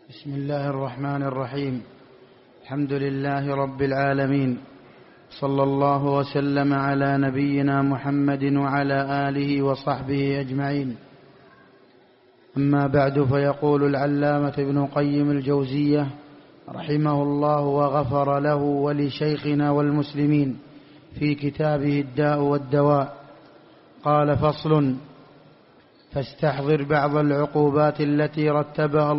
بسم الله الرحمن الرحيم. الحمد لله رب العالمين، صلى الله وسلم على نبينا محمد وعلى آله وصحبه أجمعين. أما بعد، فيقول العلامة ابن قيم الجوزية رحمه الله وغفر له ولشيخنا والمسلمين في كتابه الداء والدواء، قال: فصل: فاستحضر بعض العقوبات التي رتبها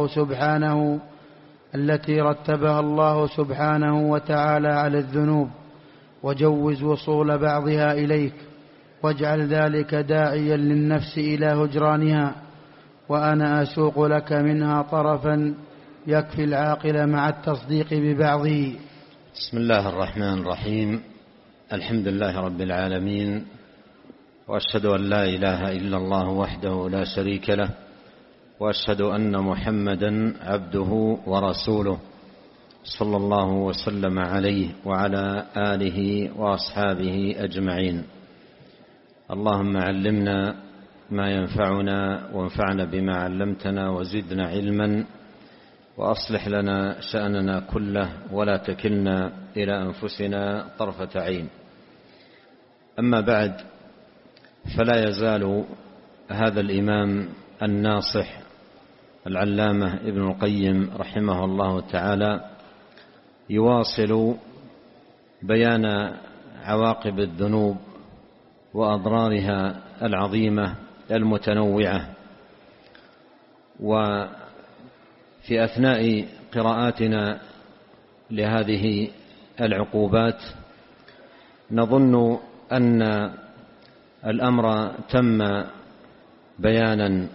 الله سبحانه وتعالى على الذنوب، وجوز وصول بعضها إليك، واجعل ذلك داعيا للنفس إلى هجرانها، وأنا أسوق لك منها طرفا يكفي العاقل مع التصديق ببعضه. بسم الله الرحمن الرحيم. الحمد لله رب العالمين، وأشهد أن لا إله إلا الله وحده لا شريك له، وأشهد أن محمدا عبده ورسوله، صلى الله وسلم عليه وعلى آله وأصحابه أجمعين. اللهم علمنا ما ينفعنا، وانفعنا بما علمتنا، وزدنا علما، وأصلح لنا شأننا كله، ولا تكلنا إلى أنفسنا طرفة عين. أما بعد، فلا يزال هذا الإمام الناصح العلامة ابن القيم رحمه الله تعالى يواصل بيان عواقب الذنوب وأضرارها العظيمة المتنوعة. وفي أثناء قراءاتنا لهذه العقوبات نظن أن الأمر تم بيانا،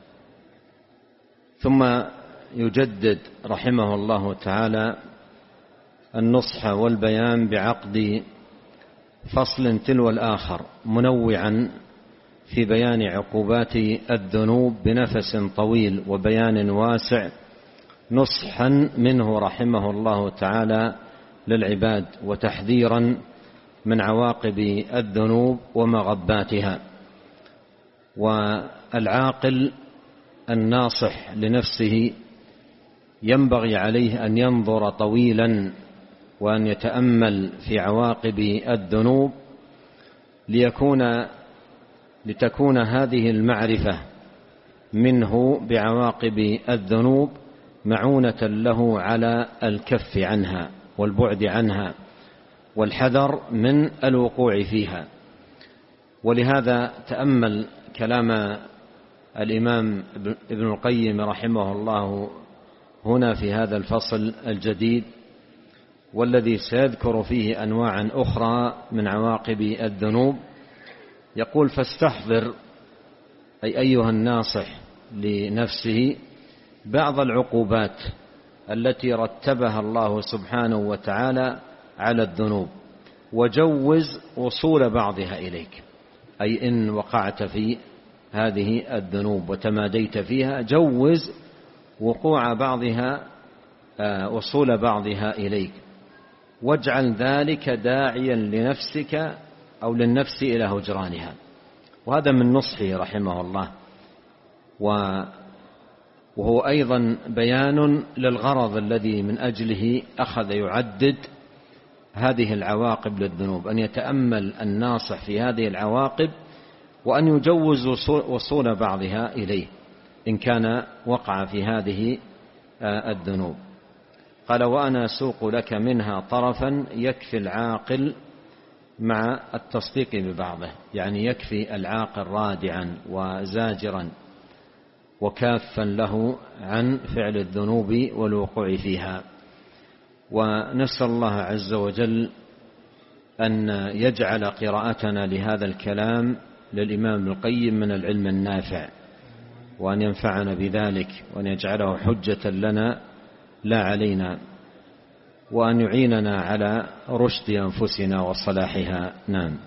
ثم يجدد رحمه الله تعالى النصح والبيان بعقد فصل تلو الآخر، منوعا في بيان عقوبات الذنوب بنفس طويل وبيان واسع، نصحا منه رحمه الله تعالى للعباد، وتحذيرا من عواقب الذنوب ومغباتها. والعاقل الناصح لنفسه ينبغي عليه أن ينظر طويلا وأن يتأمل في عواقب الذنوب، لتكون هذه المعرفة منه بعواقب الذنوب معونة له على الكف عنها والبعد عنها والحذر من الوقوع فيها. ولهذا تأمل كلام الإمام ابن القيم رحمه الله هنا في هذا الفصل الجديد، والذي سيذكر فيه أنواعا أخرى من عواقب الذنوب. يقول: فاستحضر، أي أيها الناصح لنفسه، بعض العقوبات التي رتبها الله سبحانه وتعالى على الذنوب، وجوز وصول بعضها إليك. أي إن وقعت في هذه الذنوب وتماديت فيها، جوز وقوع بعضها، وصول بعضها إليك، واجعل ذلك داعيا لنفسك أو للنفس إلى هجرانها. وهذا من نصحه رحمه الله، وهو أيضا بيان للغرض الذي من أجله أخذ يعدد هذه العواقب للذنوب، أن يتأمل الناصح في هذه العواقب، وأن يجوز وصول بعضها إليه إن كان وقع في هذه الذنوب. قال: وأنا أسوق لك منها طرفا يكفي العاقل مع التصديق ببعضه، يعني يكفي العاقل رادعا وزاجرا وكافا له عن فعل الذنوب والوقوع فيها. ونسأل الله عز وجل أن يجعل قراءتنا لهذا الكلام للإمام ابن القيم من العلم النافع، وأن ينفعنا بذلك، وأن يجعله حجة لنا لا علينا، وأن يعيننا على رشد أنفسنا وصلاحها. نعم.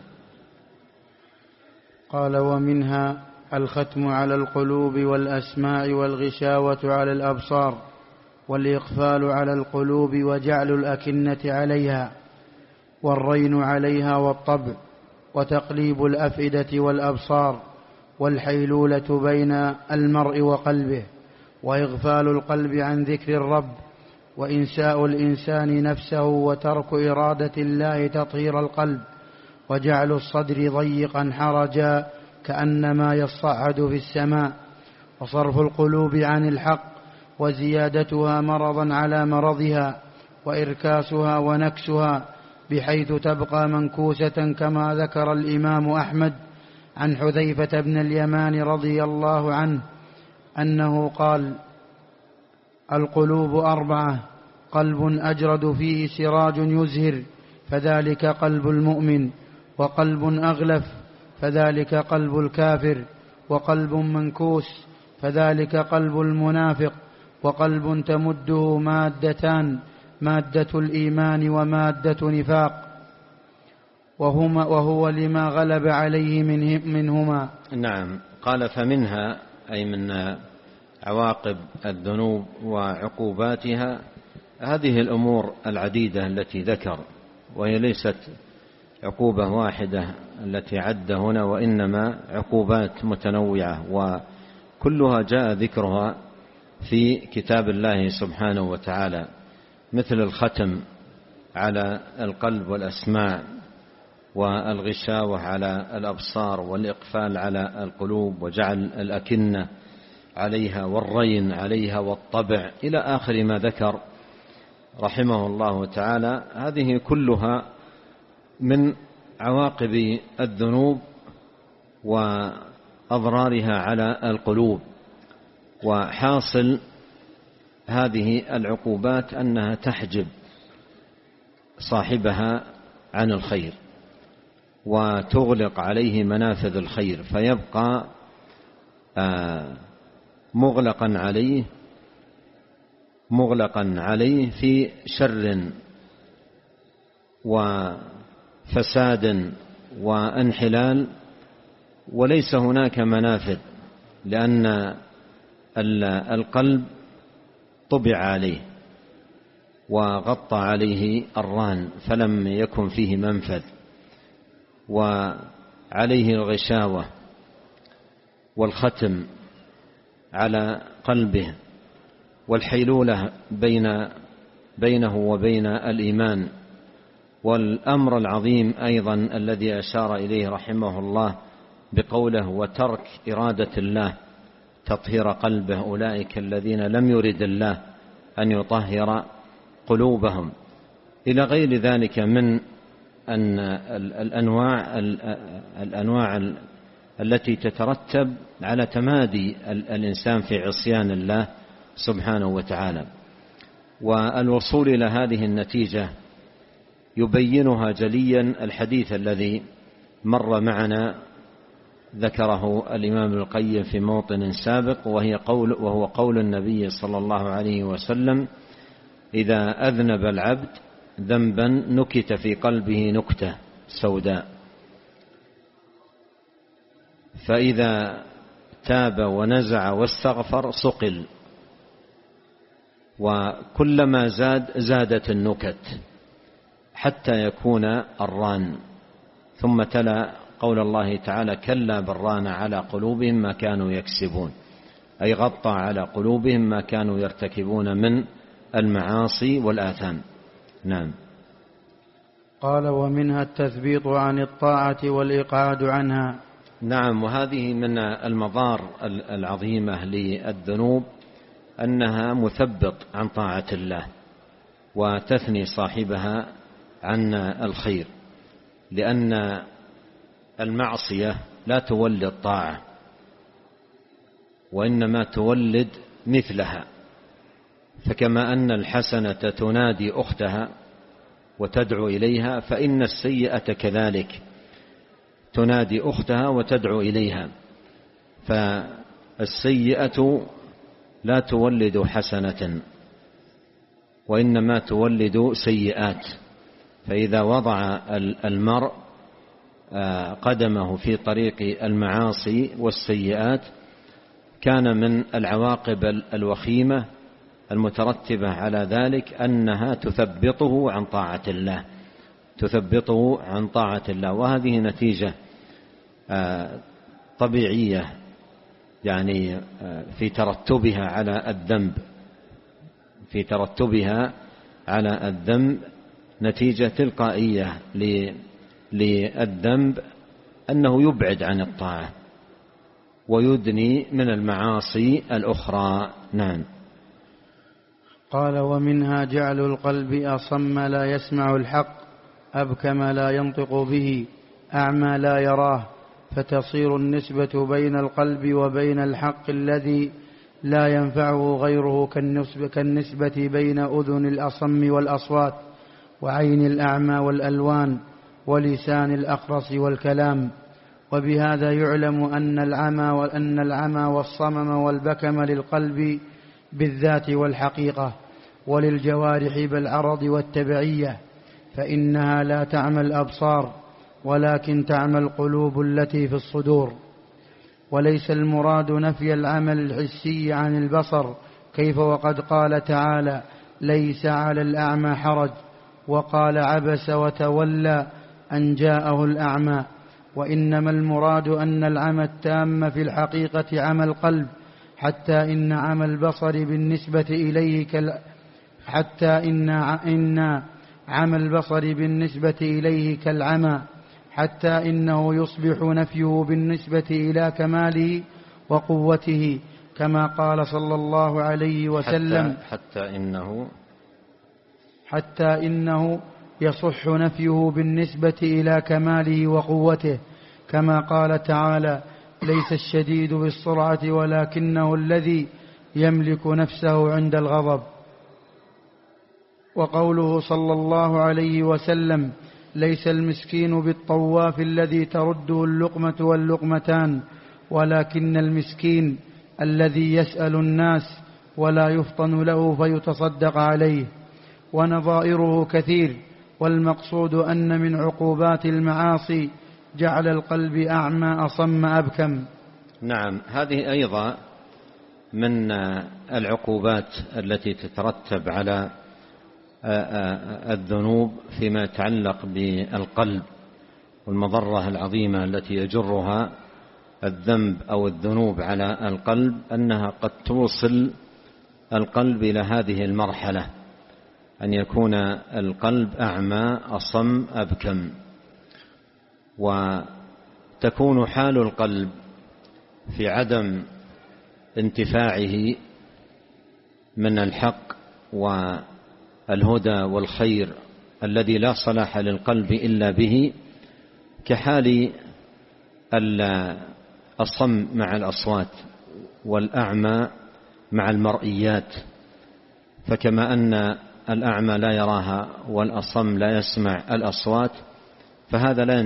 قال: ومنها الختم على القلوب والأسماع، والغشاوة على الأبصار، والإقفال على القلوب، وجعل الأكنة عليها، والرين عليها، والطبع، وتقليب الأفئدة والأبصار، والحيلولة بين المرء وقلبه، وإغفال القلب عن ذكر الرب، وإنساء الإنسان نفسه، وترك إرادة الله تطهير القلب، وجعل الصدر ضيقا حرجا كأنما يصعد في السماء، وصرف القلوب عن الحق، وزيادتها مرضا على مرضها، وإركاسها ونكسها بحيث تبقى منكوسة، كما ذكر الإمام أحمد عن حذيفة بن اليمان رضي الله عنه أنه قال: القلوب 4: قلب أجرد فيه سراج يزهر فذلك قلب المؤمن، وقلب أغلف فذلك قلب الكافر، وقلب منكوس فذلك قلب المنافق، وقلب تمده مادتان: مادة الإيمان ومادة نفاق، وهو لما غلب عليه منهما. نعم. قال: فمنها، أي من عواقب الذنوب وعقوباتها، هذه الأمور العديدة التي ذكر، وهي ليست عقوبة واحدة التي عد هنا، وإنما عقوبات متنوعة، وكلها جاء ذكرها في كتاب الله سبحانه وتعالى، مثل الختم على القلب والأسماع، والغشاوة على الأبصار، والإقفال على القلوب، وجعل الأكنة عليها، والرين عليها، والطبع، إلى آخر ما ذكر رحمه الله تعالى. هذه كلها من عواقب الذنوب وأضرارها على القلوب. وحاصل هذه العقوبات أنها تحجب صاحبها عن الخير، وتغلق عليه منافذ الخير، فيبقى مغلقا عليه في شر وفساد وانحلال، وليس هناك منافذ، لأن القلب طبع عليه وغطى عليه الران، فلم يكن فيه منفذ، وعليه الغشاوة والختم على قلبه، والحيلولة بينه وبين الإيمان. والأمر العظيم أيضا الذي أشار إليه رحمه الله بقوله: وترك إرادة الله تطهير قلبه، أولئك الذين لم يرد الله أن يطهر قلوبهم، إلى غير ذلك من أن الأنواع التي تترتب على تمادي الإنسان في عصيان الله سبحانه وتعالى. والوصول إلى هذه النتيجة يبينها جليا الحديث الذي مر معنا، ذكره الإمام ابن القيم في موطن سابق، وهو قول النبي صلى الله عليه وسلم: إذا أذنب العبد ذنبا نكت في قلبه نكتة سوداء، فإذا تاب ونزع واستغفر صقل، وكلما زادت النكت حتى يكون الران. ثم تلا قول الله تعالى: كلا بران على قلوبهم ما كانوا يكسبون، أي غطى على قلوبهم ما كانوا يرتكبون من المعاصي والآثام. نعم. قال: ومنها التثبيط عن الطاعة والإقعاد عنها. نعم. وهذه من المضار العظيمة للذنوب، أنها مثبط عن طاعة الله، وتثني صاحبها عن الخير، لأن المعصية لا تولد طاعة، وإنما تولد مثلها. فكما أن الحسنة تنادي أختها وتدعو إليها، فإن السيئة كذلك تنادي أختها وتدعو إليها. فالسيئة لا تولد حسنة، وإنما تولد سيئات. فإذا وضع المرء قدمه في طريق المعاصي والسيئات، كان من العواقب الوخيمة المترتبة على ذلك أنها تثبطه عن طاعة الله. وهذه نتيجة طبيعية يعني في ترتبها على الذنب نتيجة تلقائية للذنب أنه يبعد عن الطاعة ويدني من المعاصي الأخرى. نعم. قال: ومنها جعل القلب أصم لا يسمع الحق، أبكم لا ينطق به، أعمى لا يراه، فتصير النسبة بين القلب وبين الحق الذي لا ينفعه غيره كالنسبة بين أذن الأصم والأصوات، وعين الأعمى والألوان، ولسان الأخرس والكلام. وبهذا يعلم أن العمى والصمم والبكم للقلب بالذات والحقيقة، وللجوارح بالعرض والتبعية، فإنها لا تعمى الأبصار ولكن تعمى القلوب التي في الصدور. وليس المراد نفي العمل الحسي عن البصر، كيف وقد قال تعالى: ليس على الأعمى حرج، وقال: عبس وتولى أن جاءه الأعمى. وإنما المراد أن العمى التام في الحقيقة عمى القلب، حتى إن عمى البصر بالنسبة إليه كالعمى، حتى إنه يصبح نفيه بالنسبة إلى كماله وقوته، كما قال صلى الله عليه وسلم: حتى إنه يصح نفيه بالنسبة إلى كماله وقوته، كما قال تعالى: ليس الشديد بالسرعة ولكنه الذي يملك نفسه عند الغضب. وقوله صلى الله عليه وسلم: ليس المسكين بالطواف الذي ترده اللقمة واللقمتان، ولكن المسكين الذي يسأل الناس ولا يفطن له فيتصدق عليه. ونظائره كثير، والمقصود أن من عقوبات المعاصي جعل القلب أعمى أصم أبكم. نعم، هذه أيضا من العقوبات التي تترتب على الذنوب فيما يتعلق بالقلب، والمضرة العظيمة التي يجرها الذنب أو الذنوب على القلب أنها قد توصل القلب إلى هذه المرحلة، أن يكون القلب أعمى أصم أبكم. وتكون حال القلب في عدم انتفاعه من الحق والهدى والخير الذي لا صلاح للقلب إلا به، كحال الصم مع الأصوات والأعمى مع المرئيات. فكما أن الأعمى لا يراها والأصم لا يسمع الأصوات، فهذا لا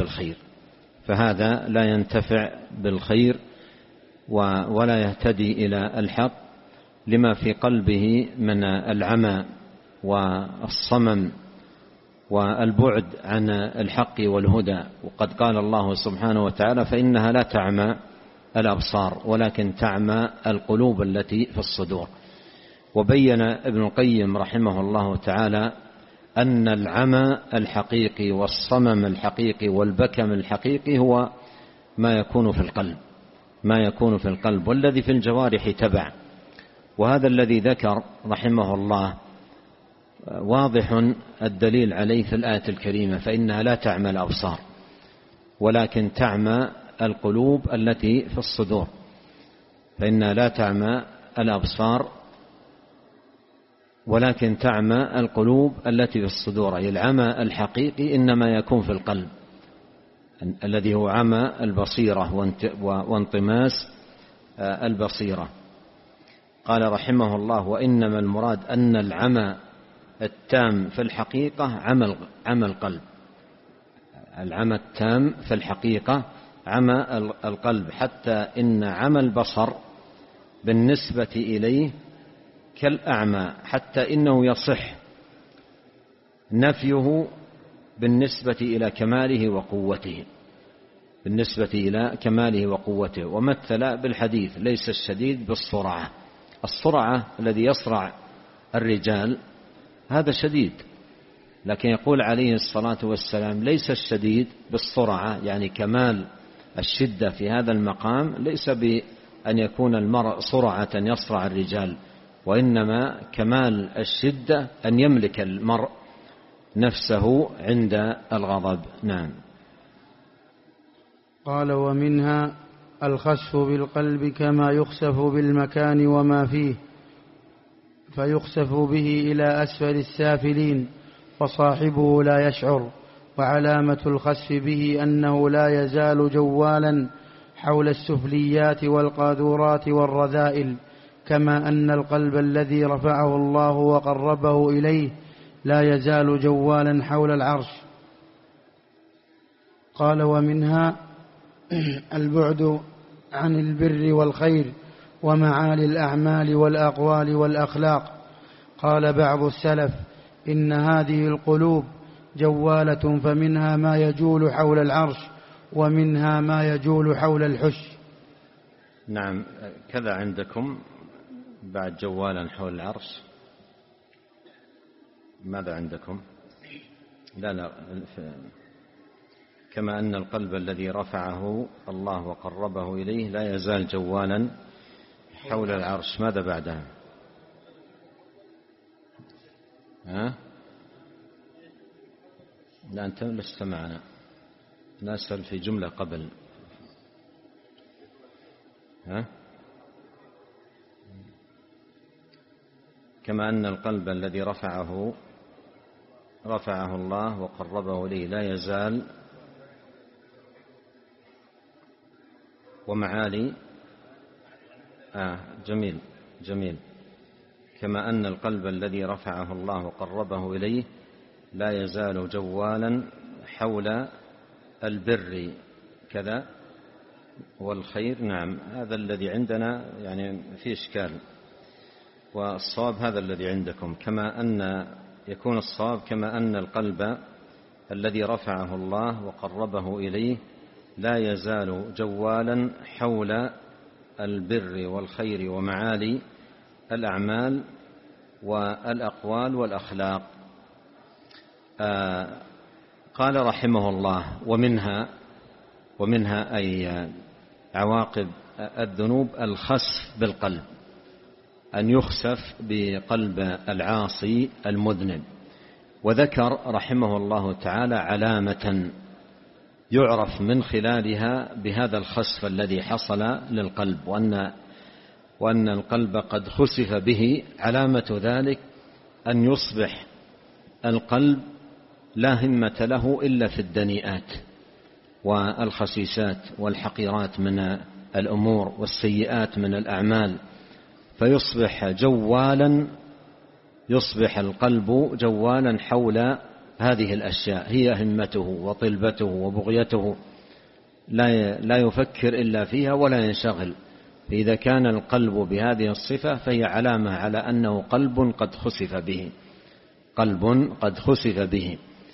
ينتفع بالخير ولا يهتدي إلى الحق، لما في قلبه من العمى والصمم والبعد عن الحق والهدى. وقد قال الله سبحانه وتعالى: فإنها لا تعمى الأبصار ولكن تعمى القلوب التي في الصدور. وبين ابن القيم رحمه الله تعالى أن العمى الحقيقي والصمم الحقيقي والبكم الحقيقي هو ما يكون في القلب والذي في الجوارح تبع. وهذا الذي ذكر رحمه الله واضح الدليل عليه في الآية الكريمة: فإنها لا تعمى الأبصار ولكن تعمى القلوب التي في الصدور. فإنها لا تعمى الأبصار ولكن تعمى القلوب التي في الصدور. أي العمى الحقيقي إنما يكون في القلب، الذي هو عمى البصيرة وانطماس البصيرة. قال رحمه الله: وإنما المراد أن العمى التام في الحقيقة عمى القلب. العمى التام في الحقيقة عمى القلب، حتى إن عمى البصر بالنسبة إليه كالأعمى، حتى إنه يصح نفيه بالنسبة إلى كماله وقوته. ومثل بالحديث: ليس الشديد بالسرعة. السرعة الذي يسرع الرجال هذا شديد، لكن يقول عليه الصلاة والسلام: ليس الشديد بالسرعة، يعني كمال الشدة في هذا المقام ليس أن يكون المرء صرعة يصرع الرجال، وإنما كمال الشدة أن يملك المرء نفسه عند الغضب. نعم. قال: ومنها الخسف بالقلب كما يخسف بالمكان وما فيه، فيخسف به إلى أسفل السافلين وصاحبه لا يشعر. وعلامة الخسف به أنه لا يزال جوالا حول السفليات والقاذورات والرذائل، كما أن القلب الذي رفعه الله وقربه إليه لا يزال جوالا حول العرش. قال: ومنها البعد عن البر والخير ومعالي الأعمال والأقوال والأخلاق. قال بعض السلف: إن هذه القلوب جوالة، فمنها ما يجول حول العرش ومنها ما يجول حول الحش. نعم، كذا عندكم بعد جوالا حول العرش. ماذا عندكم؟ لا كما أن القلب الذي رفعه الله وقربه إليه لا يزال جوالا حول العرش. ماذا بعدها؟ لا، أنت لست معنا، نسأل في جملة قبل. كما أن القلب الذي رفعه الله وقربه إليه لا يزال ومعالي. جميل. كما أن القلب الذي رفعه الله وقربه إليه لا يزال جوالا حول البر كذا والخير. نعم، هذا الذي عندنا يعني في إشكال، والصواب هذا الذي عندكم. كما أن يكون الصواب كما أن القلب الذي رفعه الله وقربه إليه لا يزال جوالا حول البر والخير ومعالي الأعمال والأقوال والأخلاق. قال رحمه الله: ومنها أي عواقب الذنوب الخسف بالقلب، أن يخسف بقلب العاصي المذنب. وذكر رحمه الله تعالى علامة يعرف من خلالها بهذا الخسف الذي حصل للقلب، وأن القلب قد خسف به. علامة ذلك أن يصبح القلب لا همة له إلا في الدنيئات والخسيسات والحقيرات من الأمور والسيئات من الأعمال، فيصبح القلب جوالا حول هذه الأشياء، هي همته وطلبته وبغيته، لا يفكر إلا فيها ولا ينشغل. فإذا كان القلب بهذه الصفة فهي علامة على أنه قلب قد خسف به.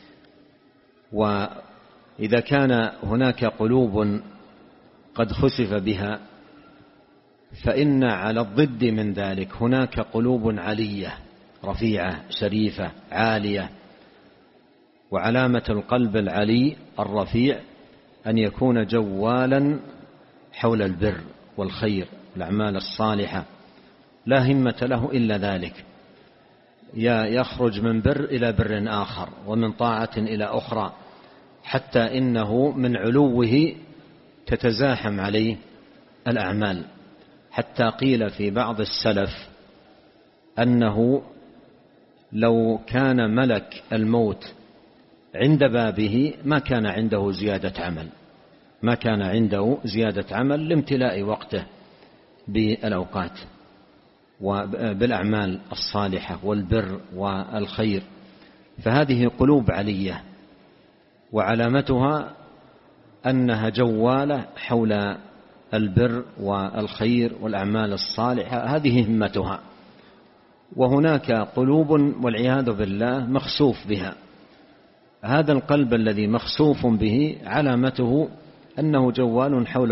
وإذا كان هناك قلوب قد خسف بها، فإن على الضد من ذلك هناك قلوب علية رفيعة شريفة عالية. وعلامة القلب العلي الرفيع أن يكون جوالا حول البر والخير والأعمال الصالحة، لا همة له إلا ذلك، يخرج من بر إلى بر آخر ومن طاعة إلى أخرى، حتى إنه من علوه تتزاحم عليه الأعمال، حتى قيل في بعض السلف أنه لو كان ملك الموت عند بابه ما كان عنده زيادة عمل لامتلاء وقته بالأوقات وبالأعمال الصالحة والبر والخير. فهذه قلوب علية، وعلامتها أنها جوالة حول البر والخير والأعمال الصالحة، هذه همتها. وهناك قلوب والعياذ بالله مخسوف بها. هذا القلب الذي مخسوف به علامته أنه جوال حول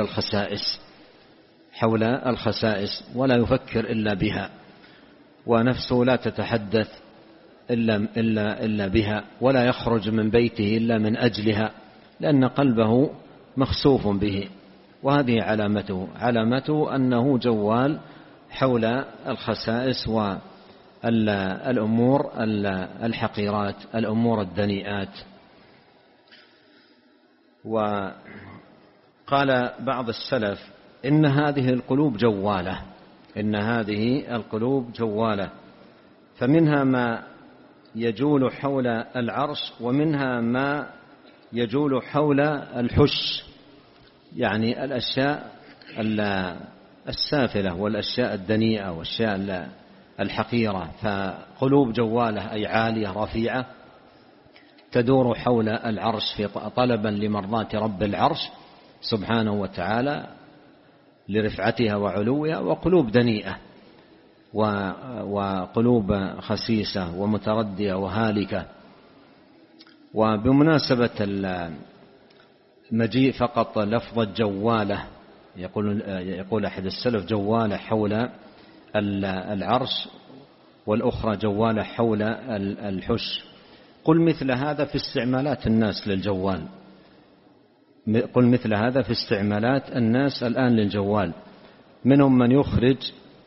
الخسائس ولا يفكر إلا بها، ونفسه لا تتحدث إلا بها، ولا يخرج من بيته إلا من أجلها، لأن قلبه مخسوف به وهذه علامته أنه جوال حول الخسائس والأمور الحقيرات، الأمور الدنيئات. وقال بعض السلف إن هذه القلوب جوالة، فمنها ما يجول حول العرش، ومنها ما يجول حول الحش، يعني الأشياء السافلة والأشياء الدنيئة والأشياء الحقيرة. فقلوب جوالة أي عالية رفيعة تدور حول العرش طلبا لمرضاة رب العرش سبحانه وتعالى لرفعتها وعلوها، وقلوب دنيئة وقلوب خسيسة ومتردية وهالكة. وبمناسبة المجيء فقط لفظة جوالة، يقول أحد السلف جوالة حول العرش، والأخرى جوالة حول الحش. قل مثل هذا في استعمالات الناس للجوال، قل مثل هذا في استعمالات الناس الآن للجوال. منهم من يخرج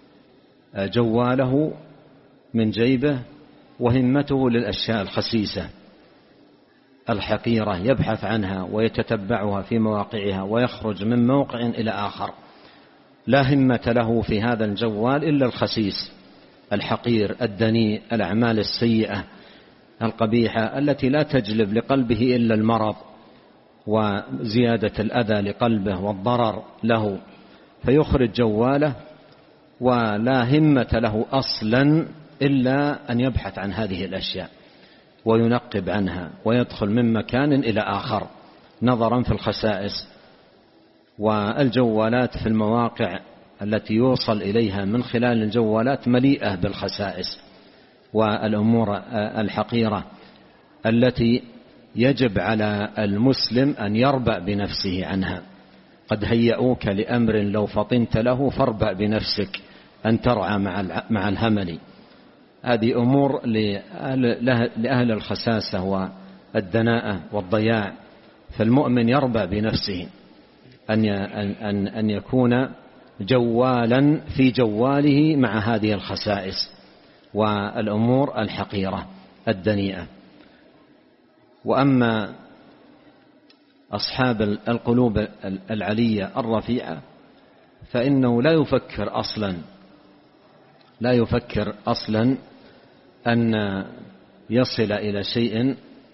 جواله من جيبه وهمته للأشياء الخسيسة الحقيرة، يبحث عنها ويتتبعها في مواقعها، ويخرج من موقع إلى آخر، لا همة له في هذا الجوال إلا الخسيس الحقير الدنيء، الأعمال السيئة القبيحة التي لا تجلب لقلبه إلا المرض وزيادة الأذى لقلبه والضرر له. فيخرج جواله ولا همة له أصلا إلا أن يبحث عن هذه الأشياء وينقب عنها، ويدخل من مكان إلى آخر نظرا في الخسائس. والجوالات في المواقع التي يوصل إليها من خلال الجوالات مليئة بالخسائس والأمور الحقيرة التي يجب على المسلم أن يربأ بنفسه عنها. قد هيئوك لأمر لو فطنت له فاربأ بنفسك أن ترعى مع الهمل. هذه أمور لأهل الخساسة والدناءة والضياع. فالمؤمن يربأ بنفسه أن يكون جوالا في جواله مع هذه الخسائس والأمور الحقيرة الدنيئة. وأما أصحاب القلوب العلية الرفيعة فإنه لا يفكر أصلا أن يصل إلى شيء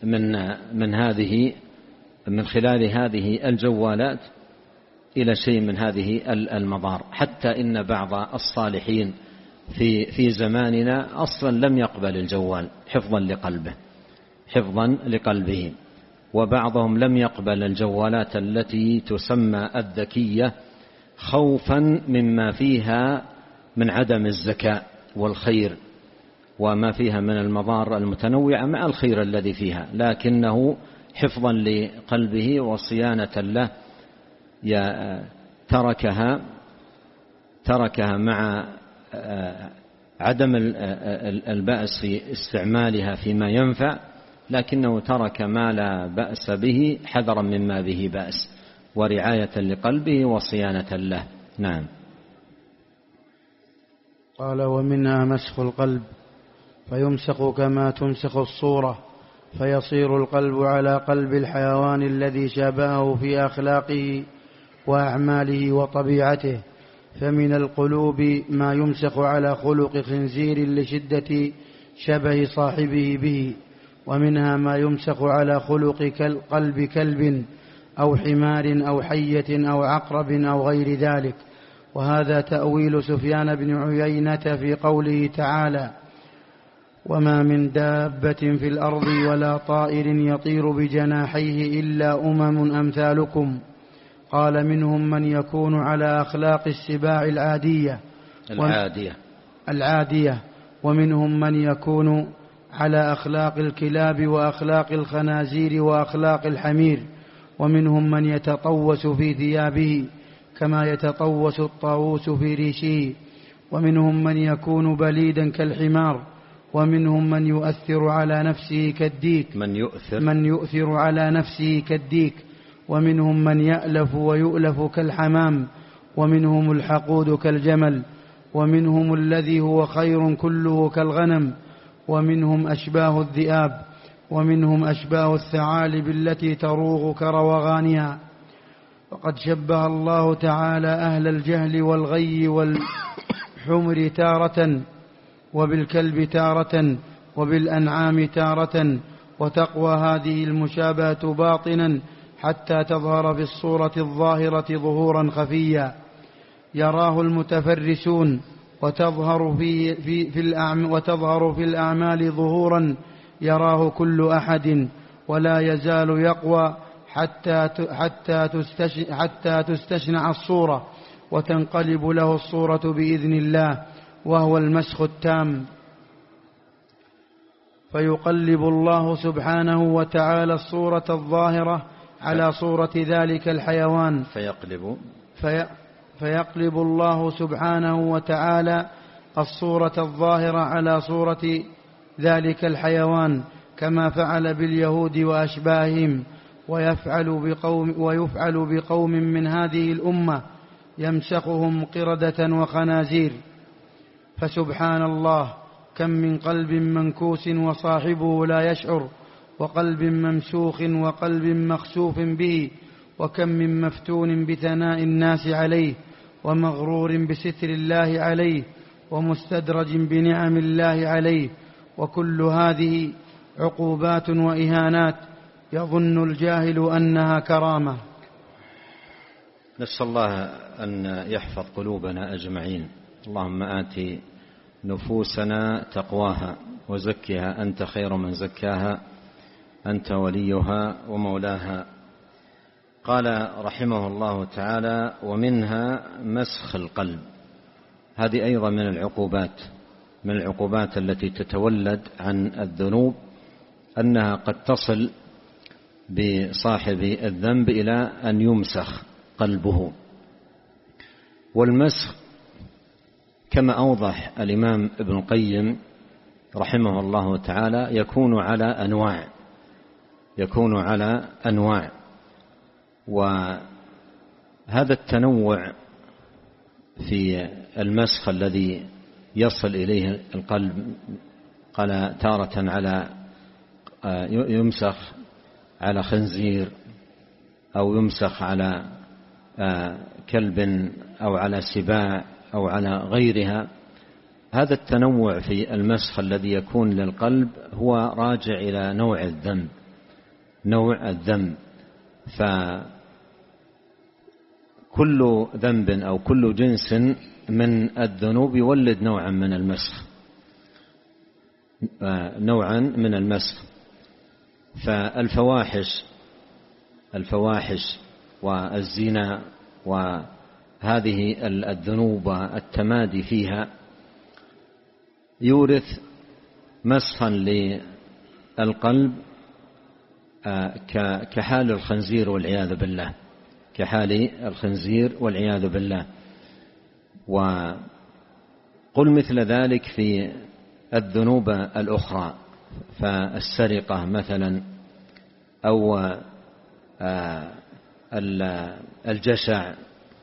من خلال هذه الجوالات إلى شيء من هذه المضار. حتى إن بعض الصالحين في زماننا أصلا لم يقبل الجوال حفظا لقلبه، وبعضهم لم يقبل الجوالات التي تسمى الذكية خوفا مما فيها من عدم الذكاء والخير وما فيها من المضار المتنوعة مع الخير الذي فيها، لكنه حفظا لقلبه وصيانة له تركها مع عدم البأس في استعمالها فيما ينفع، لكنه ترك ما لا بأس به حذرا مما به بأس ورعاية لقلبه وصيانة له. نعم. قال: ومنها مسخ القلب، فيمسخ كما تمسخ الصورة، فيصير القلب على قلب الحيوان الذي شابهه في أخلاقه وأعماله وطبيعته. فمن القلوب ما يمسخ على خلق خنزير لشدة شبه صاحبه به، ومنها ما يمسخ على خلق قلب كلب أو حمار أو حية أو عقرب أو غير ذلك. وهذا تأويل سفيان بن عيينة في قوله تعالى: وما من دابة في الأرض ولا طائر يطير بجناحيه إلا أمثالكم. قال: منهم من يكون على أخلاق السباع العادية، ومنهم من يكون على أخلاق الكلاب وأخلاق الخنازير وأخلاق الحمير، ومنهم من يتطوس في ثيابه كما يتطوس الطاووس في ريشه، ومنهم من يكون بليدا كالحمار، ومنهم من يؤثر على نفسه كالديك ومنهم من يألف ويؤلف كالحمام، ومنهم الحقود كالجمل، ومنهم الذي هو خير كله كالغنم، ومنهم أشباه الذئاب، ومنهم أشباه الثعالب التي تروغ كروغانها. وقد شبه الله تعالى أهل الجهل والغي والحمر تارة، وبالكلب تارة، وبالأنعام تارة، وتقوى هذه المشابهة باطنا حتى تظهر في الصورة الظاهرة ظهورا خفيا يراه المتفرسون، وتظهر في الأعمال ظهورا يراه كل أحد، ولا يزال يقوى حتى تستشنع الصورة وتنقلب له الصورة بإذن الله، وهو المسخ التام. فيقلب الله سبحانه وتعالى الصورة الظاهرة على صورة ذلك الحيوان. فيقلب الله سبحانه وتعالى الصورة الظاهرة على صورة ذلك الحيوان، كما فعل باليهود وأشباههم، ويفعل بقوم من هذه الأمة يمسخهم قردة وخنازير. فسبحان الله، كم من قلب منكوس وصاحبه لا يشعر، وقلب ممسوخ وقلب مخسوف به، وكم من مفتون بثناء الناس عليه، ومغرور بستر الله عليه، ومستدرج بنعم الله عليه، وكل هذه عقوبات وإهانات يظن الجاهل أنها كرامة. نسأل الله أن يحفظ قلوبنا أجمعين. اللهم آت نفوسنا تقواها وزكها أنت خير من زكاها أنت وليها ومولاها. قال رحمه الله تعالى: ومنها مسخ القلب. هذه أيضا من العقوبات التي تتولد عن الذنوب، أنها قد تصل بصاحب الذنب إلى أن يمسخ قلبه. والمسخ كما أوضح الإمام ابن القيم رحمه الله تعالى يكون على أنواع، وهذا التنوع في المسخ الذي يصل إليه القلب، قال تارة على يمسخ على خنزير، أو يمسخ على كلب، أو على سباع، أو على غيرها. هذا التنوع في المسخ الذي يكون للقلب هو راجع إلى نوع الذنب. فكل ذنب أو كل جنس من الذنوب يولد نوعا من المسخ. فالفواحش والزنا وهذه الذنوب التمادي فيها يورث مسخا للقلب كحال الخنزير والعياذ بالله. وقل مثل ذلك في الذنوب الأخرى، فالسرقة مثلا، أو الجشع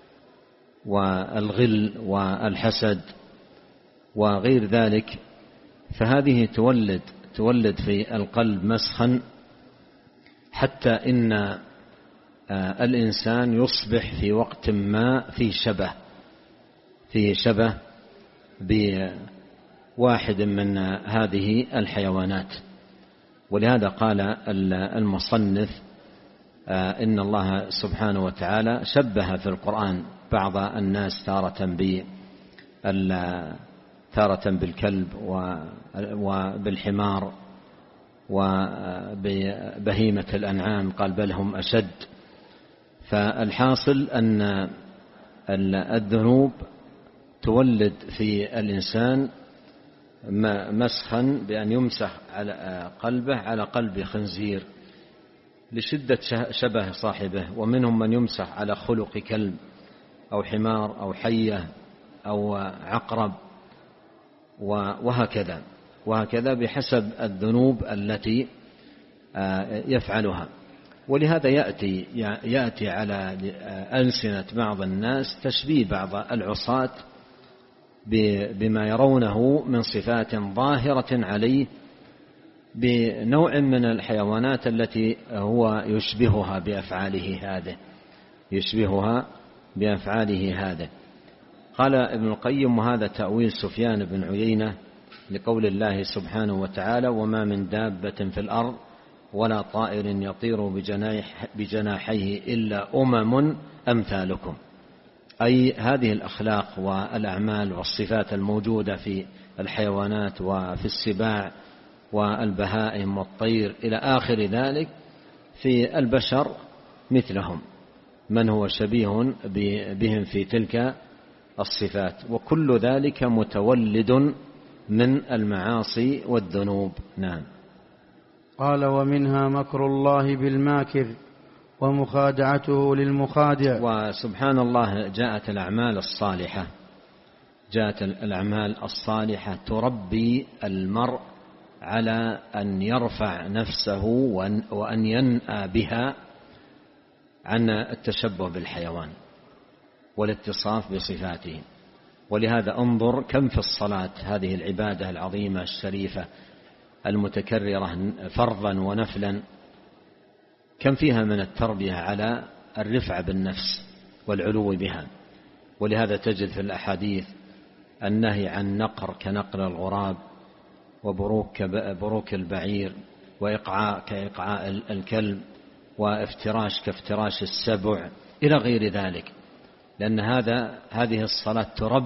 والغل والحسد وغير ذلك، فهذه تولد في القلب مسخا، حتى إن الإنسان يصبح في وقت ما فيه شبه بواحد من هذه الحيوانات. ولهذا قال المصنف إن الله سبحانه وتعالى شبه في القرآن بعض الناس تارة بالكلب وبالحمار وببهيمة الأنعام، قال بل هم أشد. فالحاصل أن الذنوب تولد في الإنسان مسخا بأن يمسح على قلبه على قلب خنزير لشدة شبه صاحبه، ومنهم من يمسح على خلق كلب أو حمار أو حية أو عقرب، وهكذا بحسب الذنوب التي يفعلها. ولهذا يأتي على ألسنة بعض الناس تشبيه بعض العصاة بما يرونه من صفات ظاهرة عليه بنوع من الحيوانات التي هو يشبهها بأفعاله هذه. قال ابن القيم: وهذا تأويل سفيان بن عيينة لقول الله سبحانه وتعالى: وما من دابة في الأرض ولا طائر يطير بجناحيه إلا أمم أمثالكم، أي هذه الأخلاق والأعمال والصفات الموجودة في الحيوانات وفي السباع والبهائم والطير إلى آخر ذلك في البشر مثلهم، من هو شبيه بهم في تلك الصفات، وكل ذلك متولد من المعاصي والذنوب. نعم. قال: ومنها مكر الله بالماكر ومخادعته للمخادع. وسبحان الله جاءت الأعمال الصالحة تربي المرء على أن يرفع نفسه وأن ينأى بها عن التشبه بالحيوان والاتصاف بصفاته. ولهذا انظر كم في الصلاة، هذه العبادة العظيمة الشريفة المتكررة فرضا ونفلا، كم فيها من التربية على الرفع بالنفس والعلو بها. ولهذا تجد في النهي عن نقر كنقر الغراب، وبروك البعير، كإقعاء الكلب، وافتراش كافتراش السبع إلى غير ذلك، لأن هذه الصلاة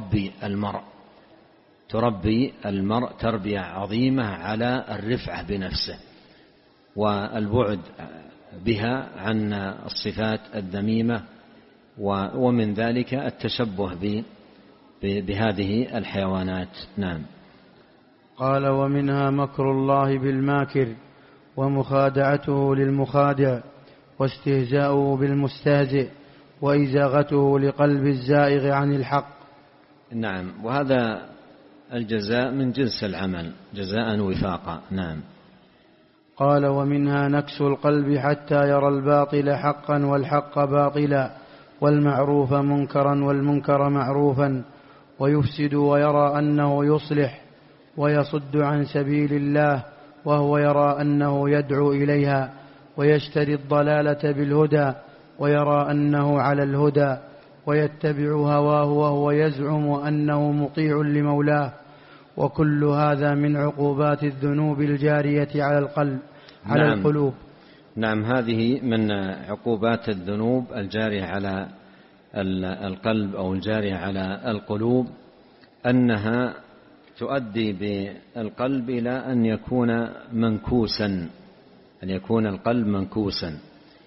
تربي المرء تربية عظيمة على الرفعة بنفسه والبعد بها عن الصفات الذميمة، ومن ذلك التشبه بهذه الحيوانات. نعم. قال: ومنها مكر الله بالماكر ومخادعته للمخادع واستهزاؤه بالمستهزئ وإزاغته لقلب الزائغ عن الحق. نعم. وهذا الجزاء من جنس العمل، جزاء وفاقا. نعم. قال: ومنها نكس القلب حتى يرى الباطل حقا والحق باطلا والمعروف منكرا والمنكر معروفا، ويفسد ويرى أنه يصلح ويصد عن سبيل الله وهو يرى أنه يدعو إليها، ويشتري الضلالة بالهدى ويرى أنه على الهدى، ويتبع هواه وهو يزعم أنه مطيع لمولاه. وكل هذا من عقوبات الذنوب الجارية على القلوب. نعم. هذه من عقوبات الذنوب الجارية على القلب أو الجارية على القلوب، أنها تؤدي بالقلب إلى أن يكون القلب منكوسا.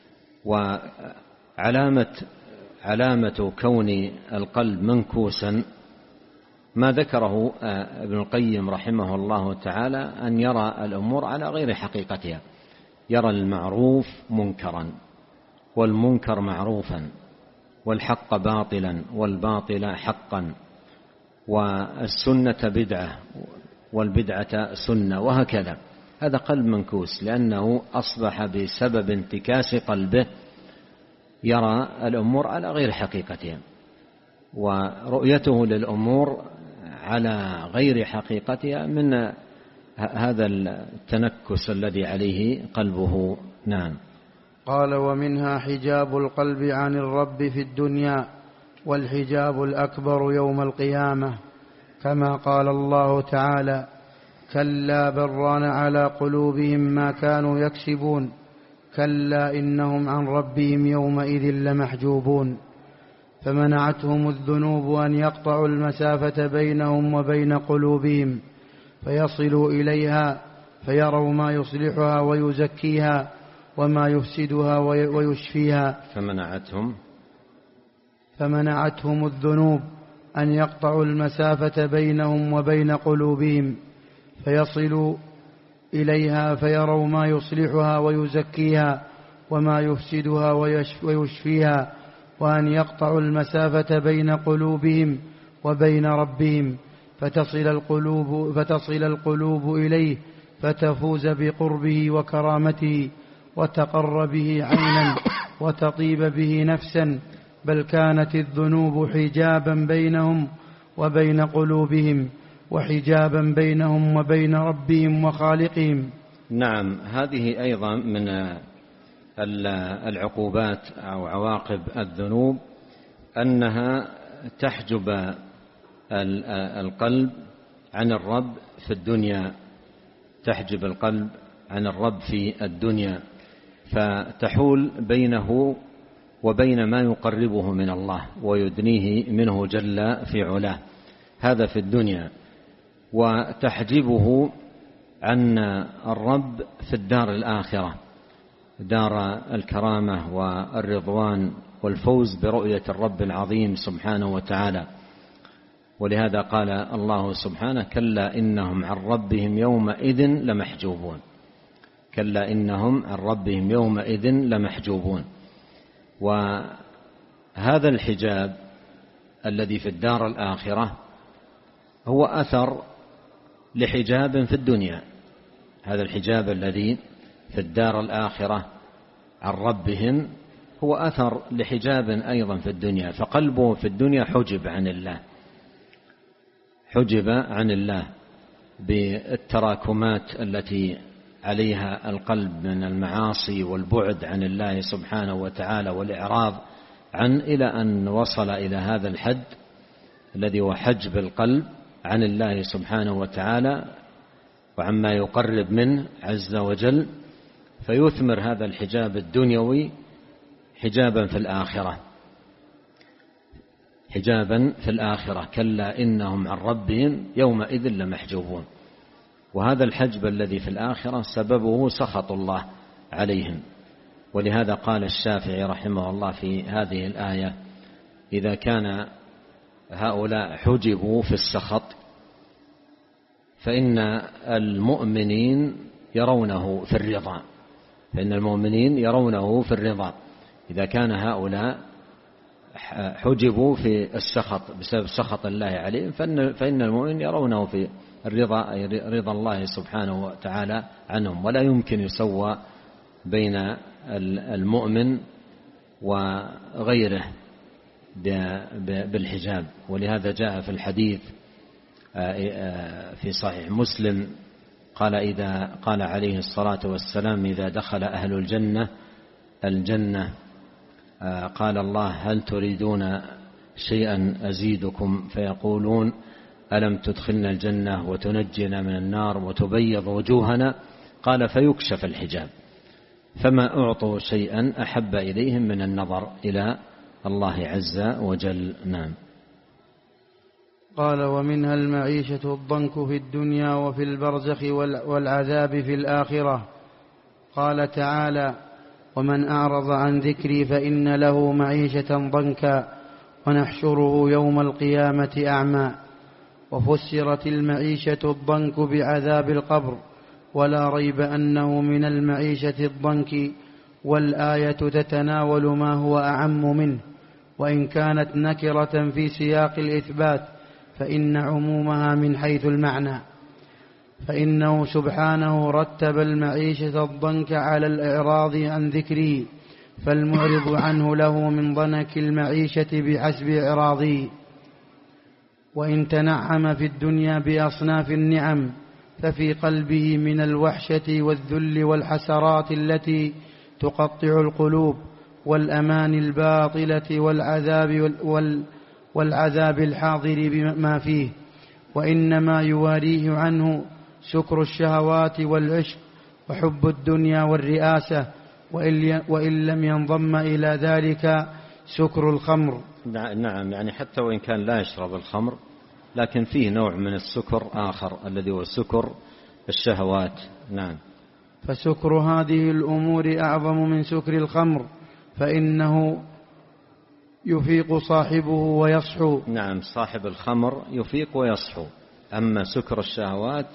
وعلامة كون القلب منكوسا ما ذكره ابن القيم رحمه الله تعالى، أن يرى الأمور على غير حقيقتها، يرى المعروف منكرا والمنكر معروفا والحق باطلا والباطل حقا، والسنة بدعة والبدعة سنة، وهكذا. هذا قلب منكوس، لأنه أصبح بسبب انتكاس قلبه يرى الأمور على غير حقيقتها، ورؤيته للأمور على غير حقيقتها من هذا التنكس الذي عليه قلبه. نعم. قال: ومنها حجاب القلب عن الرب في الدنيا، والحجاب الأكبر يوم القيامة، كما قال الله تعالى: كلا بل ران على قلوبهم ما كانوا يكسبون، كلا إنهم عن ربهم يومئذ لمحجوبون. فمنعتهم الذنوب أن يقطعوا المسافة بينهم وبين قلوبهم فيصلوا إليها فيروا ما يصلحها ويزكيها وما يفسدها ويشفيها. فمنعتهم الذنوب أن يقطعوا المسافة بينهم وبين قلوبهم فيصلوا إليها فيروا ما يصلحها ويزكيها وما يفسدها ويشفيها، وأن يقطعوا المسافة بين قلوبهم وبين ربهم فتصل القلوب إليه فتفوز بقربه وكرامته وتقر به عينا وتطيب به نفسا، بل كانت الذنوب حجابا بينهم وبين قلوبهم، وحجابا بينهم وبين ربهم وخالقهم. نعم، هذه أيضا من العقوبات أو عواقب الذنوب، أنها تحجب القلب عن الرب في الدنيا، تحجب القلب عن الرب في الدنيا، فتحول بينه وبين ما يقربه من الله ويدنيه منه جل في علاه، هذا في الدنيا. وتحجبه عن الرب في الدار الآخرة، دار الكرامة والرضوان والفوز برؤية الرب العظيم سبحانه وتعالى. ولهذا قال الله سبحانه: كلا إنهم عن ربهم يومئذ لمحجوبون، كلا إنهم عن ربهم يومئذ لمحجوبون. وهذا الحجاب الذي في الدار الآخرة هو أثر لحجاب في الدنيا، هذا الحجاب الذي في الدار الآخرة عن ربهم هو أثر لحجاب أيضا في الدنيا، فقلبه في الدنيا حجب عن الله، حجب عن الله بالتراكمات التي عليها القلب من المعاصي والبعد عن الله سبحانه وتعالى والإعراض عنه، إلى أن وصل إلى هذا الحد الذي هو حجب القلب عن الله سبحانه وتعالى وعما يقرب منه عز وجل، فيثمر هذا الحجاب الدنيوي حجابا في الآخرة، حجابا في الآخرة. كلا إنهم عن ربهم يومئذ لمحجوبون. وهذا الحجب الذي في الآخرة سببه سخط الله عليهم. ولهذا قال الشافعي رحمه الله في هذه الآية: إذا كان هؤلاء حجبوا في السخط فإن المؤمنين يرونه في الرضا، فإن المؤمنين يرونه في الرضا. إذا كان هؤلاء حجبوا في السخط بسبب سخط الله عليهم فإن المؤمنين يرونه في الرضا، أي رضا الله سبحانه وتعالى عنهم. ولا يمكن يسوى بين المؤمن وغيره بالحجاب. ولهذا جاء في الحديث في صحيح مسلم قال عليه الصلاة والسلام: إذا دخل أهل الجنة قال الله: هل تريدون شيئا أزيدكم؟ فيقولون: ألم تدخلنا الجنة وتنجنا من النار وتبيض وجوهنا؟ قال: فيكشف الحجاب، فما أعطوا شيئا أحب إليهم من النظر إلى الله عز وجل. نعم. قال: ومنها المعيشة الضنك في الدنيا وفي البرزخ والعذاب في الآخرة. قال تعالى: ومن أعرض عن ذكري فإن له معيشة ضنكا ونحشره يوم القيامة أعمى. وفسرت المعيشة الضنك بعذاب القبر، ولا ريب أنه من المعيشة الضنك، والآية تتناول ما هو أعم منه، وإن كانت نكرة في سياق الإثبات فإن عمومها من حيث المعنى، فإنه سبحانه رتب المعيشة الضنك على الإعراض عن ذكره، فالمعرض عنه له من ضنك المعيشة بحسب إعراضه. وإن تنعم في الدنيا بأصناف النعم ففي قلبه من الوحشة والذل والحسرات التي تقطع القلوب، والأمان الباطلة والعذاب الحاضر بما فيه، وإنما يواريه عنه سكر الشهوات والعشق وحب الدنيا والرئاسة، وإن لم ينضم إلى ذلك سكر الخمر. نعم، يعني حتى وإن كان لا يشرب الخمر لكن فيه نوع من السكر آخر الذي هو سكر الشهوات. نعم. فسكر هذه الأمور أعظم من سكر الخمر، فإنه يفيق صاحبه ويصحو. نعم، صاحب الخمر يفيق ويصحو، أما سكر الشهوات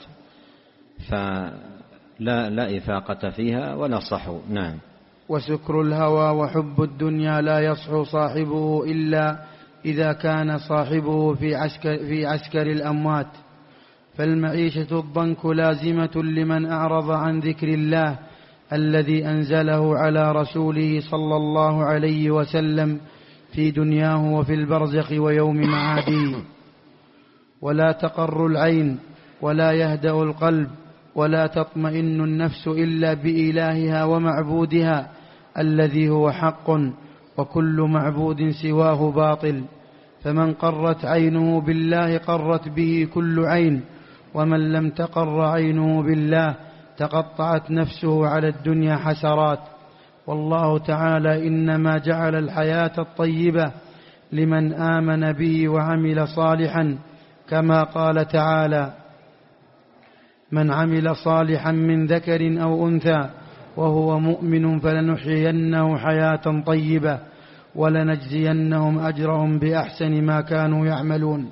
فلا إفاقة فيها ولا صحو. نعم. وسكر الهوى وحب الدنيا لا يصحو صاحبه إلا إذا كان صاحبه في عسكر الأموات. فالمعيشة الضنك لازمة لمن أعرض عن ذكر الله، الذي أنزله على رسوله صلى الله عليه وسلم في دنياه وفي البرزخ ويوم معاده. ولا تقر العين ولا يهدأ القلب ولا تطمئن النفس إلا بإلهها ومعبودها الذي هو حق، وكل معبود سواه باطل. فمن قرت عينه بالله قرت به كل عين، ومن لم تقر عينه بالله تقطعت نفسه على الدنيا حسرات. والله تعالى إنما جعل الحياة الطيبة لمن آمن به وعمل صالحا، كما قال تعالى: من عمل صالحا من ذكر أو أنثى وهو مؤمن فلنحيينه حياة طيبة ولنجزينهم أجرهم بأحسن ما كانوا يعملون.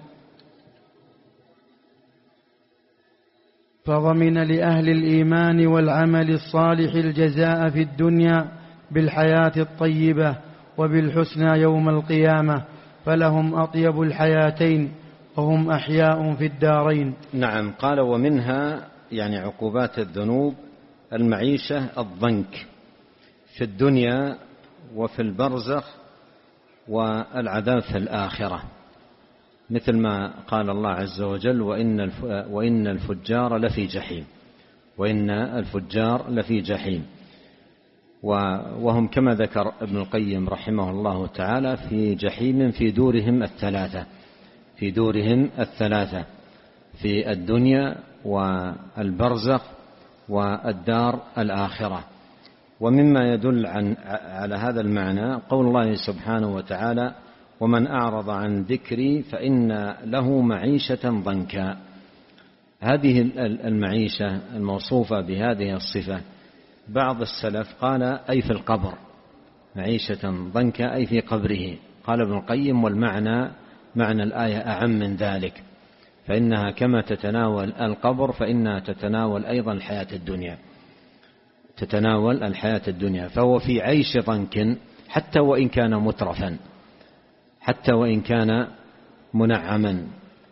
فضمن لأهل الإيمان والعمل الصالح الجزاء في الدنيا بالحياة الطيبة وبالحسنى يوم القيامة، فلهم أطيب الحياتين وهم أحياء في الدارين. نعم. قال: ومنها يعني عقوبات الذنوب المعيشة الضنك في الدنيا وفي البرزخ والعذاب في الآخرة، مثل ما قال الله عز وجل: وإن الفجار لفي جحيم، وإن الفجار لفي جحيم. وهم كما ذكر ابن القيم رحمه الله تعالى في جحيم في دورهم الثلاثة، في دورهم الثلاثة في الدنيا والبرزخ والدار الآخرة. ومما يدل على هذا المعنى قول الله سبحانه وتعالى: ومن أعرض عن ذكري فإن له معيشة ضنكا. هذه المعيشة الموصوفة بهذه الصفة بعض السلف قال: أي في القبر، معيشة ضنكا أي في قبره. قال ابن القيم: والمعنى معنى الآية أعم من ذلك، فإنها كما تتناول القبر فإنها تتناول أيضا الحياة الدنيا، تتناول الحياة الدنيا. فهو في عيش ضنك حتى وإن كان مترفا، حتى وإن كان منعما.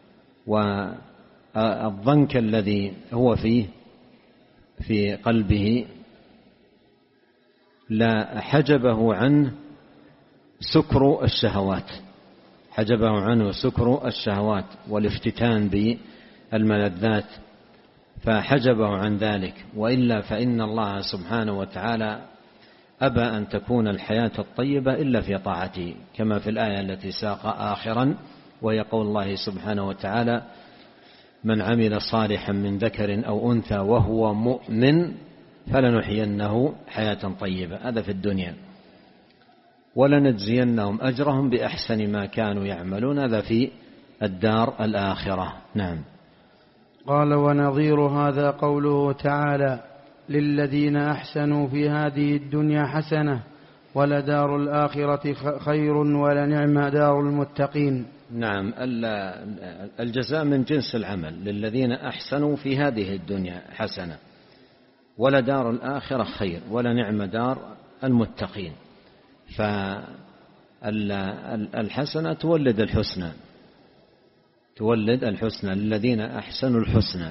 والضنك الذي هو فيه في قلبه لا حجبه عنه سكر الشهوات، حجبه عنه سكر الشهوات والافتتان بالملذات، فحجبه عن ذلك. وإلا فإن الله سبحانه وتعالى أبى أن تكون الحياة الطيبة إلا في طاعته، كما في الآية التي ساق آخرا، وهي قول الله سبحانه وتعالى: من عمل صالحا من ذكر أو أنثى وهو مؤمن فلنحيينه حياة طيبة. هذا في الدنيا. ولنجزينهم أجرهم بأحسن ما كانوا يعملون. هذا في الدار الآخرة. نعم. قال: ونظير هذا قوله تعالى: للذين أحسنوا في هذه الدنيا حسنة ولدار الآخرة خير ولنعم دار المتقين. نعم. الجزاء من جنس العمل. للذين أحسنوا في هذه الدنيا حسنة ولدار الآخرة خير ولنعم دار المتقين. فالحسنة تولد الحسنى، تولد الحسنى. للذين أحسنوا الحسنى.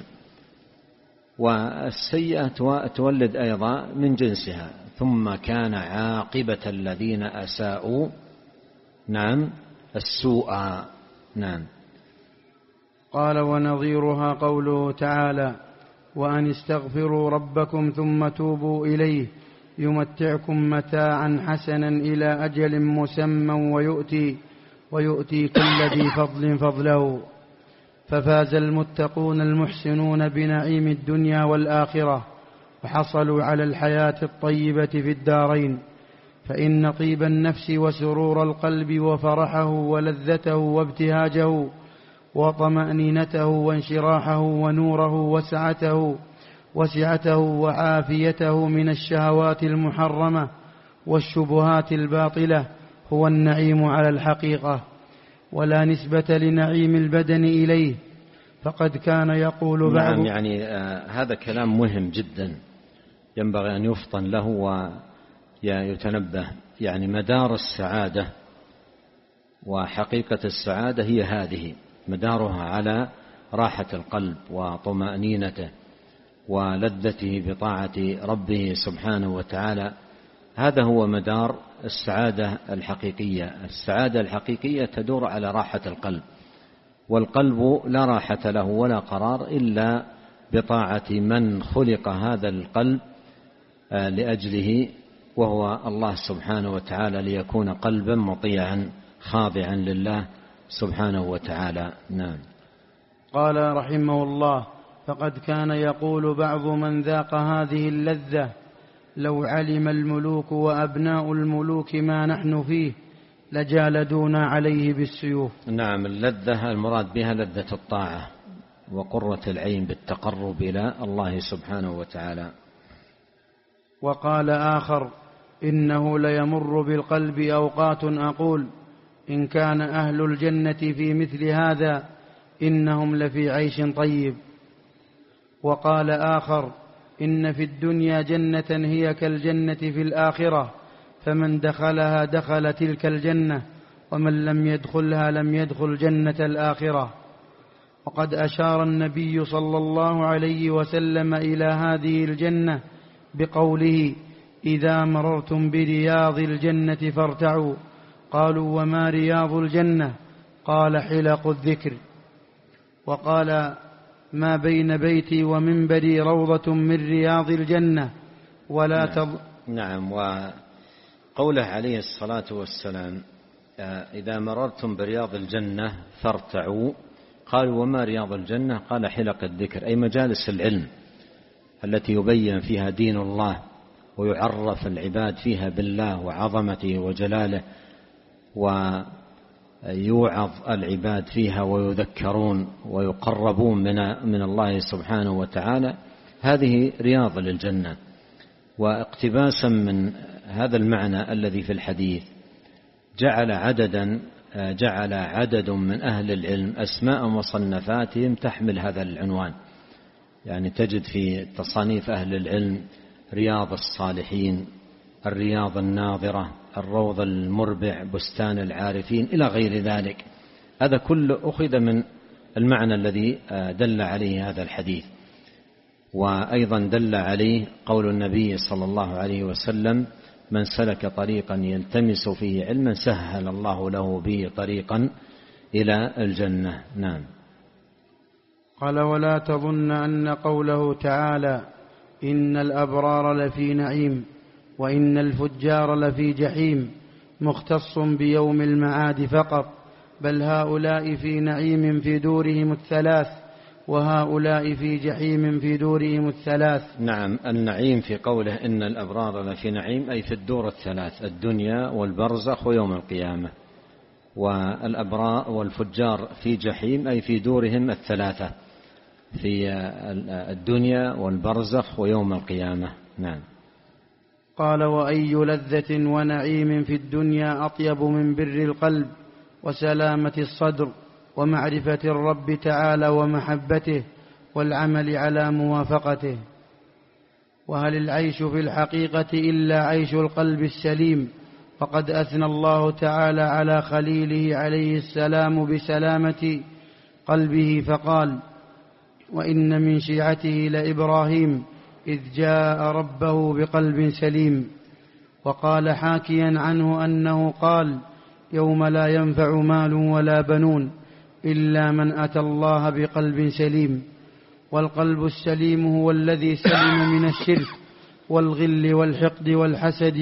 والسيئة تولد أيضا من جنسها. ثم كان عاقبة الذين أساءوا نعم السوء. نعم. قال: ونظيرها قوله تعالى: وأن استغفروا ربكم ثم توبوا إليه يمتعكم متاعا حسنا إلى أجل مسمى ويؤتي كل ذي فضل فضله. ففاز المتقون المحسنون بنعيم الدنيا والآخرة، وحصلوا على الحياة الطيبة في الدارين. فإن طيب النفس وسرور القلب وفرحه ولذته وابتهاجه وطمأنينته وانشراحه ونوره وسعته وعافيته من الشهوات المحرمة والشبهات الباطلة هو النعيم على الحقيقة، ولا نسبة لنعيم البدن إليه. فقد كان يقول بعض نعم. يعني هذا كلام مهم جدا ينبغي أن يفطن له ويتنبه. يعني مدار السعادة وحقيقة السعادة هي هذه، مدارها على راحة القلب وطمأنينته ولذته بطاعة ربه سبحانه وتعالى. هذا هو مدار السعادة الحقيقية. السعادة الحقيقية تدور على راحة القلب، والقلب لا راحة له ولا قرار إلا بطاعة من خلق هذا القلب لأجله، وهو الله سبحانه وتعالى، ليكون قلبا مطيعا خاضعا لله سبحانه وتعالى. نعم. قال رحمه الله: فقد كان يقول بعض من ذاق هذه اللذة: لو علم الملوك وأبناء الملوك ما نحن فيه لجالدونا عليه بالسيوف. نعم، اللذة المراد بها لذة الطاعة وقرة العين بالتقرب إلى الله سبحانه وتعالى. وقال آخر: إنه ليمر بالقلب أوقات أقول إن كان أهل الجنة في مثل هذا إنهم لفي عيش طيب. وقال آخر: إن في الدنيا جنة هي كالجنة في الآخرة، فمن دخلها دخل تلك الجنة، ومن لم يدخلها لم يدخل جنة الآخرة. وقد أشار النبي صلى الله عليه وسلم إلى هذه الجنة بقوله: إذا مررتم برياض الجنة فارتعوا. قالوا: وما رياض الجنة؟ قال: حلق الذكر. وقال: ما بين بيتي ومنبري روضة من رياض الجنة ولا نعم. وقوله عليه الصلاة والسلام: إذا مررتم برياض الجنة فارتعوا. قالوا: وما رياض الجنة؟ قال: حلق الذكر، أي مجالس العلم التي يبين فيها دين الله ويعرف العباد فيها بالله وعظمته وجلاله، ويوعظ العباد فيها ويذكرون ويقربون من الله سبحانه وتعالى. هذه رياض للجنة. واقتباسا من هذا المعنى الذي في الحديث جعل عدد من أهل العلم أسماء مصنفاتهم تحمل هذا العنوان. يعني تجد في تصانيف أهل العلم: رياض الصالحين، الرياض الناظرة، الروض المربع، بستان العارفين، إلى غير ذلك. هذا كله أخذ من المعنى الذي دل عليه هذا الحديث. وأيضا دل عليه قول النبي صلى الله عليه وسلم: من سلك طريقا يلتمس فيه علما سهل الله له به طريقا إلى الجنة. نعم. قال: ولا تظن أن قوله تعالى إن الأبرار لفي نعيم وإن الفجار لفي جحيم مختص بيوم المعاد فقط، بل هؤلاء في نعيم في دورهم الثلاث، وهؤلاء في جحيم في دورهم الثلاث. نعم، النعيم في قوله إن الأبرار لفي نعيم أي في الدور الثلاث: الدنيا والبرزخ ويوم القيامة. والأبرار والفجار في جحيم أي في دورهم الثلاثة: في الدنيا والبرزخ ويوم القيامة. نعم. قال: وأي لذة ونعيم في الدنيا أطيب من بر القلب وسلامة الصدر ومعرفة الرب تعالى ومحبته والعمل على موافقته. وهل العيش في الحقيقة إلا عيش القلب السليم؟ فقد أثنى الله تعالى على خليله عليه السلام بسلامة قلبه فقال: وإن من شيعته لإبراهيم إذ جاء ربه بقلب سليم. وقال حاكيا عنه أنه قال: يوم لا ينفع مال ولا بنون إلا من أتى الله بقلب سليم. والقلب السليم هو الذي سلم من الشرك والغل والحقد والحسد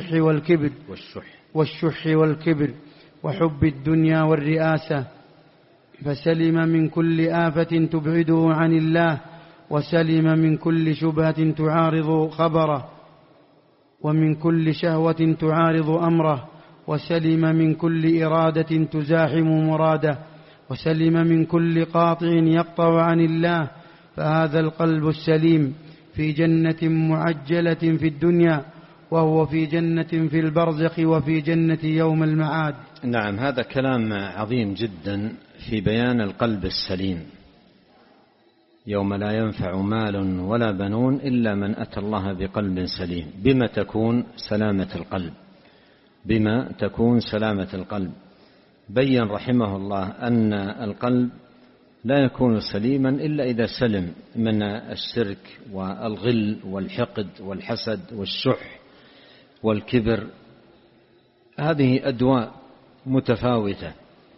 والشح والكبر وحب الدنيا والرئاسة، فسلم من كل آفة تبعده عن الله، وسلم من كل شبهة تعارض خبره، ومن كل شهوة تعارض أمره، وسلم من كل إرادة تزاحم مراده، وسلم من كل قاطع يقطع عن الله. فهذا القلب السليم في جنة معجلة في الدنيا، وهو في جنة في البرزخ وفي جنة يوم المعاد. نعم، هذا كلام عظيم جدا في بيان القلب السليم. يوم لا ينفع مال ولا بنون إلا من أتى الله بقلب سليم. بما تكون سلامة القلب؟ بما تكون سلامة القلب؟ بين رحمه الله أن القلب لا يكون سليما إلا إذا سلم من الشرك والغل والحقد والحسد والشح والكبر. هذه أدواء متفاوتة،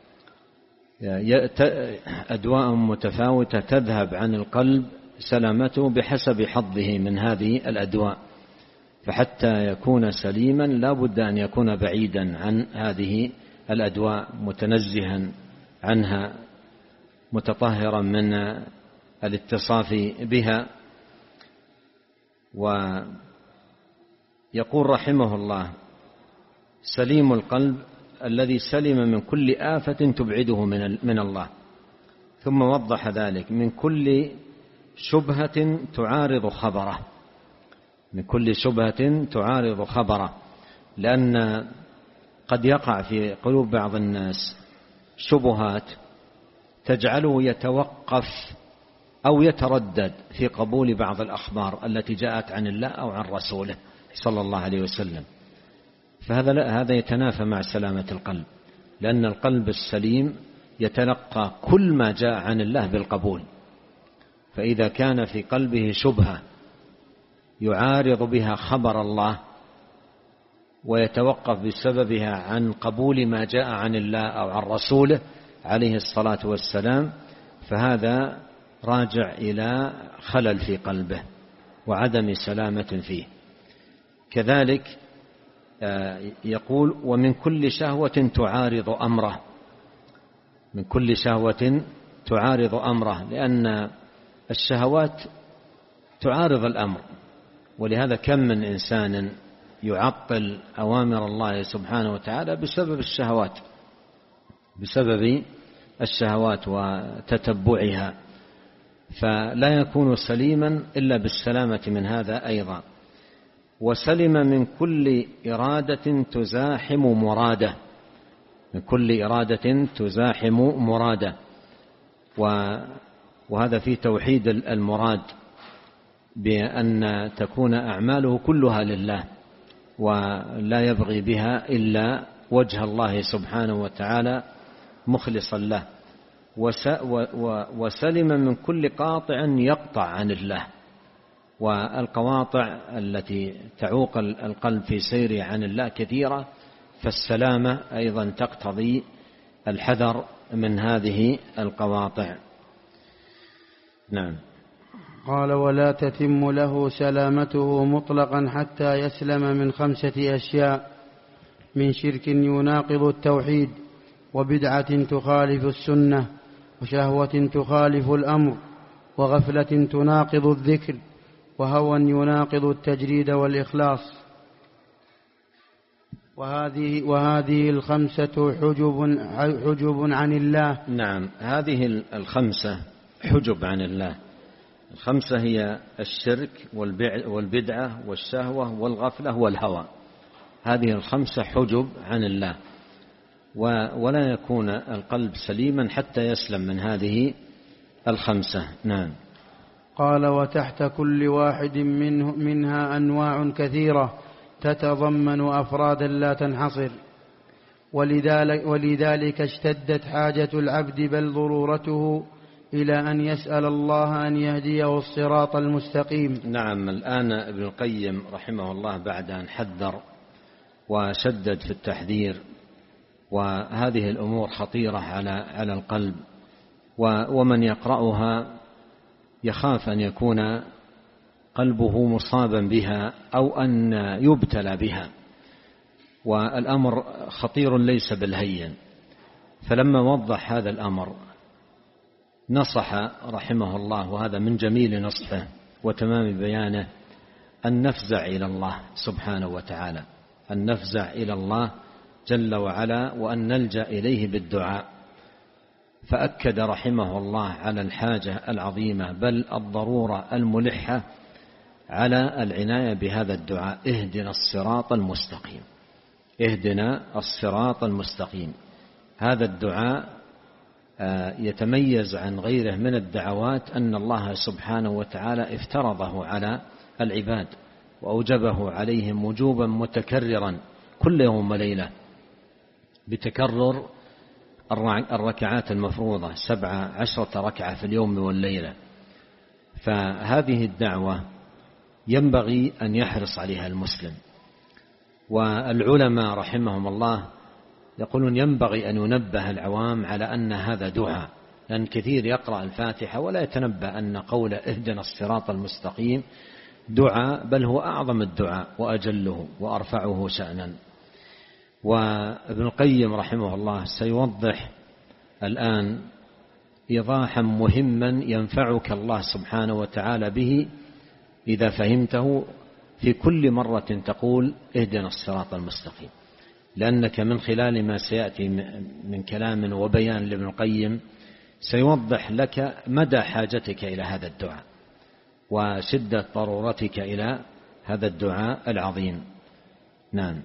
أدواء متفاوتة تذهب عن القلب سلامته بحسب حظه من هذه الأدواء، فحتى يكون سليما لا بد أن يكون بعيدا عن هذه الأدواء، متنزها عنها، متطهرا من الاتصاف بها. ويقول رحمه الله: سليم القلب الذي سلم من كل آفة تبعده من الله. ثم وضح ذلك: من كل شبهة تعارض خبره، من كل شبهة تعارض خبره، لأن قد يقع في قلوب بعض الناس شبهات تجعله يتوقف أو يتردد في قبول بعض الأخبار التي جاءت عن الله أو عن رسوله صلى الله عليه وسلم، فهذا يتنافى مع سلامة القلب، لأن القلب السليم يتلقى كل ما جاء عن الله بالقبول. فإذا كان في قلبه شبهة يعارض بها خبر الله ويتوقف بسببها عن قبول ما جاء عن الله أو عن رسوله عليه الصلاة والسلام، فهذا راجع إلى خلل في قلبه وعدم سلامة فيه. كذلك يقول: ومن كل شهوة تعارض أمره، من كل شهوة تعارض أمره، لأن الشهوات تعارض الأمر، ولهذا كم من إنسان يعطل أوامر الله سبحانه وتعالى بسبب الشهوات وتتبعها، فلا يكون سليما إلا بالسلامة من هذا أيضا. وسلم من كل إرادة تزاحم مراده، من كل إرادة تزاحم مراده، وهذا في توحيد المراد، بأن تكون أعماله كلها لله ولا يبغي بها إلا وجه الله سبحانه وتعالى مخلصا له. وسلم من كل قاطع يقطع عن الله، والقواطع التي تعوق القلب في سيره عن الله كثيرة، فالسلامة أيضا تقتضي الحذر من هذه القواطع. نعم. قال: ولا تتم له سلامته مطلقا حتى يسلم من 5 أشياء: من شرك يناقض التوحيد، وبدعة تخالف السنة، وشهوة تخالف الأمر، وغفلة تناقض الذكر، وهوى يناقض التجريد والإخلاص. وهذه 5 حجب عن الله. نعم، هذه 5 حجب عن الله. 5 هي الشرك والبدعة والشهوة والغفلة والهوى، هذه 5 حجب عن الله، ولا يكون القلب سليما حتى يسلم من هذه 5. نعم. قال: وتحت كل واحد منها أنواع كثيرة تتضمن أفرادا لا تنحصر، ولذلك اشتدت حاجة العبد بل ضرورته إلى أن يسأل الله أن يهديه الصراط المستقيم. نعم. الآن ابن القيم رحمه الله بعد أن حذر وشدد في التحذير، وهذه الأمور خطيرة على القلب، ومن يقرأها يخاف أن يكون قلبه مصابا بها أو أن يبتلى بها، والأمر خطير ليس بالهين. فلما وضح هذا الأمر نصح رحمه الله، وهذا من جميل نصحه وتمام بيانه، أن نفزع إلى الله سبحانه وتعالى، أن نفزع إلى الله جل وعلا، وأن نلجأ إليه بالدعاء. فأكد رحمه الله على الحاجة العظيمة بل الضرورة الملحة على العناية بهذا الدعاء: اهدنا الصراط المستقيم، اهدنا الصراط المستقيم. هذا الدعاء يتميز عن غيره من الدعوات أن الله سبحانه وتعالى افترضه على العباد وأوجبه عليهم وجوبا متكررا كل يوم وليلة، بتكرر الركعات المفروضة 17 ركعة في اليوم والليلة. فهذه الدعوة ينبغي أن يحرص عليها المسلم. والعلماء رحمهم الله يقولون ينبغي أن ينبه العوام على أن هذا دعاء، لأن كثير يقرأ الفاتحة ولا يتنبه أن قول اهدنا الصراط المستقيم دعاء، بل هو أعظم الدعاء وأجله وأرفعه شأنا. وابن القيم رحمه الله سيوضح الآن إيضاحا مهما ينفعك الله سبحانه وتعالى به إذا فهمته في كل مرة تقول اهدنا الصراط المستقيم، لأنك من خلال ما سيأتي من كلام وبيان لابن القيم سيوضح لك مدى حاجتك إلى هذا الدعاء وشدة ضرورتك إلى هذا الدعاء العظيم. نعم.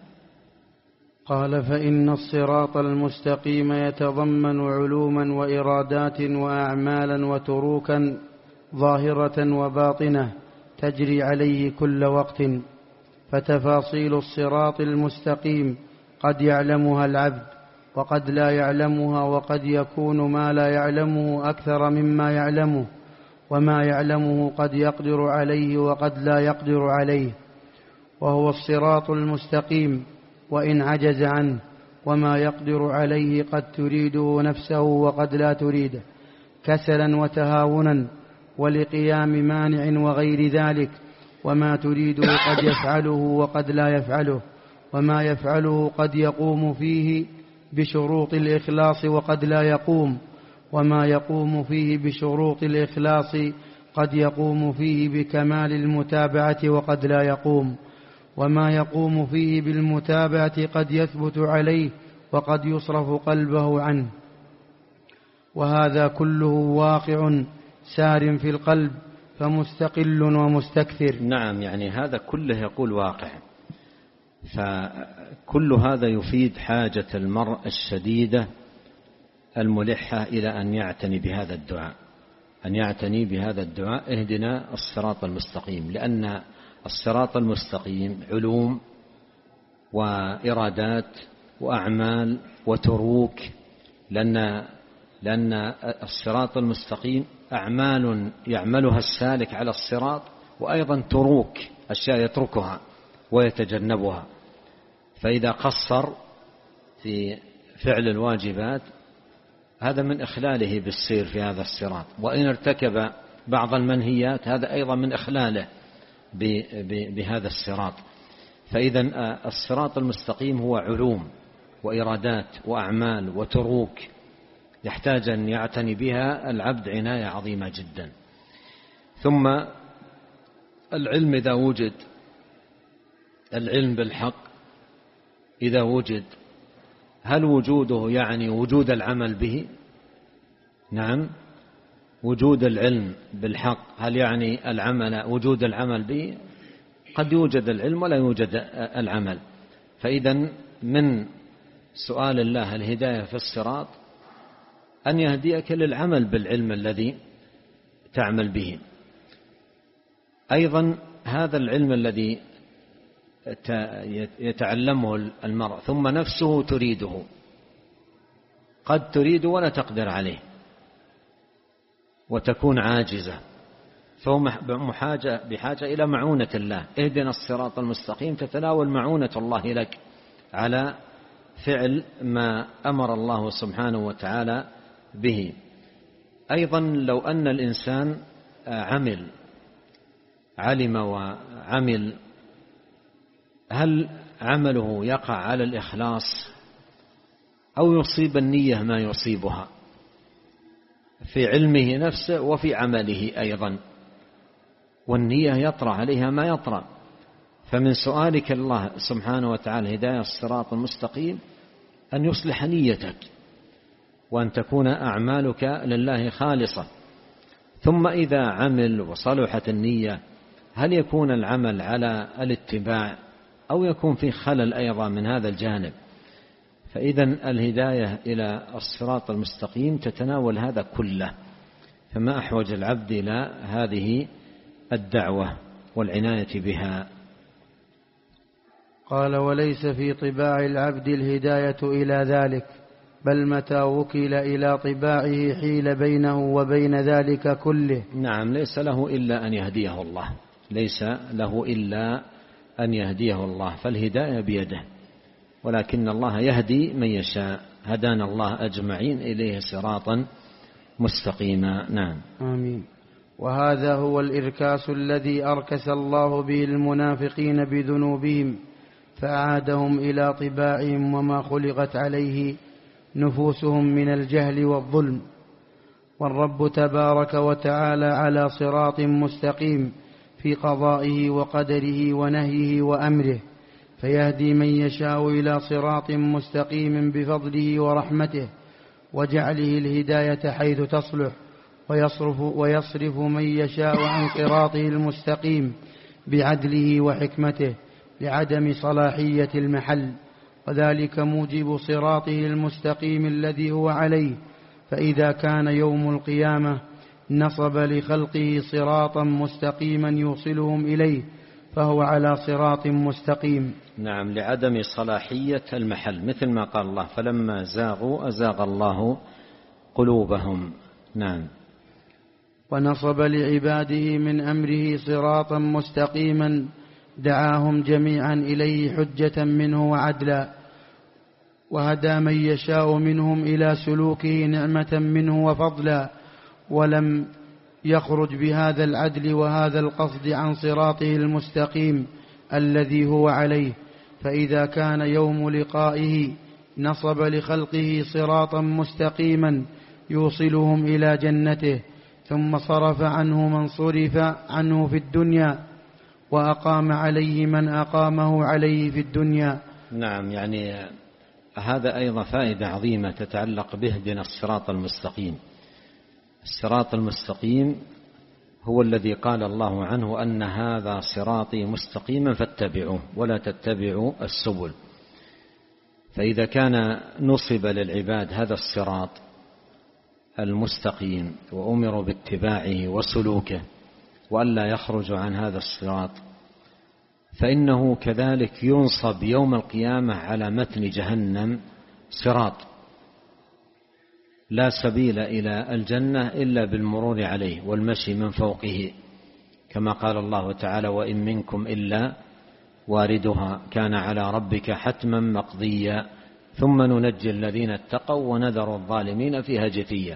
قال: فإن الصراط المستقيم يتضمن علوما وإرادات وأعمالا وتروكا ظاهرة وباطنة تجري عليه كل وقت، فتفاصيل الصراط المستقيم قد يعلمها العبد وقد لا يعلمها، وقد يكون ما لا يعلمه أكثر مما يعلمه، وما يعلمه قد يقدر عليه وقد لا يقدر عليه. وهو الصراط المستقيم وإن عجز عنه، وما يقدر عليه قد تريده نفسه وقد لا تريده، كسلا وتهاونا ولقيام مانع وغير ذلك. وما تريده قد يفعله وقد لا يفعله، وما يفعله قد يقوم فيه بشروط الإخلاص وقد لا يقوم، وما يقوم فيه بشروط الإخلاص قد يقوم فيه بكمال المتابعة وقد لا يقوم، وما يقوم فيه بالمتابعة قد يثبت عليه وقد يصرف قلبه عنه. وهذا كله واقع سار في القلب، فمستقل ومستكثر. نعم، يعني هذا كله يقول واقع. فكل هذا يفيد حاجة المرء الشديدة الملحة إلى أن يعتني بهذا الدعاء، أن يعتني بهذا الدعاء اهدنا الصراط المستقيم، لأن الصراط المستقيم علوم وإرادات وأعمال وتروك، لأن الصراط المستقيم أعمال يعملها السالك على الصراط، وأيضا تروك أشياء يتركها ويتجنبها. فإذا قصر في فعل الواجبات هذا من إخلاله بالسير في هذا الصراط، وإن ارتكب بعض المنهيات هذا أيضا من إخلاله بهذا الصراط. فإذا الصراط المستقيم هو علوم وإرادات وأعمال وتروك يحتاج أن يعتني بها العبد عناية عظيمة جدا. ثم العلم إذا وجد، العلم بالحق إذا وجد، هل وجوده يعني وجود العمل به؟ نعم، وجود العلم بالحق هل يعني وجود العمل به؟ قد يوجد العلم ولا يوجد العمل. فإذا من سؤال الله الهداية في الصراط أن يهديك للعمل بالعلم الذي تعمل به. أيضا هذا العلم الذي يتعلمه المرء ثم نفسه تريده، قد تريد ولا تقدر عليه وتكون عاجزة، فهو بحاجة إلى معونة الله. اهدنا الصراط المستقيم تتناول معونة الله لك على فعل ما أمر الله سبحانه وتعالى به. أيضا لو أن الإنسان علم وعمل، هل عمله يقع على الإخلاص أو يصيب النية ما يصيبها في علمه نفسه وفي عمله أيضا، والنية يطرأ عليها ما يطرأ. فمن سؤالك الله سبحانه وتعالى هداية الصراط المستقيم أن يصلح نيتك وأن تكون أعمالك لله خالصة. ثم إذا عمل وصلحت النية هل يكون العمل على الاتباع أو يكون في خلل أيضا من هذا الجانب؟ فإذا الهداية إلى الصراط المستقيم تتناول هذا كله، فما أحوج العبد إلى هذه الدعوة والعناية بها. قال: وليس في طباع العبد الهداية إلى ذلك، بل متى وكل إلى طباعه حيل بينه وبين ذلك كله. نعم، ليس له إلا أن يهديه الله، ليس له إلا أن يهديه الله، فالهداية بيده، ولكن الله يهدي من يشاء. هدانا الله أجمعين إليه صراطا مستقيما. نعم. آمين. وهذا هو الإركاس الذي أركس الله به المنافقين بذنوبهم، فأعادهم إلى طباعهم وما خلقت عليه نفوسهم من الجهل والظلم. والرب تبارك وتعالى على صراط مستقيم في قضائه وقدره ونهيه وأمره، فيهدي من يشاء إلى صراط مستقيم بفضله ورحمته، وجعله الهداية حيث تصلح، ويصرف من يشاء عن صراطه المستقيم بعدله وحكمته لعدم صلاحية المحل، وذلك موجب صراطه المستقيم الذي هو عليه. فإذا كان يوم القيامة نصب لخلقه صراطا مستقيما يوصلهم إليه، فهو على صراط مستقيم. نعم، لعدم صلاحية المحل، مثل ما قال الله: فلما زاغوا أزاغ الله قلوبهم. نعم. ونصب لعباده من أمره صراطا مستقيما دعاهم جميعا إليه حجة منه وعدلا، وهدى من يشاء منهم إلى سلوكه نعمة منه وفضلا، ولم يخرج بهذا العدل وهذا القصد عن صراطه المستقيم الذي هو عليه. فإذا كان يوم لقائه نصب لخلقه صراطا مستقيما يوصلهم إلى جنته، ثم صرف عنه من صرف عنه في الدنيا، وأقام عليه من أقامه عليه في الدنيا. نعم، يعني هذا أيضا فائدة عظيمة تتعلق به بنا الصراط المستقيم. الصراط المستقيم هو الذي قال الله عنه: أن هذا صراطي مستقيما فاتبعوه ولا تتبعوا السبل. فإذا كان نصب للعباد هذا الصراط المستقيم وأمروا باتباعه وسلوكه وألا يخرجوا عن هذا الصراط، فإنه كذلك ينصب يوم القيامة على متن جهنم صراط لا سبيل إلى الجنة إلا بالمرور عليه والمشي من فوقه، كما قال الله تعالى: وإن منكم إلا واردها كان على ربك حتما مقضيا ثم ننجي الذين اتقوا ونذر الظالمين فيها جثيا.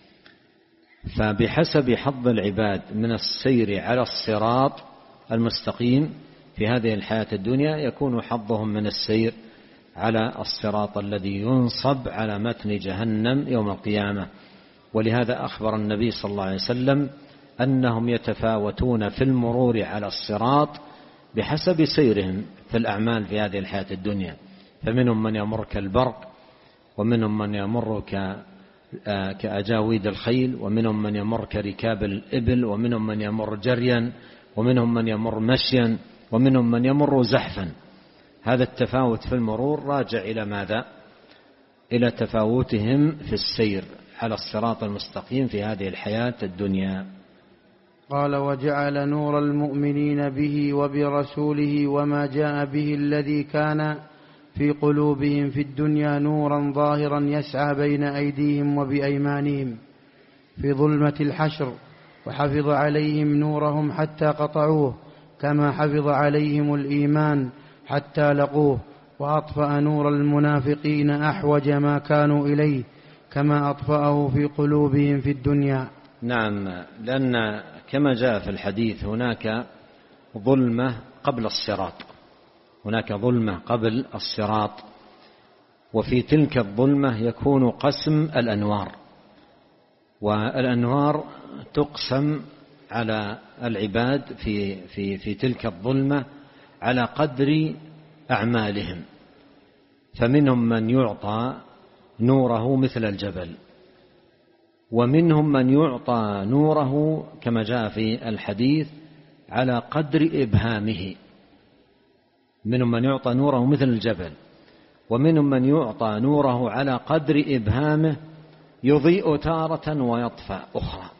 فبحسب حظ العباد من السير على الصراط المستقيم في هذه الحياة الدنيا يكون حظهم من السير على الصراط الذي ينصب على متن جهنم يوم القيامة. ولهذا أخبر النبي صلى الله عليه وسلم أنهم يتفاوتون في المرور على الصراط بحسب سيرهم في الأعمال في هذه الحياة الدنيا، فمنهم من يمر كالبرق، ومنهم من يمر كأجاويد الخيل، ومنهم من يمر كركاب الإبل، ومنهم من يمر جريا، ومنهم من يمر مشيا، ومنهم من يمر زحفا. هذا التفاوت في المرور راجع إلى ماذا؟ إلى تفاوتهم في السير على الصراط المستقيم في هذه الحياة الدنيا. قال: وجعل نور المؤمنين به وبرسوله وما جاء به الذي كان في قلوبهم في الدنيا نورا ظاهرا يسعى بين أيديهم وبأيمانهم في ظلمة الحشر، وحفظ عليهم نورهم حتى قطعوه، كما حفظ عليهم الإيمان حتى لقوه، وأطفأ نور المنافقين أحوج ما كانوا إليه، كما أطفأه في قلوبهم في الدنيا. نعم، لأن كما جاء في الحديث هناك ظلمة قبل الصراط، هناك ظلمة قبل الصراط، وفي تلك الظلمة يكون قسم الأنوار، والأنوار تقسم على العباد في تلك الظلمة على قدر أعمالهم، فمنهم من يعطى نوره مثل الجبل، ومنهم من يعطى نوره كما جاء في الحديث على قدر إبهامه. منهم من يعطى نوره مثل الجبل، ومنهم من يعطى نوره على قدر إبهامه يضيء تارة ويطفأ أخرى،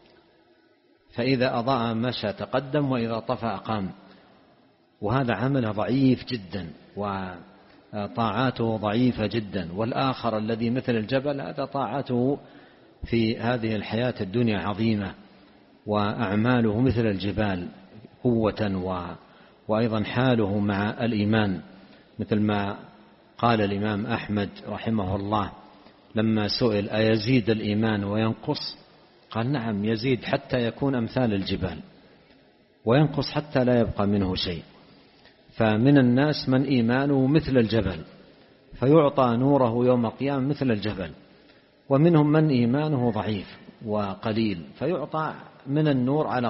فإذا أضاء مشى تقدم وإذا طفأ قام، وهذا عمل ضعيف جدا طاعاته ضعيفة جدا، والآخر الذي مثل الجبل هذا طاعاته في هذه الحياة الدنيا عظيمة وأعماله مثل الجبال قوة، وأيضا حاله مع الإيمان، مثل ما قال الإمام أحمد رحمه الله لما سئل أيزيد الإيمان وينقص؟ قال نعم يزيد حتى يكون أمثال الجبال، وينقص حتى لا يبقى منه شيء. فمن الناس من إيمانه مثل الجبل فيعطى نوره يوم القيامة مثل الجبل، ومنهم من إيمانه ضعيف وقليل فيعطى من النور على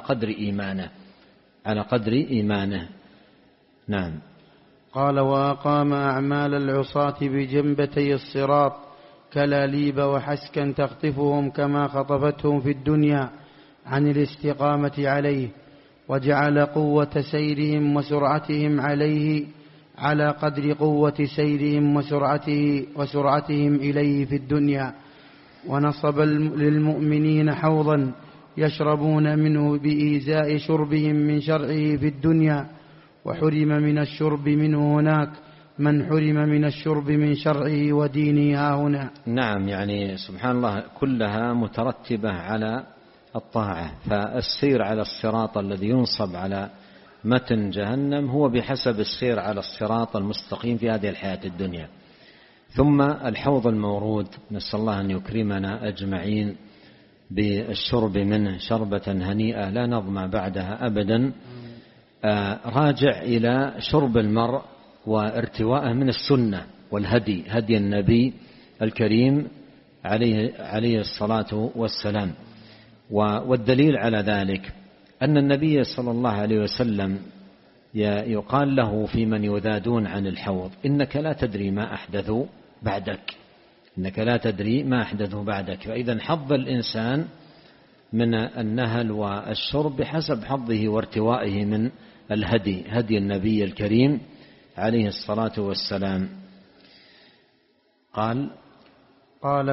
قدر إيمانه. نعم. قال وأقام أعمال العصاة بجنبتي الصراط كلاليب وحسكا تخطفهم كما خطفتهم في الدنيا عن الاستقامة عليه، وجعل قوة سيرهم وسرعتهم عليه على قدر قوة سيرهم وسرعتهم إليه في الدنيا، ونصب للمؤمنين حوضا يشربون منه بإيزاء شربهم من شرعه في الدنيا، وحرم من الشرب منه هناك من حرم من الشرب من شرعه ودينه هنا. نعم، يعني سبحان الله كلها مترتبة على الطاعة. فالسير على الصراط الذي ينصب على متن جهنم هو بحسب السير على الصراط المستقيم في هذه الحياة الدنيا. ثم الحوض المورود نسأل الله أن يكرمنا أجمعين بالشرب منه شربة هنيئة لا نظمأ بعدها أبدا، راجع إلى شرب المرء وارتواءه من السنة والهدي، هدي النبي الكريم عليه الصلاة والسلام. والدليل على ذلك أن النبي صلى الله عليه وسلم يقال له في من يذادون عن الحوض إنك لا تدري ما أحدثوا بعدك، فإذا حظ الإنسان من النهل والشرب بحسب حظه وارتوائه من هدي النبي الكريم عليه الصلاة والسلام. قال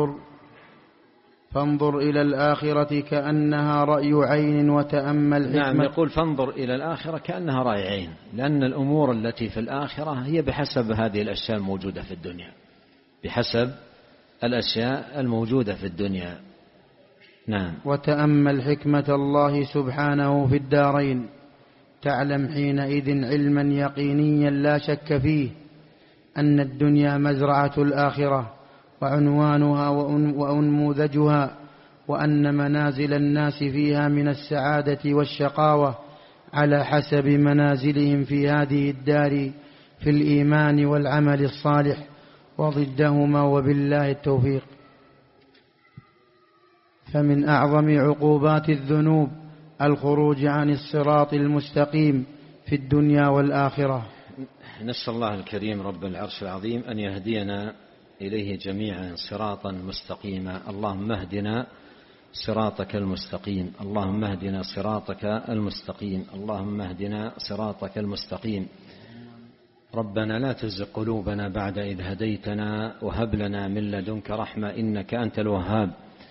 فانظر إلى الآخرة كأنها رأي عين وتأمل حكمة. نعم، يقول فانظر إلى الآخرة كأنها رأي عين، لأن الأمور التي في الآخرة هي بحسب هذه الأشياء الموجودة في الدنيا، بحسب الأشياء الموجودة في الدنيا. نعم. وتأمل حكمة الله سبحانه في الدارين، تعلم حينئذ علما يقينيا لا شك فيه أن الدنيا مزرعة الآخرة وعنوانها وأنموذجها، وأن منازل الناس فيها من السعادة والشقاوة على حسب منازلهم في هذه الدار في الإيمان والعمل الصالح وضدهما، وبالله التوفيق. فمن أعظم عقوبات الذنوب الخروج عن الصراط المستقيم في الدنيا والآخرة. نسأل الله الكريم رب العرش العظيم أن يهدينا إليه جميعا صراطا مستقيما. اللهم اهدنا صراطك المستقيم، اللهم اهدنا صراطك المستقيم، اللهم اهدنا صراطك المستقيم. ربنا لا تزغ قلوبنا بعد إذ هديتنا وهب لنا من لدنك رحمة إنك أنت الوهاب.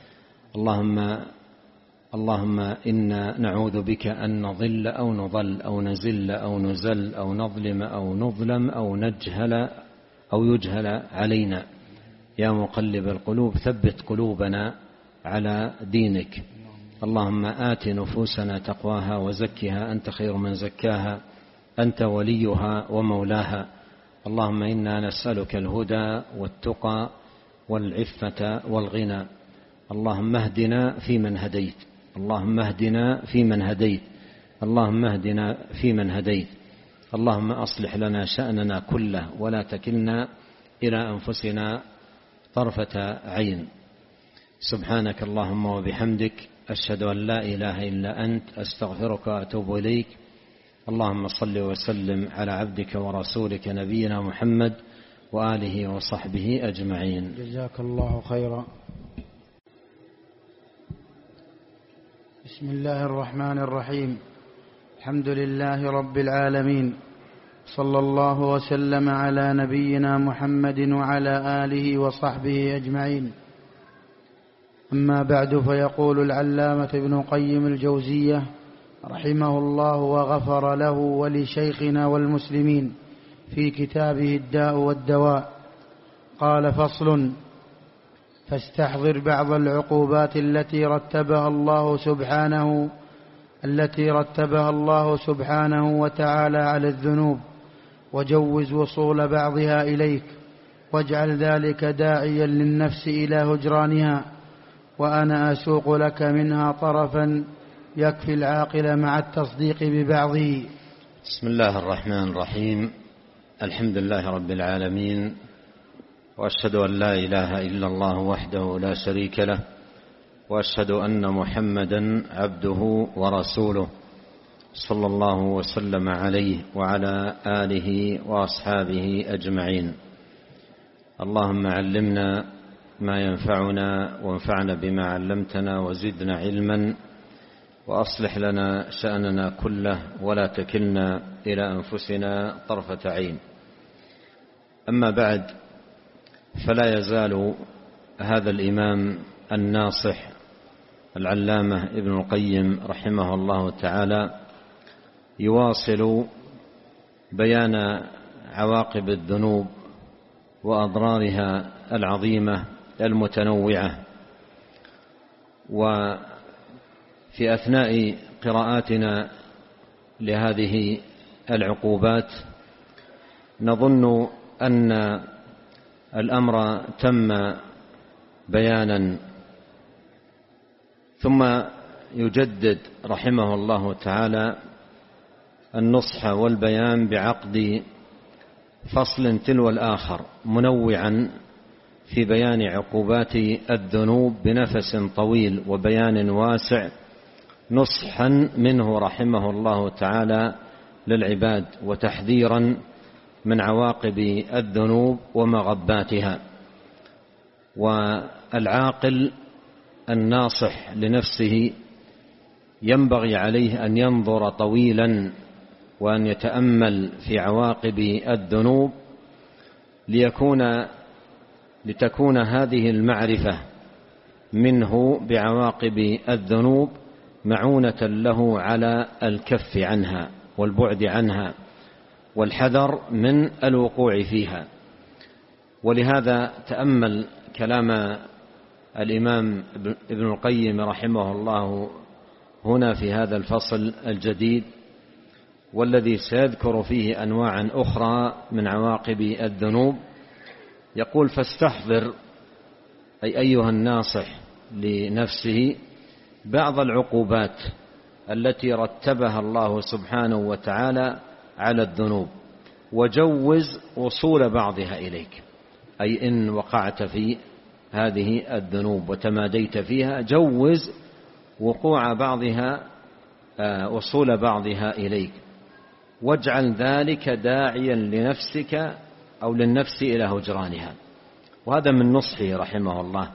اللهم إنا نعوذ بك أن نضل أو نضل أو نزل أو نزل أو نظلم أو نظلم أو نجهل أو يجهل علينا. يا مقلب القلوب ثبت قلوبنا على دينك. اللهم آت نفوسنا تقواها وزكها أنت خير من زكاها أنت وليها ومولاها. اللهم إنا نسألك الهدى والتقى والعفة والغنى. اللهم اهدنا فيمن هديت، اللهم اهدنا فيمن هديت، اللهم اهدنا فيمن هديت. اللهم أصلح لنا شأننا كله ولا تكلنا إلى أنفسنا طرفة عين. سبحانك اللهم وبحمدك أشهد أن لا إله إلا أنت أستغفرك وأتوب إليك. اللهم صل وسلم على عبدك ورسولك نبينا محمد وآله وصحبه أجمعين. جزاك الله خيرا. بسم الله الرحمن الرحيم. الحمد لله رب العالمين، صلى الله وسلم على نبينا محمد وعلى آله وصحبه أجمعين. أما بعد، فيقول العلامة ابن قيم الجوزية رحمه الله وغفر له ولشيخنا والمسلمين في كتابه الداء والدواء. قال: فصل. فاستحضر بعض العقوبات التي رتبها الله سبحانه وتعالى على الذنوب، وجوز وصول بعضها إليك، واجعل ذلك داعيا للنفس إلى هجرانها، وأنا أسوق لك منها طرفا يكفي العاقل مع التصديق ببعضه. بسم الله الرحمن الرحيم. الحمد لله رب العالمين، وأشهد أن لا إله إلا الله وحده لا شريك له، وأشهد أن محمدا عبده ورسوله، صلى الله وسلم عليه وعلى آله وأصحابه أجمعين. اللهم علمنا ما ينفعنا، وانفعنا بما علمتنا، وزدنا علما، وأصلح لنا شأننا كله، ولا تكلنا إلى أنفسنا طرفة عين. أما بعد، فلا يزال هذا الإمام الناصح العلامة ابن القيم رحمه الله تعالى يواصل بيان عواقب الذنوب وأضرارها العظيمة المتنوعة. وفي أثناء قراءاتنا لهذه العقوبات نظن أن الأمر تم بيانا، ثم يجدد رحمه الله تعالى النصح والبيان بعقد فصل تلو الآخر، منوعا في بيان عقوبات الذنوب بنفس طويل وبيان واسع، نصحا منه رحمه الله تعالى للعباد، وتحذيرا من عواقب الذنوب ومغباتها. والعاقل الناصح لنفسه ينبغي عليه أن ينظر طويلا وأن يتأمل في عواقب الذنوب، لتكون هذه المعرفة منه بعواقب الذنوب معونة له على الكف عنها والبعد عنها والحذر من الوقوع فيها. ولهذا تأمل كلام الإمام ابن القيم رحمه الله هنا في هذا الفصل الجديد، والذي سيذكر فيه أنواعا أخرى من عواقب الذنوب. يقول: فاستحضر، أي أيها الناصح لنفسه، بعض العقوبات التي رتبها الله سبحانه وتعالى على الذنوب، وجوز وصول بعضها إليك. أي إن وقعت في هذه الذنوب وتماديت فيها، جوز وقوع بعضها، وصول بعضها إليك، واجعل ذلك داعيا لنفسك أو للنفس إلى هجرانها. وهذا من نصحه رحمه الله،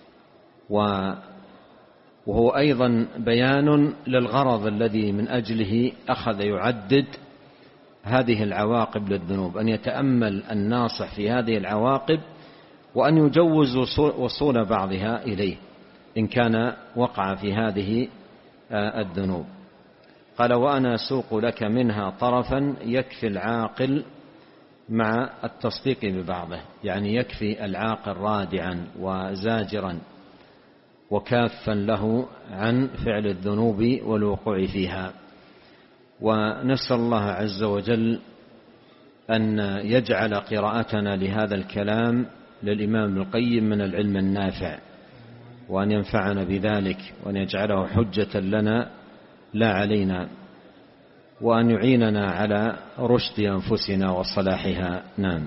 وهو أيضا بيان للغرض الذي من أجله أخذ يعدد هذه العواقب للذنوب، أن يتأمل الناصح في هذه العواقب، وأن يجوز وصول بعضها إليه إن كان وقع في هذه الذنوب. قال: وأنا أسوق لك منها طرفا يكفي العاقل مع التصديق ببعضه. يعني يكفي العاقل رادعا وزاجرا وكافا له عن فعل الذنوب والوقوع فيها. ونسأل الله عز وجل أن يجعل قراءتنا لهذا الكلام للإمام ابن القيم من العلم النافع، وأن ينفعنا بذلك، وأن يجعله حجة لنا لا علينا، وأن يعيننا على رشد أنفسنا وصلاحها. نعم.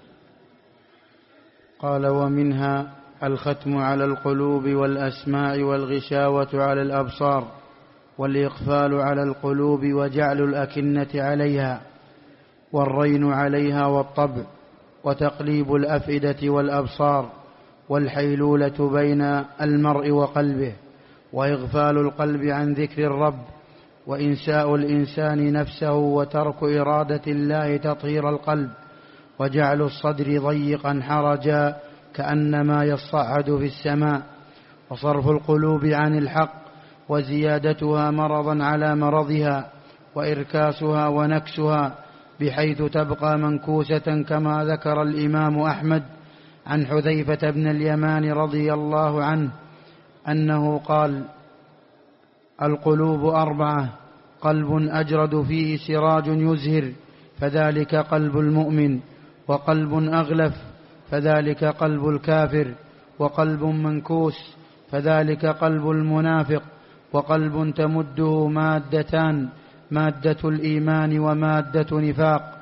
قال: ومنها الختم على القلوب والأسماع، والغشاوة على الأبصار، والإقفال على القلوب، وجعل الأكنة عليها، والرين عليها، والطبع، وتقليب الأفئدة والأبصار، والحيلولة بين المرء وقلبه، وإغفال القلب عن ذكر الرب، وإنساء الإنسان نفسه، وترك إرادة الله تطهير القلب، وجعل الصدر ضيقا حرجا كأنما يصعد في السماء، وصرف القلوب عن الحق، وزيادتها مرضا على مرضها، وإركاسها ونكسها، بحيث تبقى منكوسة، كما ذكر الإمام أحمد عن حذيفة بن اليمان رضي الله عنه أنه قال: القلوب 4: قلب أجرد فيه سراج يزهر فذلك قلب المؤمن، وقلب أغلف فذلك قلب الكافر، وقلب منكوس فذلك قلب المنافق، وقلب تمده مادتان: مادة الإيمان ومادة نفاق،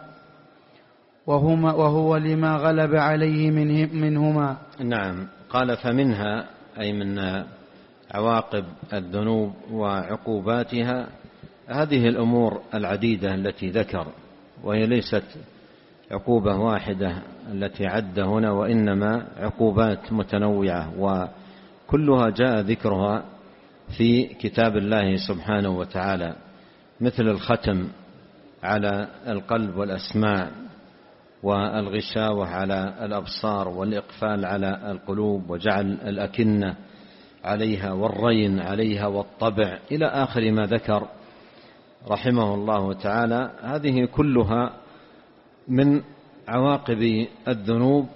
وهو لما غلب عليه منهما. نعم. قال: فمنها، أي من عواقب الذنوب وعقوباتها، هذه الأمور العديدة التي ذكر، وهي ليست عقوبة واحدة التي عد هنا، وإنما عقوبات متنوعة، وكلها جاء ذكرها في كتاب الله سبحانه وتعالى، مثل الختم على القلب والأسماع، والغشاوة على الأبصار، والإقفال على القلوب، وجعل الأكنة عليها، والرين عليها، والطبع، إلى آخر ما ذكر رحمه الله تعالى. هذه كلها من عواقب الذنوب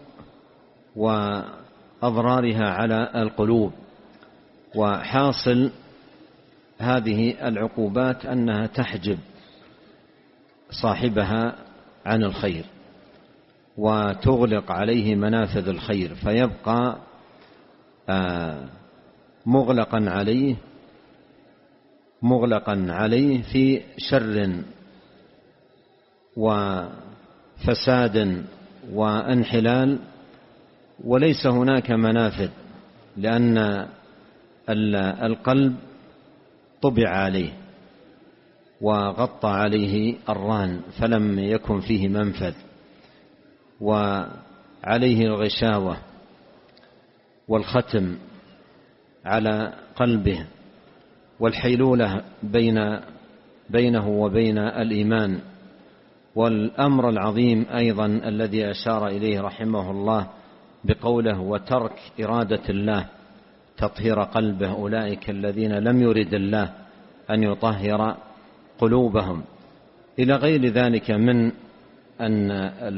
وأضرارها على القلوب. وحاصل هذه العقوبات أنها تحجب صاحبها عن الخير، وتغلق عليه منافذ الخير، فيبقى مغلقا عليه في شر وفساد وانحلال، وليس هناك منافذ، لأن القلب طبع عليه وغطى عليه الران، فلم يكن فيه منفذ، وعليه الغشاوة والختم على قلبه، والحيلولة بينه وبين الإيمان. والأمر العظيم أيضا الذي أشار إليه رحمه الله بقوله: وترك إرادة الله تطهير قلبه، أولئك الذين لم يرد الله أن يطهر قلوبهم، إلى غير ذلك من أن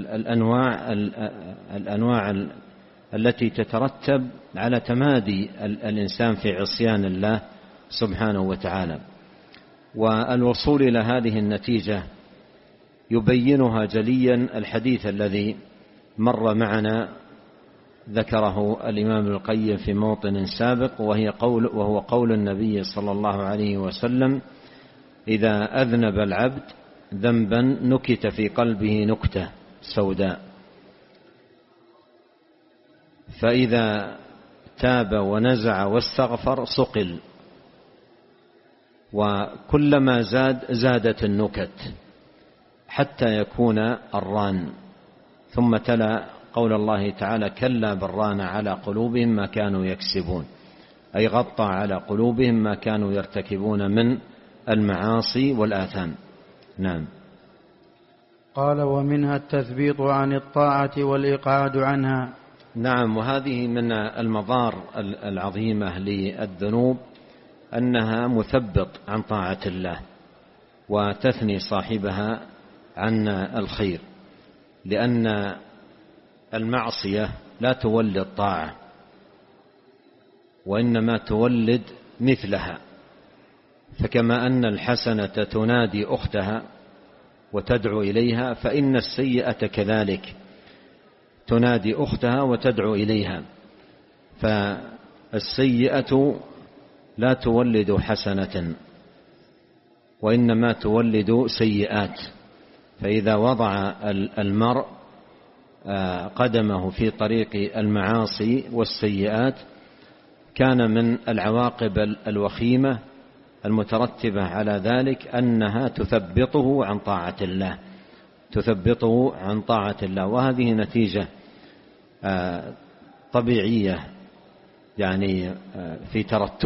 الأنواع التي تترتب على تمادي الإنسان في عصيان الله سبحانه وتعالى. والوصول إلى هذه النتيجة يبينها جليا الحديث الذي مر معنا، ذكره الإمام ابن القيم في موطن سابق، وهو قول النبي صلى الله عليه وسلم: إذا أذنب العبد ذنبا نكت في قلبه نكتة سوداء، فإذا تاب ونزع واستغفر صقل، وكلما زادت النكت حتى يكون الران. ثم تلا قول الله تعالى: كلا بران على قلوبهم ما كانوا يكسبون، أي غطى على قلوبهم ما كانوا يرتكبون من المعاصي والآثام. نعم. قال: ومنها التثبيط عن الطاعة والإقعاد عنها. نعم. وهذه من المضار العظيمة للذنوب، أنها مثبط عن طاعة الله، وتثني صاحبها عن الخير، لأن المعصية لا تولد طاعة، وإنما تولد مثلها. فكما أن الحسنة تنادي أختها وتدعو إليها، فإن السيئة كذلك تنادي أختها وتدعو إليها. فالسيئة لا تولد حسنة، وإنما تولد سيئات. فإذا وضع المرء قدمه في طريق المعاصي والسيئات، كان من العواقب الوخيمة المترتبة على ذلك أنها تثبطه عن طاعة الله، وهذه نتيجة طبيعية، يعني في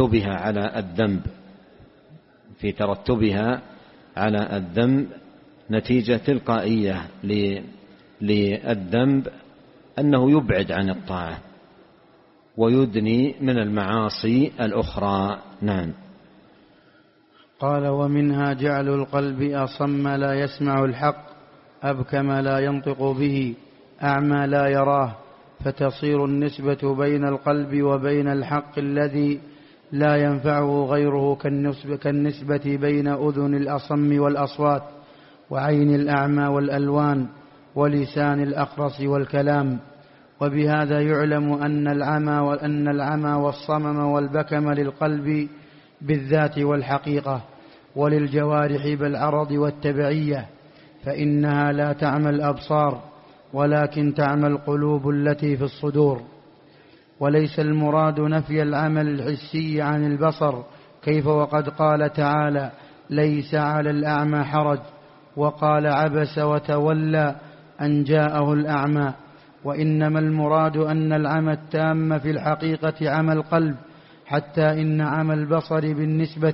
ترتبها على الذنب نتيجة تلقائية للذنب، أنه يبعد عن الطاعة ويدني من المعاصي الأخرى. نعم. قال: ومنها جعل القلب أصم لا يسمع الحق، أبكم لا ينطق به أعمى لا يراه، فتصير النسبة بين القلب وبين الحق الذي لا ينفعه غيره كالنسبة بين أذن الأصم والأصوات، وعين الأعمى والألوان، ولسان الأخرس والكلام. وبهذا يعلم أن العمى والصمم والبكم للقلب بالذات والحقيقة، وللجوارح بالعرض والتبعية، فإنها لا تعمى الأبصار ولكن تعمى القلوب التي في الصدور. وليس المراد نفي العمل الحسي عن البصر، كيف وقد قال تعالى: ليس على الأعمى حرج، وقال: عبس وتولى أن جاءه الأعمى. وإنما المراد أن العمى التام في الحقيقة عمى القلب، حتى إن عمى البصر بالنسبة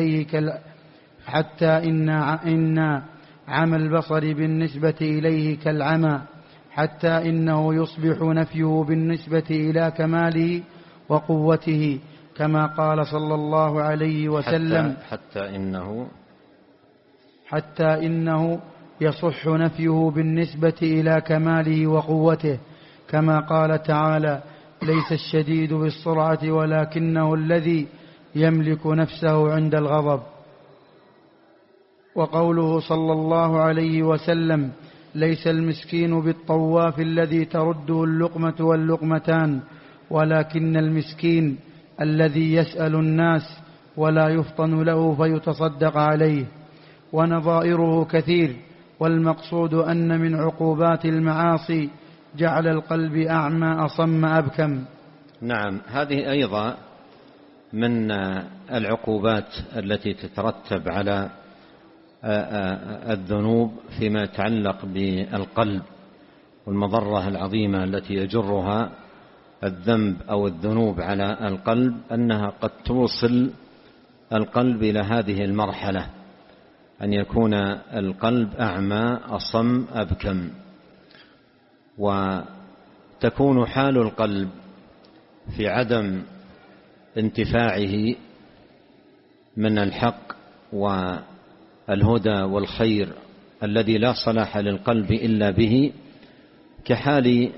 إليه كالعمى، حتى إنه يصبح نفيه بالنسبة إلى كماله وقوته، كما قال صلى الله عليه وسلم: حتى إنه يصح نفيه بالنسبة إلى كماله وقوته، كما قال تعالى: ليس الشديد بالسرعة ولكنه الذي يملك نفسه عند الغضب. وقوله صلى الله عليه وسلم: ليس المسكين بالطواف الذي ترده اللقمة واللقمتان، ولكن المسكين الذي يسأل الناس ولا يفطن له فيتصدق عليه. ونظائره كثير، والمقصود أن من عقوبات المعاصي جعل القلب أعمى أصم أبكم. نعم، هذه أيضا من العقوبات التي تترتب على الذنوب فيما يتعلق بالقلب، والمضرة العظيمة التي يجرها الذنب أو الذنوب على القلب، أنها قد توصل القلب إلى هذه المرحلة، أن يكون القلب أعمى أصم أبكم. وتكون حال القلب في عدم انتفاعه من الحق والهدى والخير الذي لا صلاح للقلب إلا به، كحال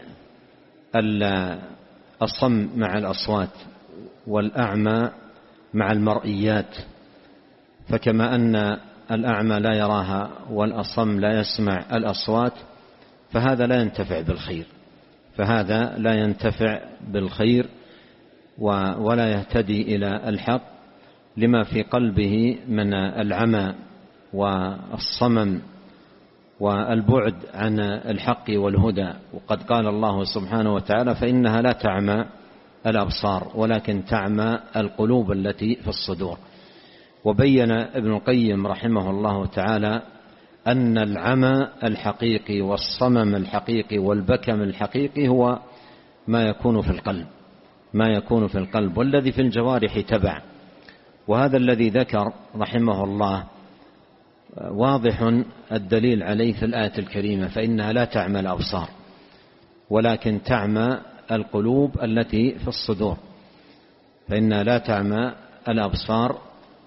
الصم مع الأصوات، والأعمى مع المرئيات. فكما أن الأعمى لا يراها والأصم لا يسمع الأصوات، فهذا لا ينتفع بالخير ولا يهتدي إلى الحق، لما في قلبه من العمى والصمم والبعد عن الحق والهدى. وقد قال الله سبحانه وتعالى: فإنها لا تعمى الأبصار ولكن تعمى القلوب التي في الصدور. وبين ابن القيم رحمه الله تعالى أن العمى الحقيقي والصمم الحقيقي والبكم الحقيقي هو ما يكون في القلب والذي في الجوارح تبع. وهذا الذي ذكر رحمه الله واضح الدليل عليه في الآية الكريمة: فإنها لا تعمى الأبصار ولكن تعمى القلوب التي في الصدور. فإنها لا تعمى الأبصار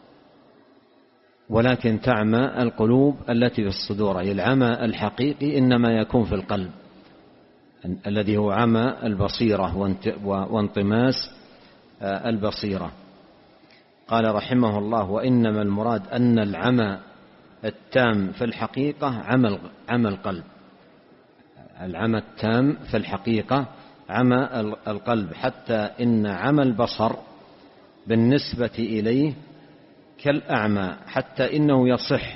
ولكن تعمى القلوب التي في الصدور. أي العمى الحقيقي إنما يكون في القلب، الذي هو عمى البصيرة وانطماس البصيرة. قال رحمه الله: وإنما المراد أن العمى التام في الحقيقة عمى القلب. العمى التام في الحقيقة عمى القلب، حتى إن عمى البصر بالنسبة إليه كالأعمى، حتى إنه يصح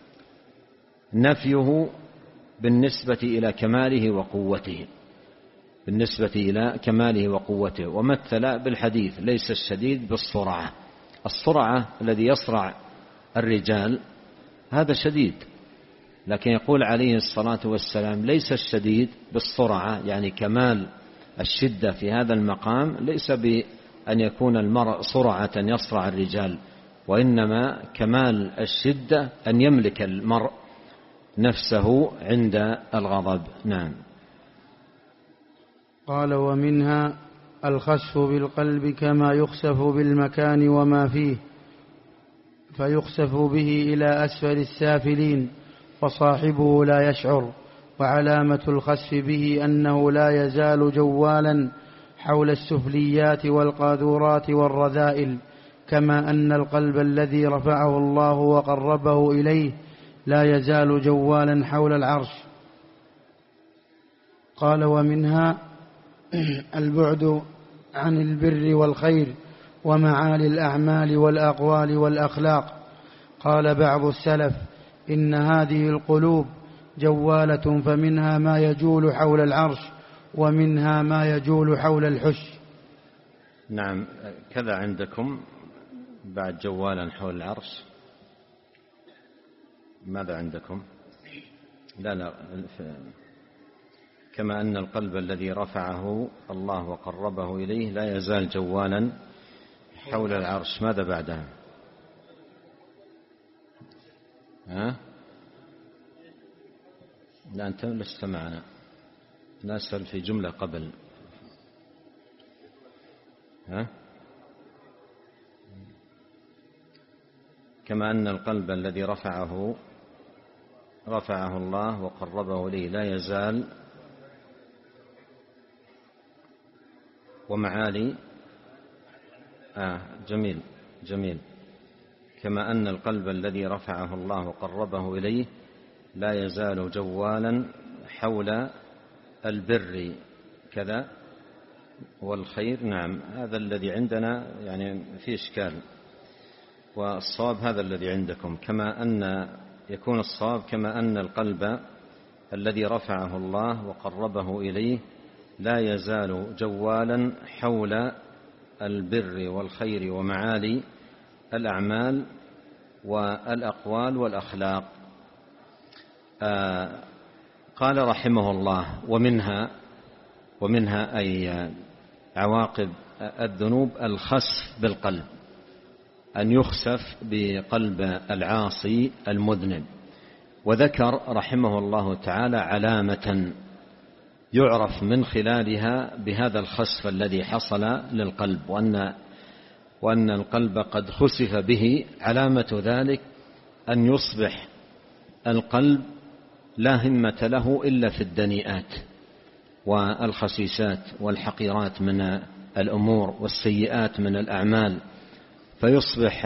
نفيه بالنسبة إلى كماله وقوته. ومثل بالحديث: ليس الشديد بالسرعة. السرعة الذي يسرع الرجال هذا شديد، لكن يقول عليه الصلاة والسلام: ليس الشديد بالسرعة، يعني كمال الشدة في هذا المقام ليس بأن يكون المرء سرعة يسرع الرجال، وإنما كمال الشدة أن يملك المرء نفسه عند الغضب. نعم. قال: ومنها الخسف بالقلب كما يخسف بالمكان وما فيه، فيخسف به إلى أسفل السافلين، وصاحبه لا يشعر. وعلامة الخسف به أنه لا يزال جوالا حول السفليات والقاذورات والرذائل، كما أن القلب الذي رفعه الله وقربه إليه لا يزال جوالا حول العرش. قال: ومنها البعد عن البر والخير ومعالي الأعمال والأقوال والأخلاق. قال بعض السلف: إن هذه القلوب جوالة، فمنها ما يجول حول العرش ومنها ما يجول حول الحش. نعم، كذا عندكم بعد جوالا حول العرش. ماذا عندكم؟ لا كما أن القلب الذي رفعه الله وقربه إليه لا يزال جوالا حول العرش. ماذا بعدها؟ لا، أنت لست معنا، نسأل في جملة قبل. كما أن القلب الذي رفعه الله وقربه إليه لا يزال ومعالي. جميل. كما أن القلب الذي رفعه الله وقربه إليه لا يزال جوالا حول البر كذا والخير. نعم، هذا الذي عندنا يعني في إشكال، والصواب هذا الذي عندكم. كما أن يكون الصواب كما أن القلب الذي رفعه الله وقربه إليه لا يزال جوالا حول البر والخير ومعالي الأعمال والأقوال والأخلاق. قال رحمه الله: ومنها أي عواقب الذنوب الخسف بالقلب، أن يخسف بقلب العاصي المذنب. وذكر رحمه الله تعالى علامة يعرف من خلالها بهذا الخسف الذي حصل للقلب، وأن القلب قد خسف به. علامة ذلك أن يصبح القلب لا همة له إلا في الدنيئات والخسيسات والحقيرات من الأمور والسيئات من الأعمال، فيصبح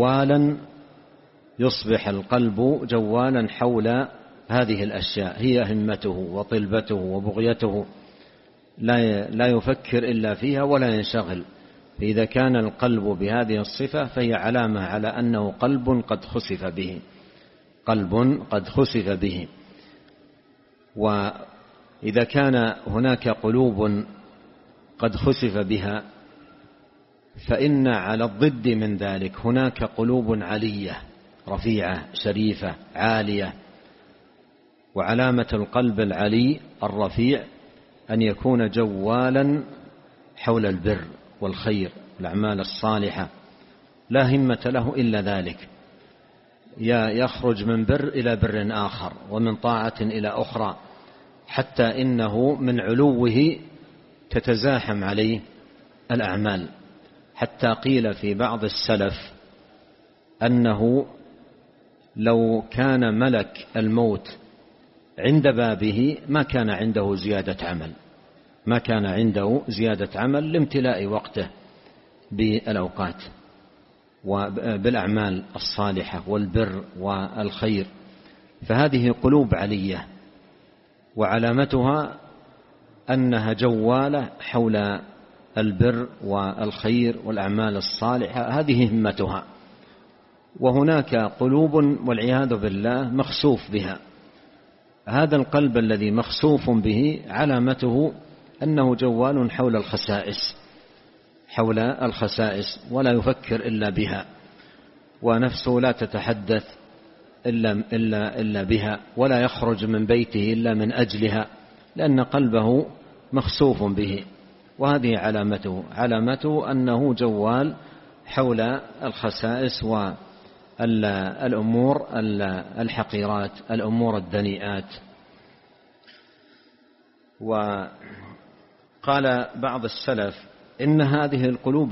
القلب جوالا حول هذه الأشياء، هي همته وطلبته وبغيته، لا يفكر إلا فيها ولا ينشغل. فإذا كان القلب بهذه الصفة فهي علامة على أنه قلب قد خسف به. وإذا كان هناك قلوب قد خسف بها، فإن على الضد من ذلك هناك قلوب علية رفيعة شريفة عالية. وعلامة القلب العلي الرفيع أن يكون جوالا حول البر والخير الأعمال الصالحة، لا همة له إلا ذلك، يخرج من بر إلى بر آخر ومن طاعة إلى أخرى، حتى إنه من علوه تتزاحم عليه الأعمال. حتى قيل في بعض السلف أنه لو كان ملك الموت عند بابه ما كان عنده زيادة عمل لامتلاء وقته بالأوقات وبالأعمال الصالحة والبر والخير. فهذه قلوب علية، وعلامتها أنها جوالة حول البر والخير والأعمال الصالحة، هذه همتها. وهناك قلوب والعياذ بالله مخسوف بها. هذا القلب الذي مخسوف به علامته أنه جوال حول الخسائس ولا يفكر إلا بها، ونفسه لا تتحدث إلا بها، ولا يخرج من بيته إلا من أجلها، لأن قلبه مخسوف به. وهذه علامته أنه جوال حول الخسائس والأمور الحقيرات، الأمور الدنيئات. وقال بعض السلف: إن هذه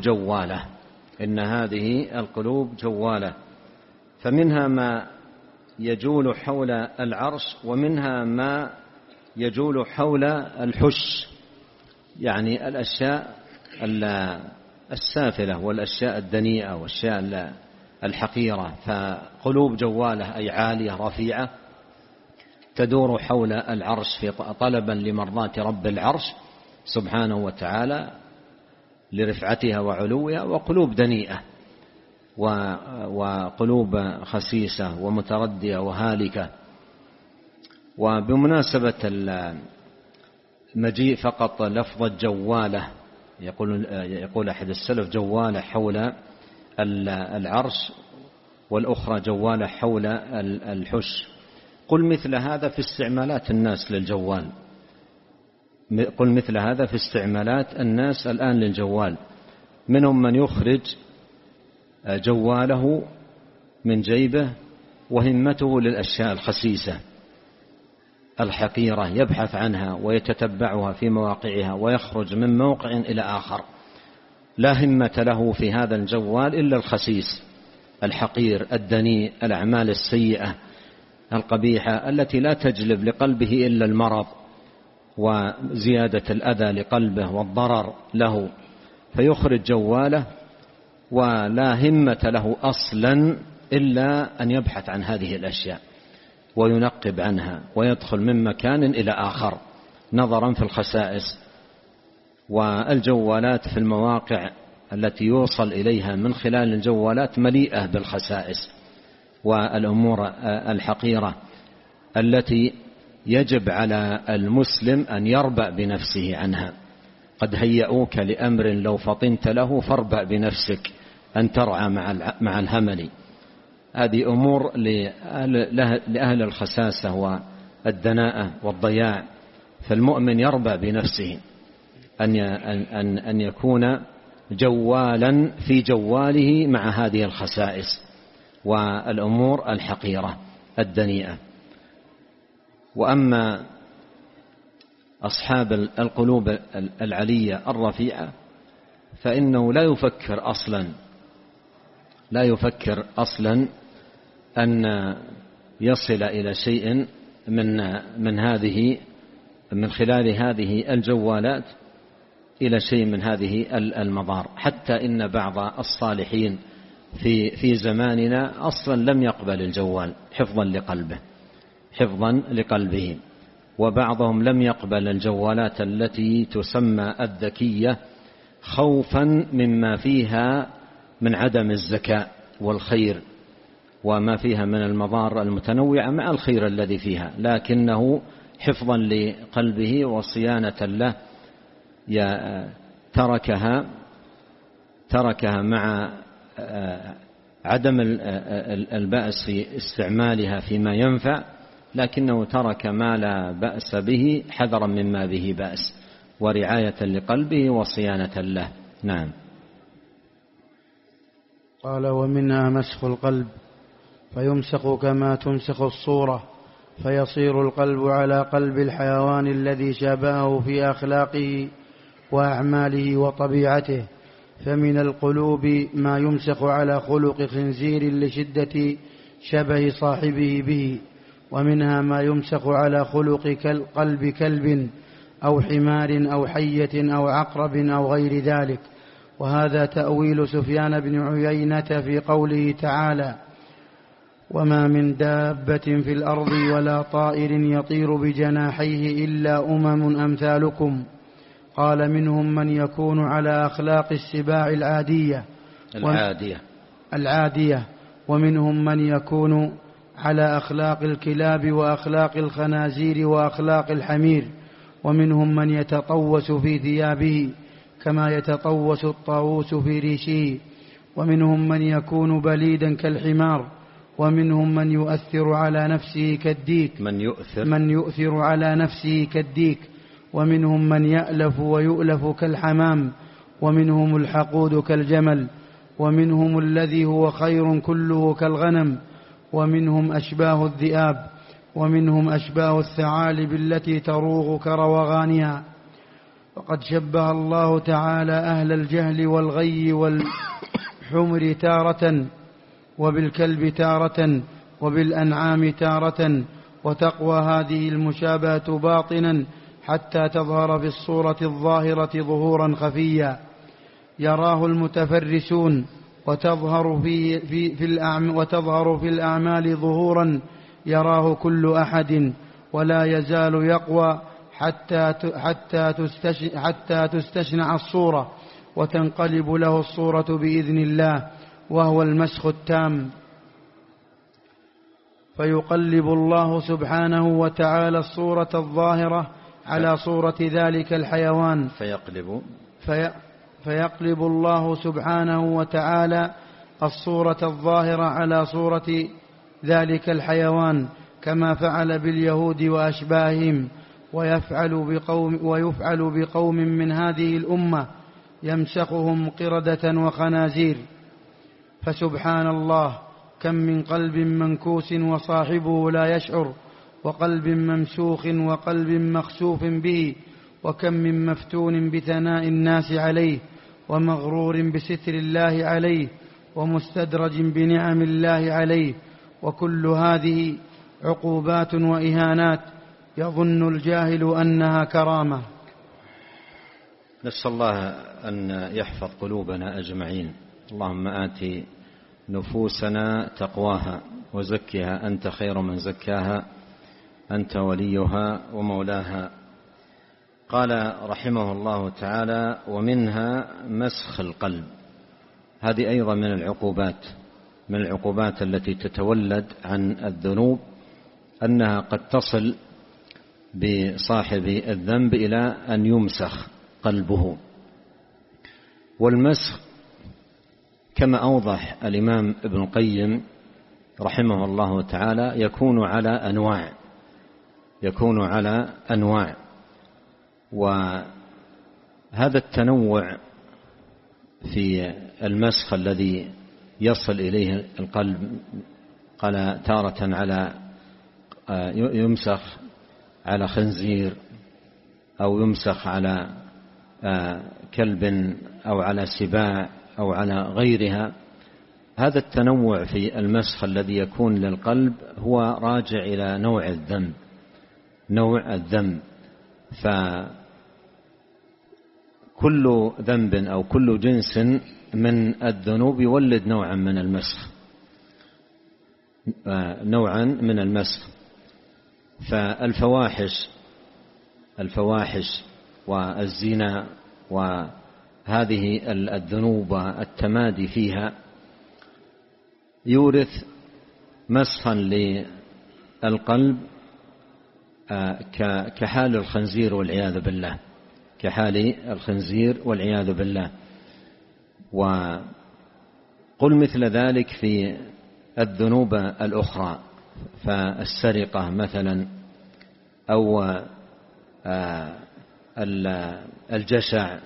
القلوب جوالة، فمنها ما يجول حول العرش، ومنها ما يجول حول الحش، يعني الأشياء السافلة والأشياء الدنيئة والأشياء الحقيرة. فقلوب جوالة أي عالية رفيعة تدور حول العرش في طلبا لمرضاة رب العرش سبحانه وتعالى لرفعتها وعلوها، وقلوب دنيئة وقلوب خسيسة ومتردية وهالكة. وبمناسبة المجيء فقط لفظ جوالة، يقول أحد السلف جوالة حول العرش، والأخرى جوالة حول الحش. قل مثل هذا في استعمالات الناس للجوال، قل مثل هذا في استعمالات الناس الآن للجوال. منهم من يخرج جواله من جيبه وهمته للأشياء الخسيسة الحقيرة، يبحث عنها ويتتبعها في مواقعها، ويخرج من موقع إلى آخر، لا همة له في هذا الجوال إلا الخسيس الحقير الدنيء، الأعمال السيئة القبيحة التي لا تجلب لقلبه إلا المرض وزيادة الأذى لقلبه والضرر له. فيخرج جواله ولا همة له أصلا إلا أن يبحث عن هذه الأشياء وينقب عنها، ويدخل من مكان إلى آخر نظرا في الخسائس. والجوالات في المواقع التي يوصل إليها من خلال الجوالات مليئة بالخسائس والأمور الحقيرة التي يجب على المسلم أن يربأ بنفسه عنها. قد هيئوك لأمر لو فطنت له فاربأ بنفسك أن ترعى مع الهمل. هذه أمور لأهل الخساسة والدناءة والضياع. فالمؤمن يربأ بنفسه أن يكون جوالا في جواله مع هذه الخسائس والأمور الحقيرة الدنيئة. وأما أصحاب القلوب العلية الرفيعة فإنه لا يفكر أصلا أن يصل إلى شيء من خلال هذه الجوالات إلى شيء من هذه المضار. حتى إن بعض الصالحين في زماننا أصلا لم يقبل الجوال حفظا لقلبه، وبعضهم لم يقبل الجوالات التي تسمى الذكية خوفا مما فيها من عدم الزكاة والخير وما فيها من المضار المتنوعة مع الخير الذي فيها، لكنه حفظا لقلبه وصيانة له تركها مع عدم البأس في استعمالها فيما ينفع، لكنه ترك ما لا بأس به حذرا مما به بأس ورعاية لقلبه وصيانة له. نعم. قال: ومنها مسخ القلب، فيمسخ كما تمسخ الصورة، فيصير القلب على قلب الحيوان الذي شابهه في أخلاقه وأعماله وطبيعته. فمن القلوب ما يمسخ على خلق خنزير لشدة شبه صاحبه به، ومنها ما يمسخ على خلق قلب كلب أو حمار أو حية أو عقرب أو غير ذلك. وهذا تأويل سفيان بن عيينة في قوله تعالى: وما من دابة في الأرض ولا طائر يطير بجناحيه إلا أمثالكم. قال: منهم من يكون على أخلاق السباع العادية، ومنهم من يكون على أخلاق الكلاب وأخلاق الخنازير وأخلاق الحمير، ومنهم من يتطوس في ثيابه كما يتطوس الطاووس في ريشه، ومنهم من يكون بليدا كالحمار، ومنهم من يؤثر على نفسه كالديك، ومنهم من يألف ويؤلف كالحمام، ومنهم الحقود كالجمل، ومنهم الذي هو خير كله كالغنم، ومنهم أشباه الذئاب، ومنهم أشباه الثعالب التي تروغ كروغانها. وقد شبه الله تعالى أهل الجهل والغي والحمر تارة وبالكلب تارة، وبالأنعام تارة، وتقوى هذه المشابهة باطنا حتى تظهر في الصورة الظاهرة ظهورا خفيا يراه المتفرسون، وتظهر في الأعمال ظهورا يراه كل أحد، ولا يزال يقوى حتى تستشنع الصورة وتنقلب له الصورة بإذن الله، وهو المسخ التام. فيقلب الله سبحانه وتعالى الصورة الظاهرة على صورة ذلك الحيوان. فيقلب الله سبحانه وتعالى الصورة الظاهرة على صورة ذلك الحيوان، كما فعل باليهود وأشباههم، ويفعل بقوم من هذه الأمة يمسخهم قردة وخنازير. فسبحان الله، كم من قلب منكوس وصاحبه لا يشعر، وقلب ممسوخ وقلب مخسوف به، وكم من مفتون بثناء الناس عليه، ومغرور بستر الله عليه، ومستدرج بنعم الله عليه، وكل هذه عقوبات وإهانات يظن الجاهل أنها كرامة. نسأل الله أن يحفظ قلوبنا أجمعين. اللهم آت نفوسنا تقواها وزكها أنت خير من زكاها أنت وليها ومولاها. قال رحمه الله تعالى: ومنها مسخ القلب. هذه أيضا من العقوبات التي تتولد عن الذنوب، أنها قد تصل بصاحب الذنب إلى أن يمسخ قلبه. والمسخ كما أوضح الإمام ابن القيم رحمه الله تعالى يكون على أنواع، وهذا التنوع في المسخ الذي يصل إليه القلب، قال تارة على يمسخ على خنزير، أو يمسخ على كلب، أو على سباع، أو على غيرها. هذا التنوع في المسخ الذي يكون للقلب هو راجع إلى نوع الذنب. فكل ذنب أو كل جنس من الذنوب يولد نوعا من المسخ. فالفواحش والزنا وهذه الذنوب التمادي فيها يورث مسخا للقلب كحال الخنزير والعياذ بالله. وقل مثل ذلك في الذنوب الأخرى، فالسرقة مثلا، أو الجشع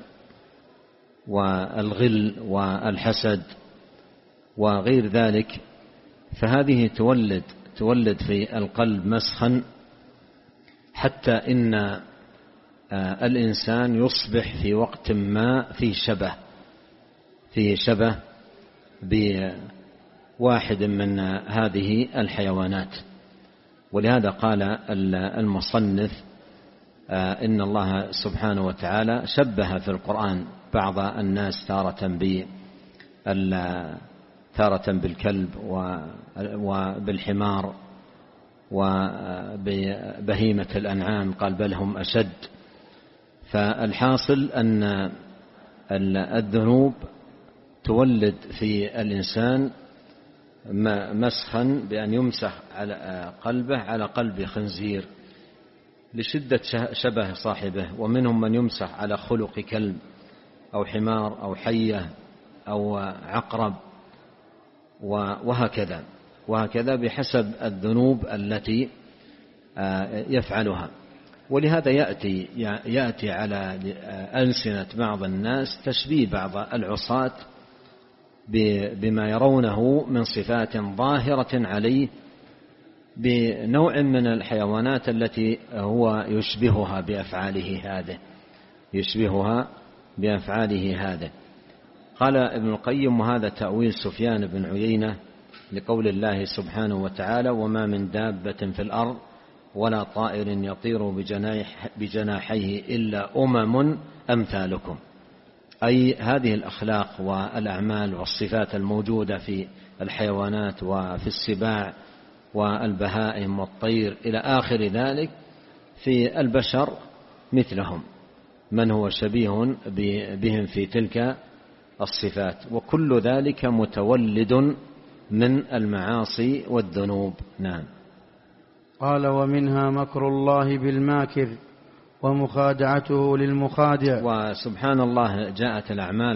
والغل والحسد وغير ذلك، فهذه تولد في القلب مسخا، حتى إن الإنسان يصبح في وقت ما في شبه بواحد من هذه الحيوانات. ولهذا قال المصنف إن الله سبحانه وتعالى شبه في القرآن بعض الناس تارة بالكلب وبالحمار وببهيمة الأنعام، قال بل هم أشد. فالحاصل أن الذنوب تولد في الإنسان مسخا بأن يمسح على قلبه على قلب خنزير لشدة شبه صاحبه، ومنهم من يمسح على خلق كلب أو حمار أو حية أو عقرب، وهكذا بحسب الذنوب التي يفعلها. ولهذا يأتي على ألسنة بعض الناس تشبيه بعض العصاة بما يرونه من صفات ظاهرة عليه بنوع من الحيوانات التي هو يشبهها بأفعاله هذه. قال ابن القيم: وهذا تأويل سفيان بن عيينة لقول الله سبحانه وتعالى: وما من دابة في الأرض ولا طائر يطير بجناحيه إلا أمم أمثالكم. أي هذه الأخلاق والأعمال والصفات الموجودة في الحيوانات وفي السباع والبهائم والطير إلى آخر ذلك في البشر مثلهم، من هو شبيه بهم في تلك الصفات، وكل ذلك متولد من المعاصي والذنوب. نعم. قال: ومنها مكر الله بالماكر ومخادعته للمخادع. وسبحان الله جاءت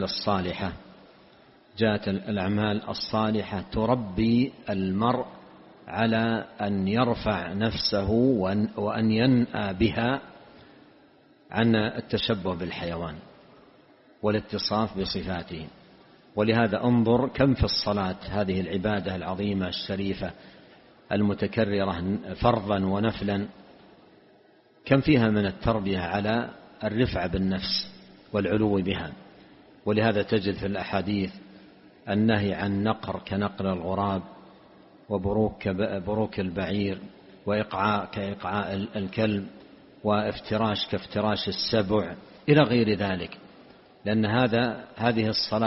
الأعمال الصالحة تربي المرء على أن يرفع نفسه وأن ينأى بها عن التشبه بالحيوان والاتصاف بصفاته. ولهذا انظر كم في الصلاة، هذه العبادة العظيمة الشريفة المتكررة فرضا ونفلا، كم فيها من التربية على الرفع بالنفس والعلو بها. ولهذا تجد في النهي عن نقر كنقر الغراب، وبروك البعير، وإقعاء كإقعاء الكلب، وافتراش كافتراش السبع إلى غير ذلك، لأن هذه الصلاة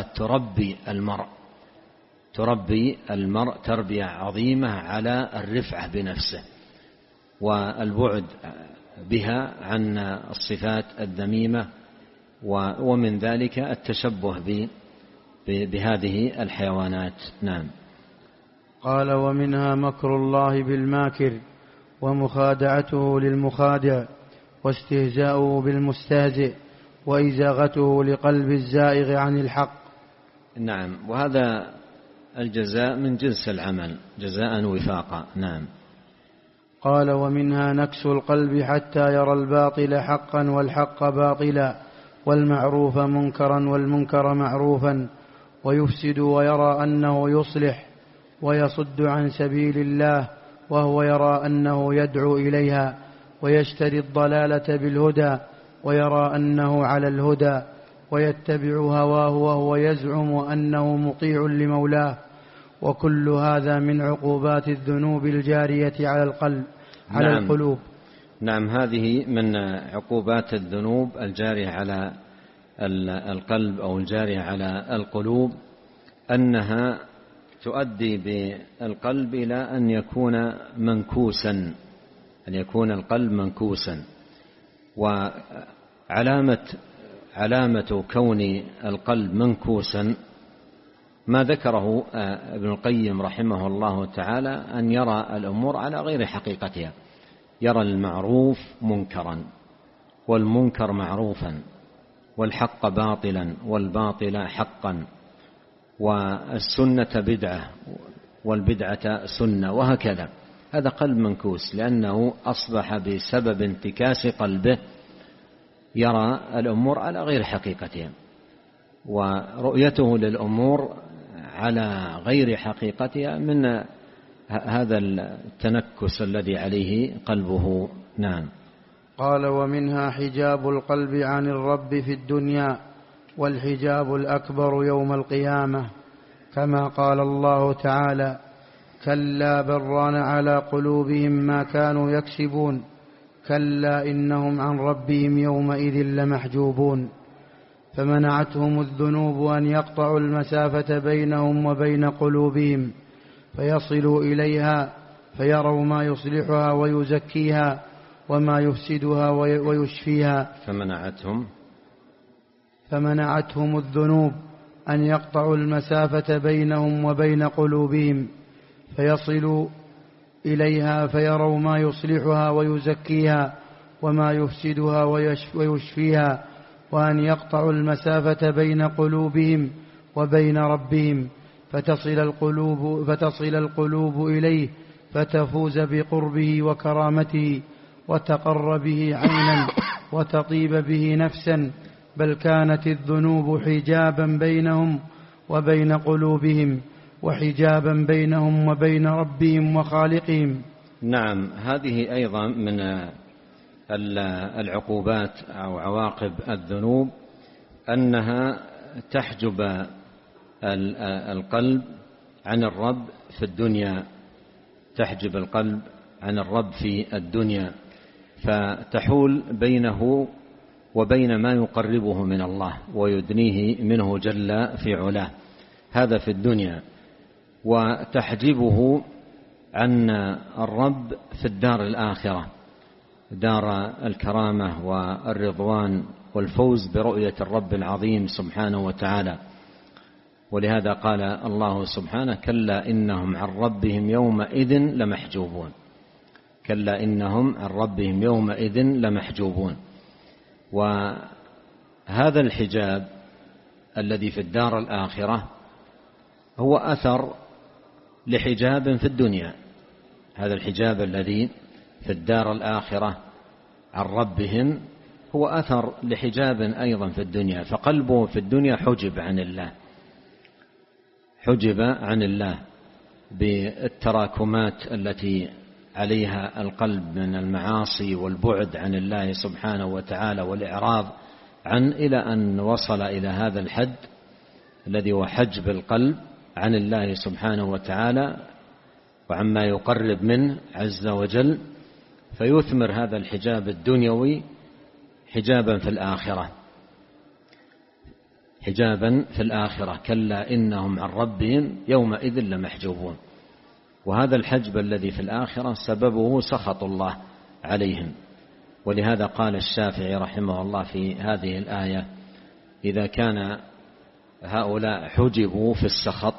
تربي المرء تربية عظيمة على الرفعة بنفسه والبعد بها عن الصفات الذميمة، ومن ذلك التشبه بهذه الحيوانات. نعم. قال: ومنها مكر الله بالماكر ومخادعته للمخادع واستهزاؤه بالمستهزئ وإزاغته لقلب الزائغ عن الحق. نعم. وهذا الجزاء من جنس العمل، جزاء وفاقا. نعم. قال: ومنها نكس القلب حتى يرى الباطل حقا والحق باطلا والمعروف منكرا والمنكر معروفا، ويفسد ويرى أنه يصلح ويصد عن سبيل الله وهو يرى أنه يدعو إليها، ويشتري الضلالة بالهدى ويرى أنه على الهدى، ويتبع هواه وهو يزعم أنه مطيع لمولاه. وكل هذا من عقوبات الذنوب الجارية على القلوب. نعم. هذه من عقوبات الذنوب الجارية على القلب أو الجارية على القلوب، أنها تؤدي بالقلب إلى أن يكون القلب منكوسا. وعلامة كون القلب منكوسا ما ذكره ابن القيم رحمه الله تعالى، أن يرى الأمور على غير حقيقتها، يرى المعروف منكرا والمنكر معروفا والحق باطلا والباطل حقا، والسنة بدعة والبدعة سنة، وهكذا. هذا قلب منكوس، لأنه أصبح بسبب انتكاس قلبه يرى الأمور على غير حقيقتها، ورؤيته للأمور على غير حقيقتها من هذا التنكس الذي عليه قلبه. نعم. قال: ومنها حجاب القلب عن الرب في الدنيا والحجاب الأكبر يوم القيامة، كما قال الله تعالى: كلا بل ران على قلوبهم ما كانوا يكسبون كلا إنهم عن ربهم يومئذ لمحجوبون. فمنعتهم الذنوب أن يقطعوا المسافة بينهم وبين قلوبهم فيصلوا إليها فيروا ما يصلحها ويزكيها وما يفسدها ويشفيها. فمنعتهم الذنوب أن يقطعوا المسافة بينهم وبين قلوبهم فيصلوا إليها فيروا ما يصلحها ويزكيها وما يفسدها ويشفيها، وأن يقطعوا المسافة بين قلوبهم وبين ربهم فتصل القلوب إليه فتفوز بقربه وكرامته وتقر به عينا وتطيب به نفسا، بل كانت الذنوب حجابا بينهم وبين قلوبهم وحجابا بينهم وبين ربهم وخالقهم. نعم. هذه أيضا من العقوبات أو عواقب الذنوب، أنها تحجب القلب عن الرب في الدنيا، تحجب القلب عن الرب في الدنيا، فتحول بينه وبين ما يقربه من الله ويدنيه منه جل في علاه، هذا في الدنيا. وتحجبه عن الرب في الدار الآخرة، دار الكرامة والرضوان والفوز برؤية الرب العظيم سبحانه وتعالى. ولهذا قال الله سبحانه: كلا إنهم عن ربهم يومئذ لمحجوبون. كلا إنهم عن ربهم يومئذ لمحجوبون. وهذا الحجاب الذي في الدار الآخرة هو أثر لحجاب في الدنيا. هذا الحجاب الذي في الدار الآخرة عن ربهم هو أثر لحجاب أيضا في الدنيا، فقلبه في الدنيا حجب عن الله، حجب عن الله بالتراكمات التي عليها القلب من المعاصي والبعد عن الله سبحانه وتعالى والإعراض عنه، إلى أن وصل إلى هذا الحد الذي هو حجب القلب عن الله سبحانه وتعالى وعما يقرب منه عز وجل، فيثمر هذا الحجاب الدنيوي حجابا في الآخرة، حجابا في الآخرة. كلا إنهم عن ربهم يومئذ لمحجوبون. وهذا الحجب الذي في الآخرة سببه سخط الله عليهم. ولهذا قال الشافعي رحمه الله في هذه الآية: إذا كان هؤلاء حجبوا في السخط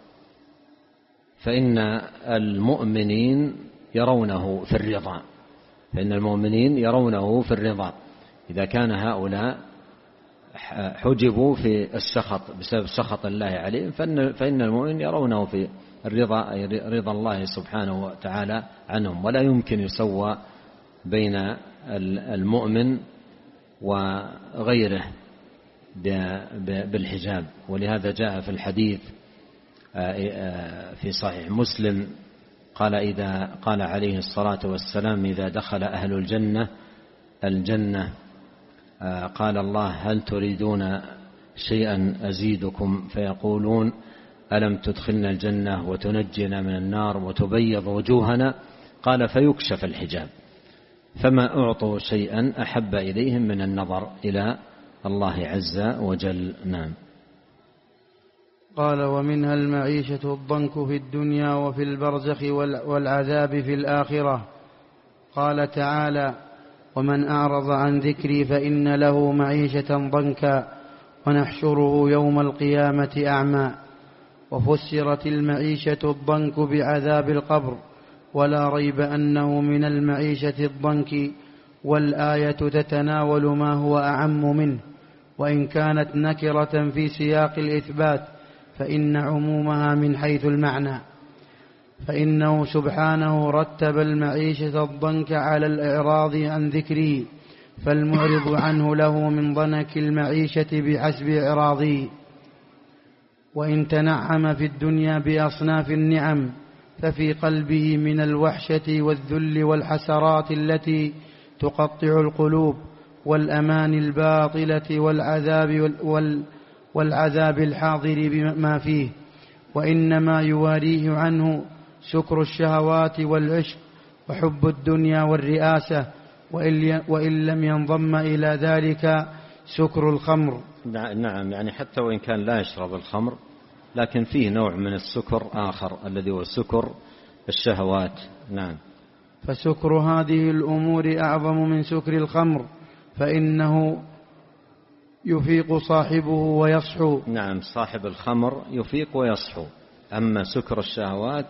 فإن المؤمنين يرونه في الرضا، فإن المؤمنين يرونه في الرضا. إذا كان هؤلاء حجبوا في السخط بسبب سخط الله عليهم فإن المؤمن يرونه في الرضا، أي رضا الله سبحانه وتعالى عنهم. ولا يمكن يسوى بين المؤمن وغيره بالحجاب. ولهذا جاء في الحديث في صحيح مسلم قال عليه الصلاة والسلام: إذا دخل أهل الجنة قال الله: هل تريدون شيئا أزيدكم؟ فيقولون: ألم تدخلنا الجنة وتنجنا من النار وتبيض وجوهنا؟ قال: فيكشف الحجاب، فما أعطوا شيئا أحب إليهم من النظر إلى الله عز وجل. نعم. قال: ومنها المعيشة الضنك في الدنيا وفي البرزخ والعذاب في الآخرة. قال تعالى: ومن أعرض عن ذكري فإن له معيشة ضنكا ونحشره يوم القيامة أعمى. وفسرت المعيشة الضنك بعذاب القبر، ولا ريب أنه من المعيشة الضنك، والآية تتناول ما هو أعم منه، وإن كانت نكرة في سياق الإثبات فإن عمومها من حيث المعنى، فإنه سبحانه رتب المعيشة الضنك على الإعراض عن ذكره، فالمعرض عنه له من ضنك المعيشة بحسب إعراضه. وإن تنعم في الدنيا بأصناف النعم ففي قلبه من الوحشة والذل والحسرات التي تقطع القلوب والأمان الباطلة والعذاب الحاضر بما فيه، وإنما يواريه عنه سكر الشهوات والعشق وحب الدنيا والرئاسة، وإن لم ينضم إلى ذلك سكر الخمر. نعم، يعني حتى وإن كان لا يشرب الخمر لكن فيه نوع من السكر آخر الذي هو سكر الشهوات. نعم. فسكر هذه الأمور أعظم من سكر الخمر، فإنه يفيق صاحبه ويصحو. نعم، صاحب الخمر يفيق ويصحو، أما سكر الشهوات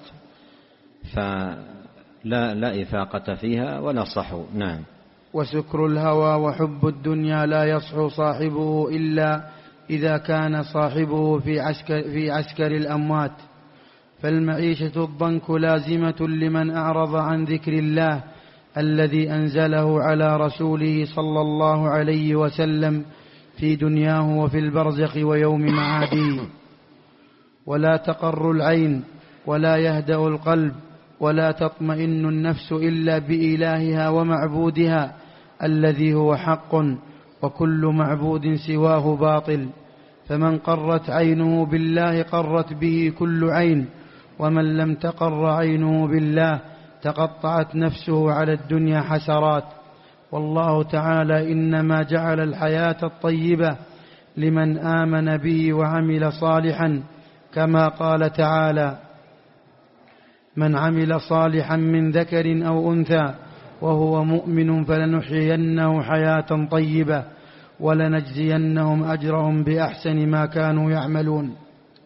فلا إفاقة فيها ولا صحو. نعم. وسكر الهوى وحب الدنيا لا يصحو صاحبه إلا إذا كان صاحبه في عسكر الأموات. فالمعيشة الضنك لازمة لمن أعرض عن ذكر الله الذي أنزله على رسوله صلى الله عليه وسلم في دنياه وفي البرزخ ويوم معاده. ولا تقر العين ولا يهدأ القلب ولا تطمئن النفس إلا بإلهها ومعبودها الذي هو حق، وكل معبود سواه باطل. فمن قرت عينه بالله قرت به كل عين، ومن لم تقر عينه بالله تقطعت نفسه على الدنيا حسرات. والله تعالى إنما جعل الحياة الطيبة لمن آمن به وعمل صالحا، كما قال تعالى: من عمل صالحا من ذكر أو أنثى وهو مؤمن فلنحيينه حياة طيبة ولنجزينهم أجرهم بأحسن ما كانوا يعملون.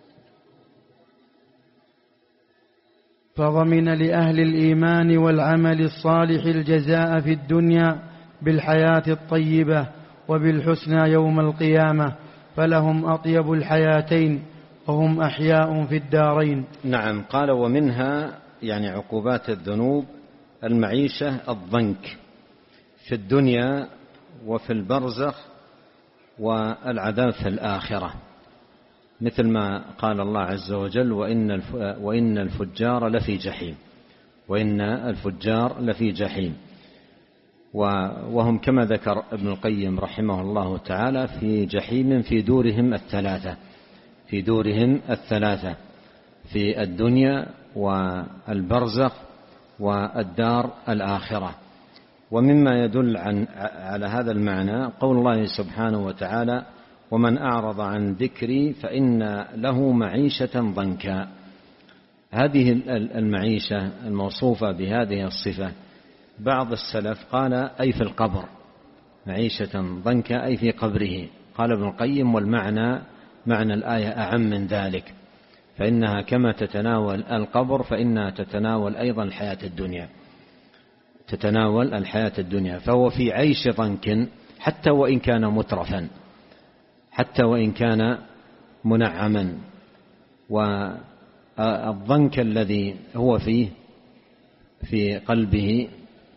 فضمن لأهل الإيمان والعمل الصالح الجزاء في الدنيا بالحياة الطيبة وبالحسنى يوم القيامة، فلهم أطيب الحياتين وهم أحياء في الدارين. نعم. قال: ومنها يعني عقوبات الذنوب المعيشة الضنك في الدنيا وفي البرزخ والعذاب في الآخرة، مثل ما قال الله عز وجل: وإن الفجار لفي جحيم، وإن الفجار لفي جحيم. وهم كما ذكر ابن القيم رحمه الله تعالى في جحيم في دورهم الثلاثة، في دورهم الثلاثة في الدنيا والبرزخ والدار الآخرة. ومما يدل على هذا المعنى قول الله سبحانه وتعالى: ومن أعرض عن ذكري فإن له معيشة ضنكا. هذه المعيشة الموصوفة بهذه الصفة بعض السلف قال: أي في القبر، معيشة ضنكا أي في قبره. قال ابن القيم: والمعنى معنى الآية أعم من ذلك، فإنها كما تتناول القبر فإنها تتناول أيضا الحياة الدنيا، تتناول الحياة الدنيا. فهو في عيش ضنك حتى وإن كان مترفا، حتى وإن كان منعما. والضنك الذي هو فيه في قلبه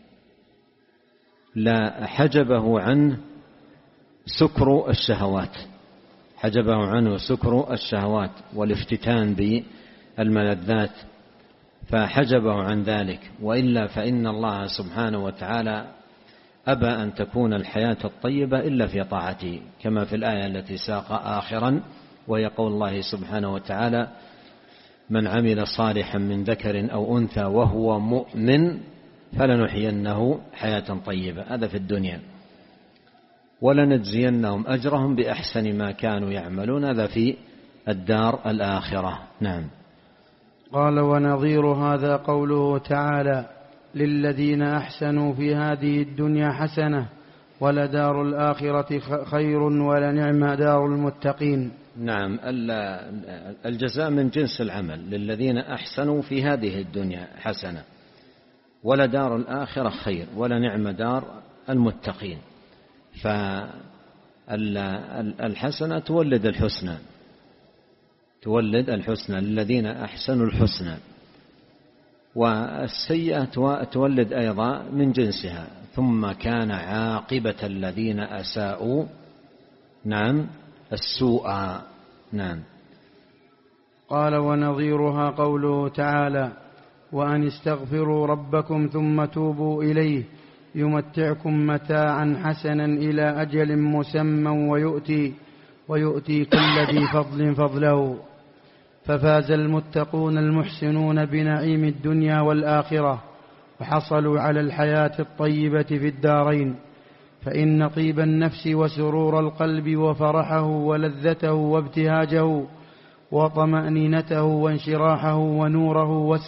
لا حجبه عنه سكر الشهوات، حجبه عنه سكر الشهوات والافتتان بالملذات، فحجبه عن ذلك. وإلا فإن الله سبحانه وتعالى أبى أن تكون الحياة الطيبة إلا في طاعته، كما في الآية التي ساق آخرا، وهي قول الله سبحانه وتعالى: من عمل صالحا من ذكر أو أنثى وهو مؤمن فلنحيينه حياة طيبة. هذا في الدنيا. ولنجزينهم أجرهم بأحسن ما كانوا يعملون. هذا في الدار الآخرة. نعم. قال: ونظير هذا قوله تعالى: للذين أحسنوا في هذه الدنيا حسنة ولدار الآخرة خير ولنعم دار المتقين. نعم. الجزاء من جنس العمل. للذين أحسنوا في هذه الدنيا حسنة ولدار الآخرة خير ولنعم دار المتقين. فالحسنة تولد الحسنى، تولد الحسنى. للذين أحسنوا الحسنى. والسيئة تولد أيضا من جنسها. ثم كان عاقبة الذين أساءوا نعم السوء. نعم. قال: ونظيرها قوله تعالى: وأن استغفروا ربكم ثم توبوا إليه يمتعكم متاعا حسنا إلى أجل مسمى ويؤتي كل ذي فضل فضله. ففاز المتقون المحسنون بنعيم الدنيا والآخرة، وحصلوا على الحياة الطيبة في الدارين. فإن طيب النفس وسرور القلب وفرحه ولذته وابتهاجه وطمأنينته وانشراحه ونوره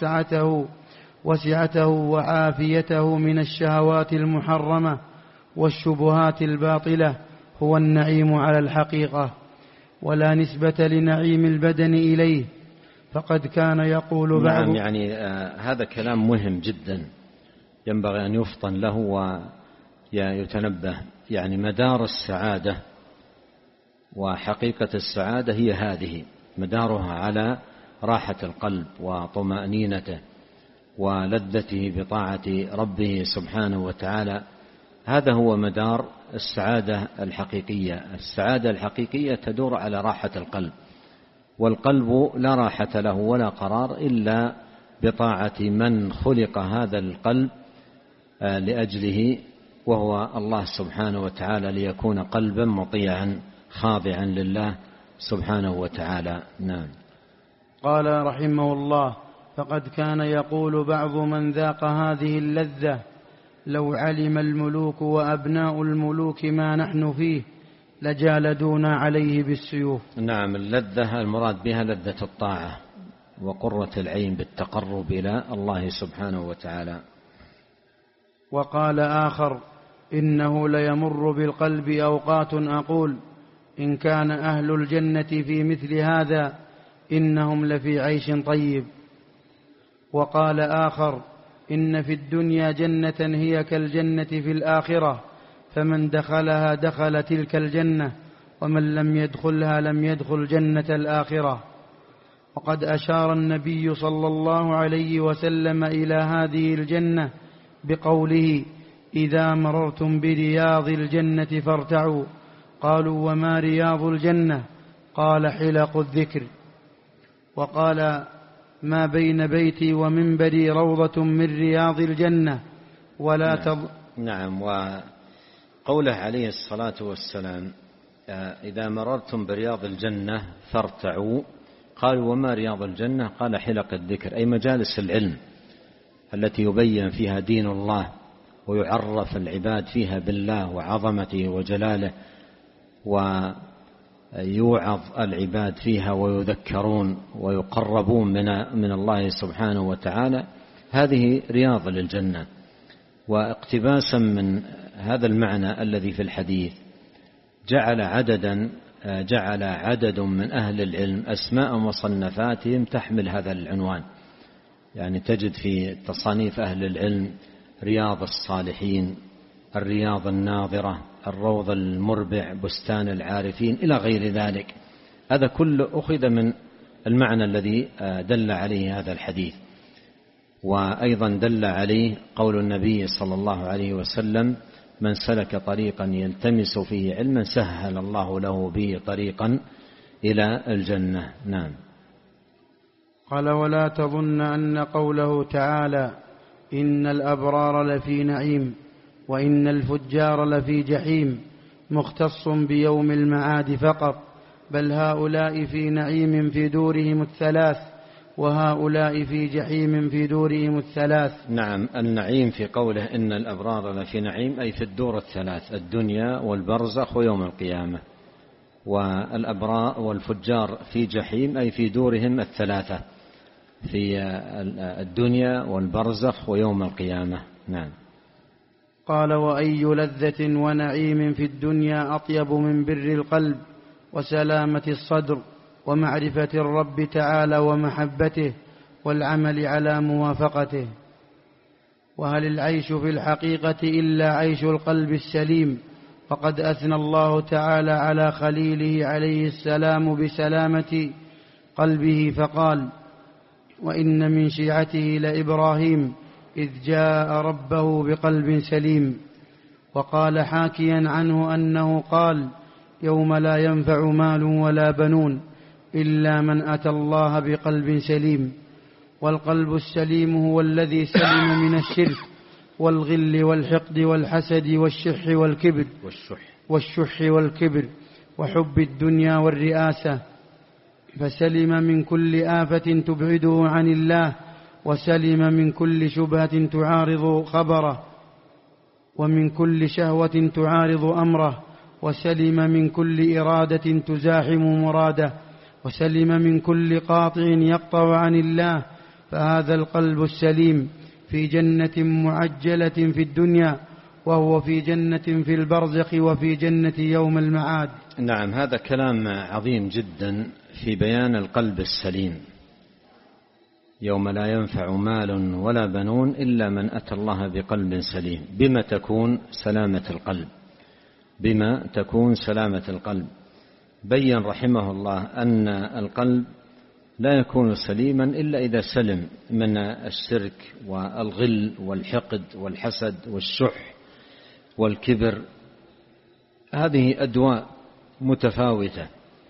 وسعته وعافيته من الشهوات المحرمة والشبهات الباطلة هو النعيم على الحقيقة، ولا نسبة لنعيم البدن إليه. فقد كان يقول بعض نعم. يعني هذا كلام مهم جدا ينبغي أن يفطن له ويتنبه. يعني مدار السعادة وحقيقة السعادة هي هذه، مدارها على راحة القلب وطمأنينته ولذته بطاعة ربه سبحانه وتعالى. هذا هو مدار السعادة الحقيقية. السعادة الحقيقية تدور على راحة القلب، والقلب لا راحة له ولا قرار إلا بطاعة من خلق هذا القلب لأجله، وهو الله سبحانه وتعالى، ليكون قلبا مطيعا خاضعا لله سبحانه وتعالى. نعم. قال رحمه الله: فقد كان يقول بعض من ذاق هذه اللذة: لو علم الملوك وأبناء الملوك ما نحن فيه لجالدونا عليه بالسيوف. نعم، اللذة المراد بها لذة الطاعة وقرة العين بالتقرب إلى الله سبحانه وتعالى. وقال آخر: إنه ليمر بالقلب أوقات أقول إن كان أهل الجنة في مثل هذا إنهم لفي عيش طيب. وقال آخر: إن في الدنيا جنة هي كالجنة في الآخرة، فمن دخلها دخل تلك الجنة، ومن لم يدخلها لم يدخل جنة الآخرة. وقد أشار النبي صلى الله عليه وسلم إلى هذه الجنة بقوله: إذا مررتم برياض الجنة فارتعوا. قالوا: وما رياض الجنة؟ قال: حلق الذكر. وقال: ما بين بيتي ومنبري روضة من رياض الجنة ولا نعم. وقوله عليه الصلاة والسلام: إذا مررتم برياض الجنة فارتعوا. قالوا: وما رياض الجنة؟ قال: حلق الذكر، أي مجالس العلم التي يبين فيها دين الله ويعرف العباد فيها بالله وعظمته وجلاله، ويوعظ العباد فيها ويذكرون ويقربون من الله سبحانه وتعالى. هذه رياض للجنة. واقتباسا من هذا المعنى الذي في الحديث جعل عدد من أهل العلم أسماء مصنفاتهم تحمل هذا العنوان. يعني تجد في تصانيف أهل العلم رياض الصالحين، الرياض الناظرة، الروض المربع، بستان العارفين، إلى غير ذلك. هذا كله أخذ من المعنى الذي دل عليه هذا الحديث. وأيضا دل عليه قول النبي صلى الله عليه وسلم: من سلك طريقا يلتمس فيه علما سهل الله له به طريقا إلى الجنة. نعم. قال: ولا تظن أن قوله تعالى إن الأبرار لفي نعيم وإن الفجار لفي جحيم مختص بيوم المعاد فقط، بل هؤلاء في نعيم في دورهم الثلاث، وهؤلاء في جحيم في دورهم الثلاث. نعم، النعيم في قوله إن الأبرار لفي نعيم أي في الدور الثلاث: الدنيا والبرزخ ويوم القيامة. والأبرار والفجار في جحيم أي في دورهم الثلاثة: في الدنيا والبرزخ ويوم القيامة. نعم. قال: وأي لذة ونعيم في الدنيا أطيب من بر القلب وسلامة الصدر ومعرفة الرب تعالى ومحبته والعمل على موافقته. وهل العيش في الحقيقة إلا عيش القلب السليم؟ وقد أثنى الله تعالى على خليله عليه السلام بسلامة قلبه فقال: وإن من شيعته لإبراهيم إذ جاء ربه بقلب سليم. وقال حاكيا عنه أنه قال: يوم لا ينفع مال ولا بنون إلا من أتى الله بقلب سليم. والقلب السليم هو الذي سلم من الشرك والغل والحقد والحسد والشح والكبر وحب الدنيا والرئاسة، فسلم من كل آفة تبعده عن الله، وسلم من كل شبهة تعارض خبره، ومن كل شهوة تعارض أمره، وسلم من كل إرادة تزاحم مراده، وسلم من كل قاطع يقطع عن الله. فهذا القلب السليم في جنة معجلة في الدنيا، وهو في جنة في البرزخ وفي جنة يوم المعاد. نعم، هذا كلام عظيم جدا في بيان القلب السليم. يوم لا ينفع مال ولا بنون إلا من أتى الله بقلب سليم. بما تكون سلامة القلب؟ بما تكون سلامة القلب؟ بين رحمه الله أن القلب لا يكون سليما إلا إذا سلم من الشرك والغل والحقد والحسد والشح والكبر. هذه أدواء متفاوتة،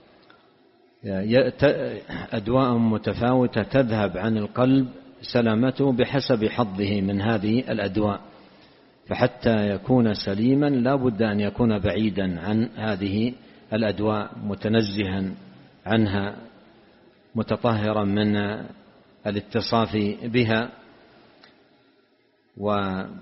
أدواء متفاوتة تذهب عن القلب سلامته بحسب حظه من هذه الأدواء. فحتى يكون سليما لا بد أن يكون بعيدا عن هذه الأدواء، متنزها عنها، متطهرا من الاتصاف بها. ويقول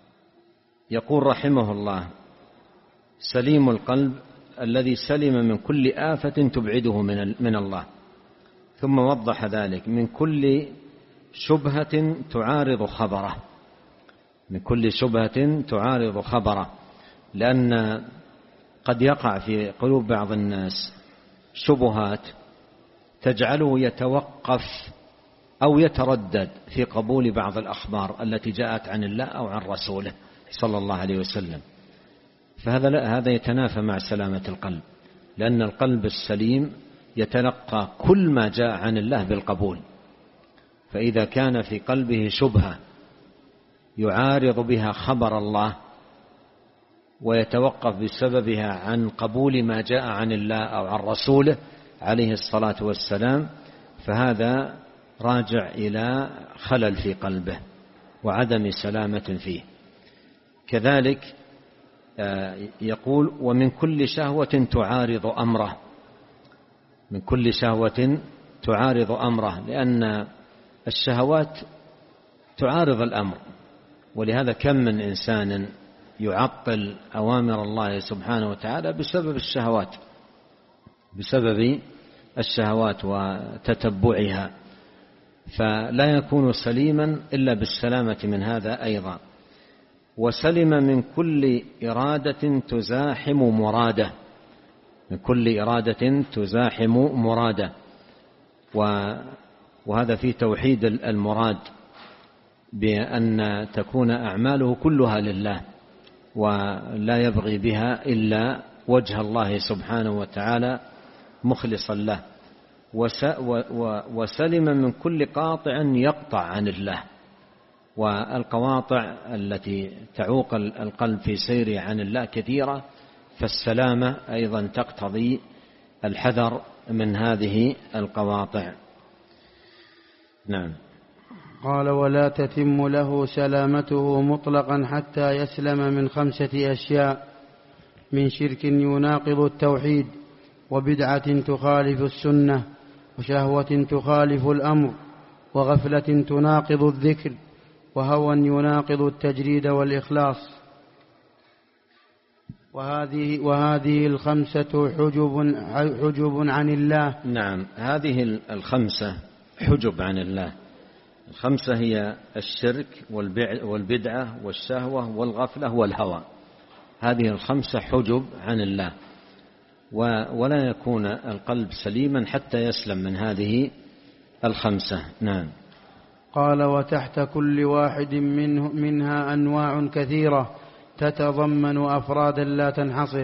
رحمه الله: سليم القلب الذي سلم من كل آفة تبعده من الله. ثم وضح ذلك: من كل شبهة تعارض خبره، من كل شبهة تعارض خبره، لأن قد يقع في قلوب بعض الناس شبهات تجعله يتوقف أو يتردد في قبول بعض الأخبار التي جاءت عن الله أو عن رسوله صلى الله عليه وسلم. فهذا يتنافى مع سلامة القلب، لأن القلب السليم يتلقى كل ما جاء عن الله بالقبول. فإذا كان في قلبه شبهة يعارض بها خبر الله ويتوقف بسببها عن قبول ما جاء عن الله أو عن رسوله عليه الصلاة والسلام، فهذا راجع إلى خلل في قلبه وعدم سلامة فيه. كذلك يقول: ومن كل شهوة تعارض أمره، من كل شهوة تعارض أمره، لأن الشهوات تعارض الأمر. ولهذا كم من إنسان يعطل أوامر الله سبحانه وتعالى بسبب الشهوات وتتبعها، فلا يكون سليما إلا بالسلامة من هذا أيضا. وسلم من كل إرادة تزاحم مراده، من كل إرادة تزاحم مراده. وهذا في توحيد المراد، بأن تكون أعماله كلها لله ولا يبغي بها إلا وجه الله سبحانه وتعالى مخلصا له. وسلم من كل قاطع يقطع عن الله، والقواطع التي تعوق القلب في سيره عن الله كثيرة، فالسلامة أيضا تقتضي الحذر من هذه القواطع. نعم. قال: ولا تتم له سلامته مطلقا حتى يسلم من 5 أشياء: من شرك يناقض التوحيد، وبدعة تخالف السنة، وشهوة تخالف الأمر، وغفلة تناقض الذكر، وهوى يناقض التجريد والإخلاص. وهذه 5 حجب عن الله. نعم، هذه 5 حجب عن الله. 5 هي الشرك والبدعة والشهوة والغفلة والهوى. هذه 5 حجب عن الله، ولا يكون القلب سليما حتى يسلم من هذه 5. نعم. قال: وتحت كل واحد منها أنواع كثيرة تتضمن أفرادا لا تنحصر،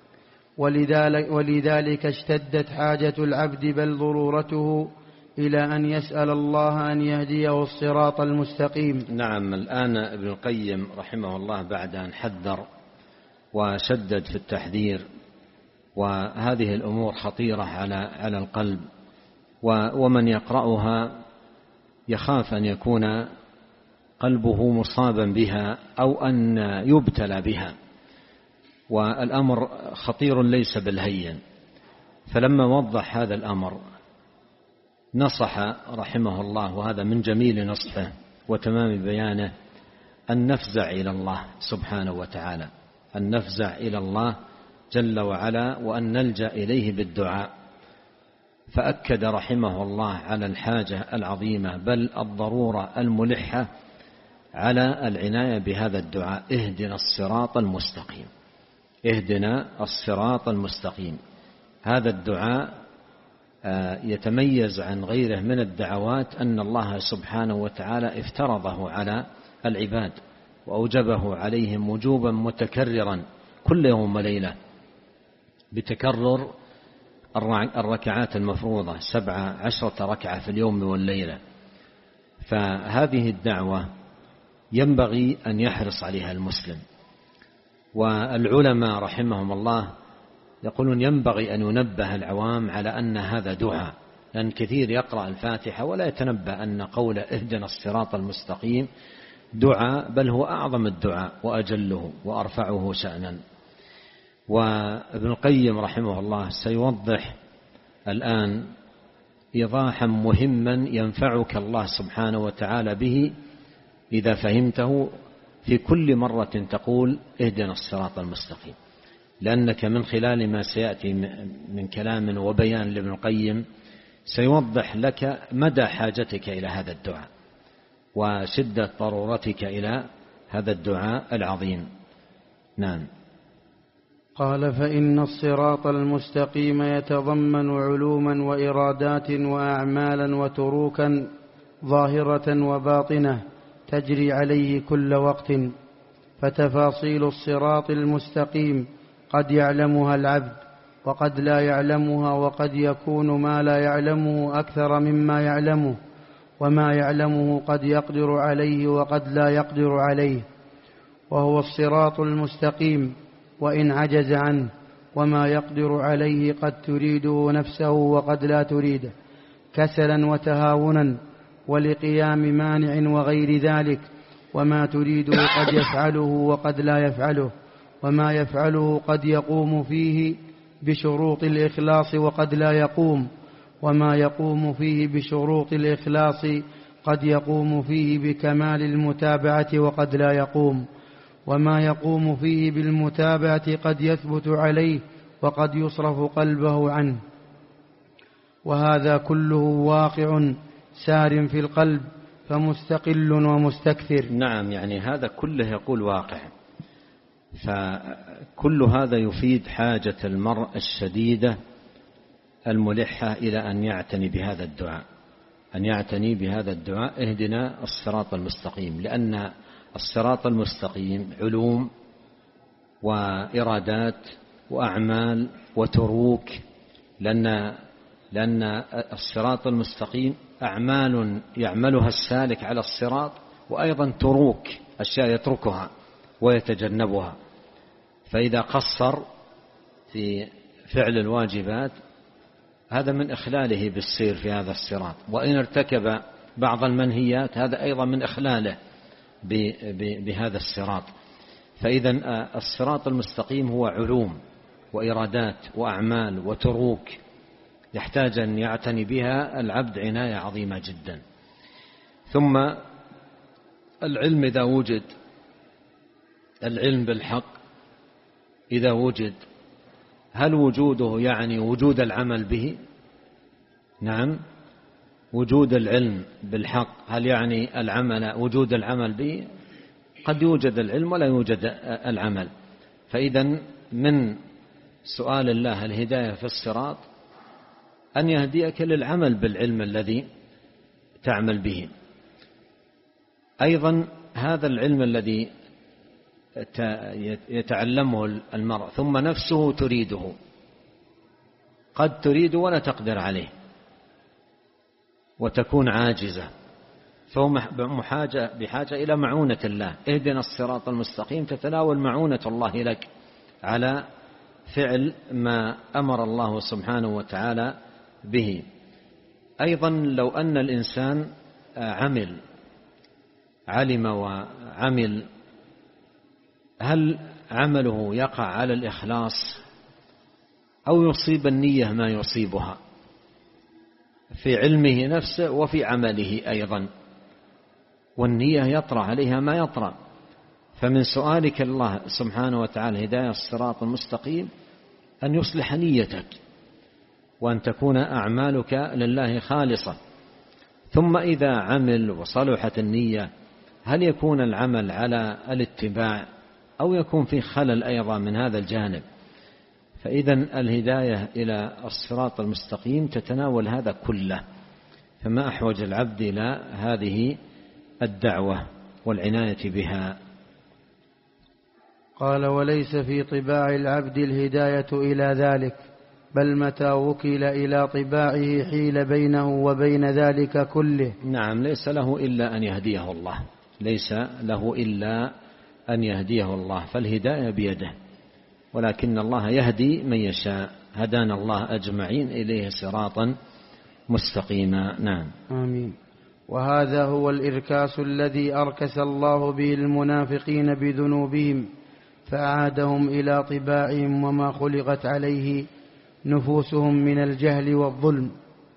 ولذلك اشتدت حاجة العبد بل ضرورته إلى أن يسأل الله أن يهديه الصراط المستقيم. نعم. الآن ابن القيم رحمه الله بعد أن حذر وشدد في التحذير، وهذه الأمور خطيرة على القلب، ومن يقرأها يخاف أن يكون قلبه مصابا بها أو أن يبتلى بها، والأمر خطير ليس بالهين. فلما وضح هذا الأمر نصح رحمه الله، وهذا من جميل نصحه وتمام بيانه، أن نفزع إلى الله سبحانه وتعالى، أن نفزع إلى الله جل وعلا، وأن نلجأ إليه بالدعاء. فأكد رحمه الله على الحاجة العظيمة بل الضرورة الملحة على العناية بهذا الدعاء: اهدنا الصراط المستقيم، اهدنا الصراط المستقيم. هذا الدعاء يتميز عن غيره من الدعوات أن الله سبحانه وتعالى افترضه على العباد وأوجبه عليهم وجوبا متكررا كل يوم وليلة بتكرر الركعات المفروضة 17 ركعة في اليوم والليلة. فهذه الدعوة ينبغي أن يحرص عليها المسلم. والعلماء رحمهم الله يقولون ينبغي أن ينبه العوام على أن هذا دعاء، لأن كثير يقرأ الفاتحة ولا يتنبه أن قول اهدنا الصراط المستقيم دعاء، بل هو أعظم الدعاء وأجله وأرفعه شأنا. وابن القيم رحمه الله سيوضح الآن إيضاحا مهما ينفعك الله سبحانه وتعالى به إذا فهمته في كل مرة تقول اهدنا الصراط المستقيم، لأنك من خلال ما سيأتي من كلام وبيان لابن القيم سيوضح لك مدى حاجتك إلى هذا الدعاء وشدة ضرورتك إلى هذا الدعاء العظيم. نعم. قال: فإن الصراط المستقيم يتضمن علوما وإرادات وأعمالا وتروكا ظاهرة وباطنة تجري عليه كل وقت، فتفاصيل الصراط المستقيم قد يعلمها العبد وقد لا يعلمها، وقد يكون ما لا يعلمه أكثر مما يعلمه، وما يعلمه قد يقدر عليه وقد لا يقدر عليه. وهو الصراط المستقيم وإن عجز عنه، وما يقدر عليه قد تريده نفسه وقد لا تريده، كسلا وتهاونا ولقيام مانع وغير ذلك. وما تريده قد يفعله وقد لا يفعله، وما يفعله قد يقوم فيه بشروط الإخلاص وقد لا يقوم، وما يقوم فيه بشروط الإخلاص قد يقوم فيه بكمال المتابعة وقد لا يقوم، وما يقوم فيه بالمتابعة قد يثبت عليه وقد يصرف قلبه عنه. وهذا كله واقع سار في القلب، فمستقل ومستكثر. نعم، يعني هذا كله يقول واقع، فكل هذا يفيد حاجة المرء الشديدة الملحة إلى أن يعتني بهذا الدعاء، أن يعتني بهذا الدعاء اهدنا الصراط المستقيم، لأن الصراط المستقيم علوم وإرادات وأعمال وتروك، لأن الصراط المستقيم أعمال يعملها السالك على الصراط، وأيضا تروك أشياء يتركها ويتجنبها. فإذا قصر في فعل الواجبات هذا من إخلاله بالسير في هذا الصراط، وإن ارتكب بعض المنهيات هذا أيضا من إخلاله بهذا الصراط. فإذا الصراط المستقيم هو علوم وإرادات وأعمال وتروك يحتاج أن يعتني بها العبد عناية عظيمة جدا. ثم العلم إذا وجد، العلم بالحق إذا وجد، هل وجوده يعني وجود العمل به؟ نعم، وجود العلم بالحق هل يعني العمل وجود العمل به؟ قد يوجد العلم ولا يوجد العمل. فإذا من سؤال الله الهداية في الصراط أن يهديك للعمل بالعلم الذي تعمل به. أيضا هذا العلم الذي يتعلمه المرء ثم نفسه تريده، قد تريد ولا تقدر عليه وتكون عاجزة، فهو بحاجة إلى معونة الله. اهدنا الصراط المستقيم تتناول معونة الله لك على فعل ما أمر الله سبحانه وتعالى به. أيضا لو أن الإنسان علم وعمل، هل عمله يقع على الإخلاص أو يصيب النية ما يصيبها في علمه نفسه وفي عمله أيضا، والنية يطرأ عليها ما يطرأ. فمن سؤالك الله سبحانه وتعالى هداية الصراط المستقيم أن يصلح نيتك وأن تكون أعمالك لله خالصة. ثم إذا عمل وصلحت النية هل يكون العمل على الاتباع أو يكون في خلل أيضا من هذا الجانب؟ فإذا الهداية إلى الصراط المستقيم تتناول هذا كله، فما أحوج العبد إلى هذه الدعوة والعناية بها. قال: وليس في طباع العبد الهداية إلى ذلك، بل متى وكل إلى طباعه حيل بينه وبين ذلك كله. نعم، ليس له إلا أن يهديه الله، ليس له إلا أن يهديه الله، فالهداية بيده، ولكن الله يهدي من يشاء. هدانا الله أجمعين إليه صراطا مستقيما. نعم. آمين. وهذا هو الإركاس الذي أركس الله به المنافقين بذنوبهم، فأعادهم إلى طباعهم وما خلقت عليه نفوسهم من الجهل والظلم.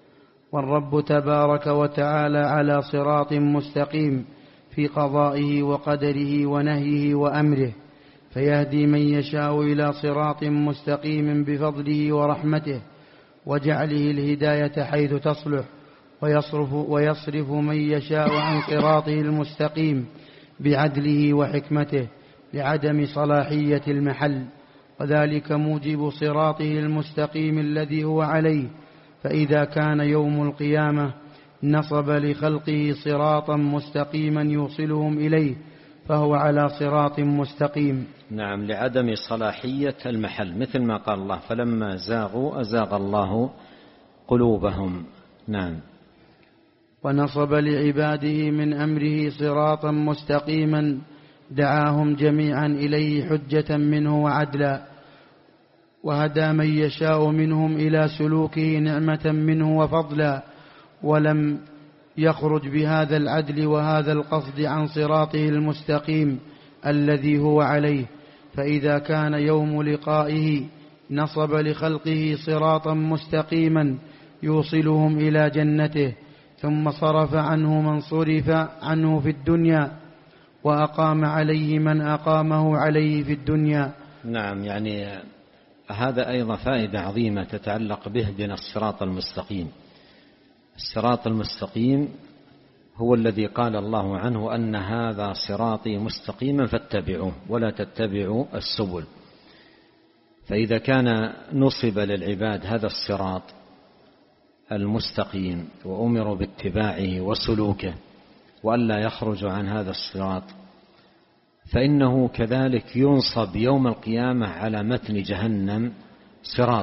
والرب تبارك وتعالى على صراط مستقيم في قضائه وقدره ونهيه وأمره، فيهدي من يشاء إلى صراط مستقيم بفضله ورحمته وجعله الهداية حيث تصلح، ويصرف من يشاء عن صراطه المستقيم بعدله وحكمته لعدم صلاحية المحل، وذلك موجب صراطه المستقيم الذي هو عليه. فإذا كان يوم القيامة نصب لخلقه صراطا مستقيما يوصلهم إليه، فهو على صراط مستقيم. نعم، لعدم صلاحية المحل، مثل ما قال الله: فلما زاغوا أزاغ الله قلوبهم. نعم. ونصب لعباده من أمره صراطا مستقيما دعاهم جميعا إليه حجة منه وعدلا، وهدى من يشاء منهم إلى سلوكه نعمة منه وفضلا، ولم يخرج بهذا العدل وهذا القصد عن صراطه المستقيم الذي هو عليه. فإذا كان يوم لقائه نصب لخلقه صراطا مستقيما يوصلهم إلى جنته، ثم صرف عنه من صرف عنه في الدنيا، وأقام عليه من أقامه عليه في الدنيا. نعم، يعني هذا أيضا فائدة عظيمة تتعلق به بنا الصراط المستقيم. الصراط المستقيم هو الذي قال الله عنه: أن هذا صراطي مستقيما فاتبعوه ولا تتبعوا السبل. فإذا كان نصب للعباد هذا الصراط المستقيم وأمروا باتباعه وسلوكه وألا يخرجوا عن هذا الصراط، فإنه كذلك ينصب يوم القيامة على متن جهنم صراط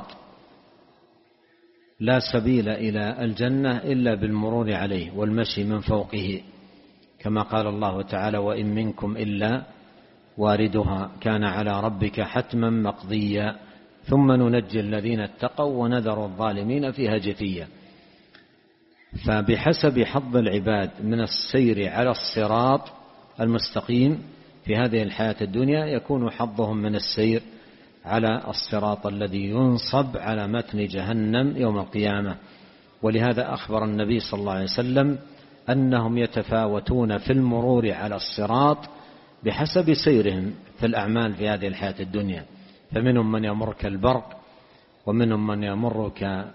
لا سبيل إلى الجنة إلا بالمرور عليه والمشي من فوقه، كما قال الله تعالى: وإن منكم إلا واردها كان على ربك حتما مقضيا ثم ننجي الذين اتقوا ونذر الظالمين فيها جثيا. فبحسب حظ العباد من السير على الصراط المستقيم في هذه الحياة الدنيا يكون حظهم من السير على الصراط الذي ينصب على متن جهنم يوم القيامة. ولهذا أخبر النبي صلى الله عليه وسلم أنهم يتفاوتون في المرور على الصراط بحسب سيرهم في الأعمال في هذه الحياة الدنيا، فمنهم من يمر كالبرق، ومنهم من يمر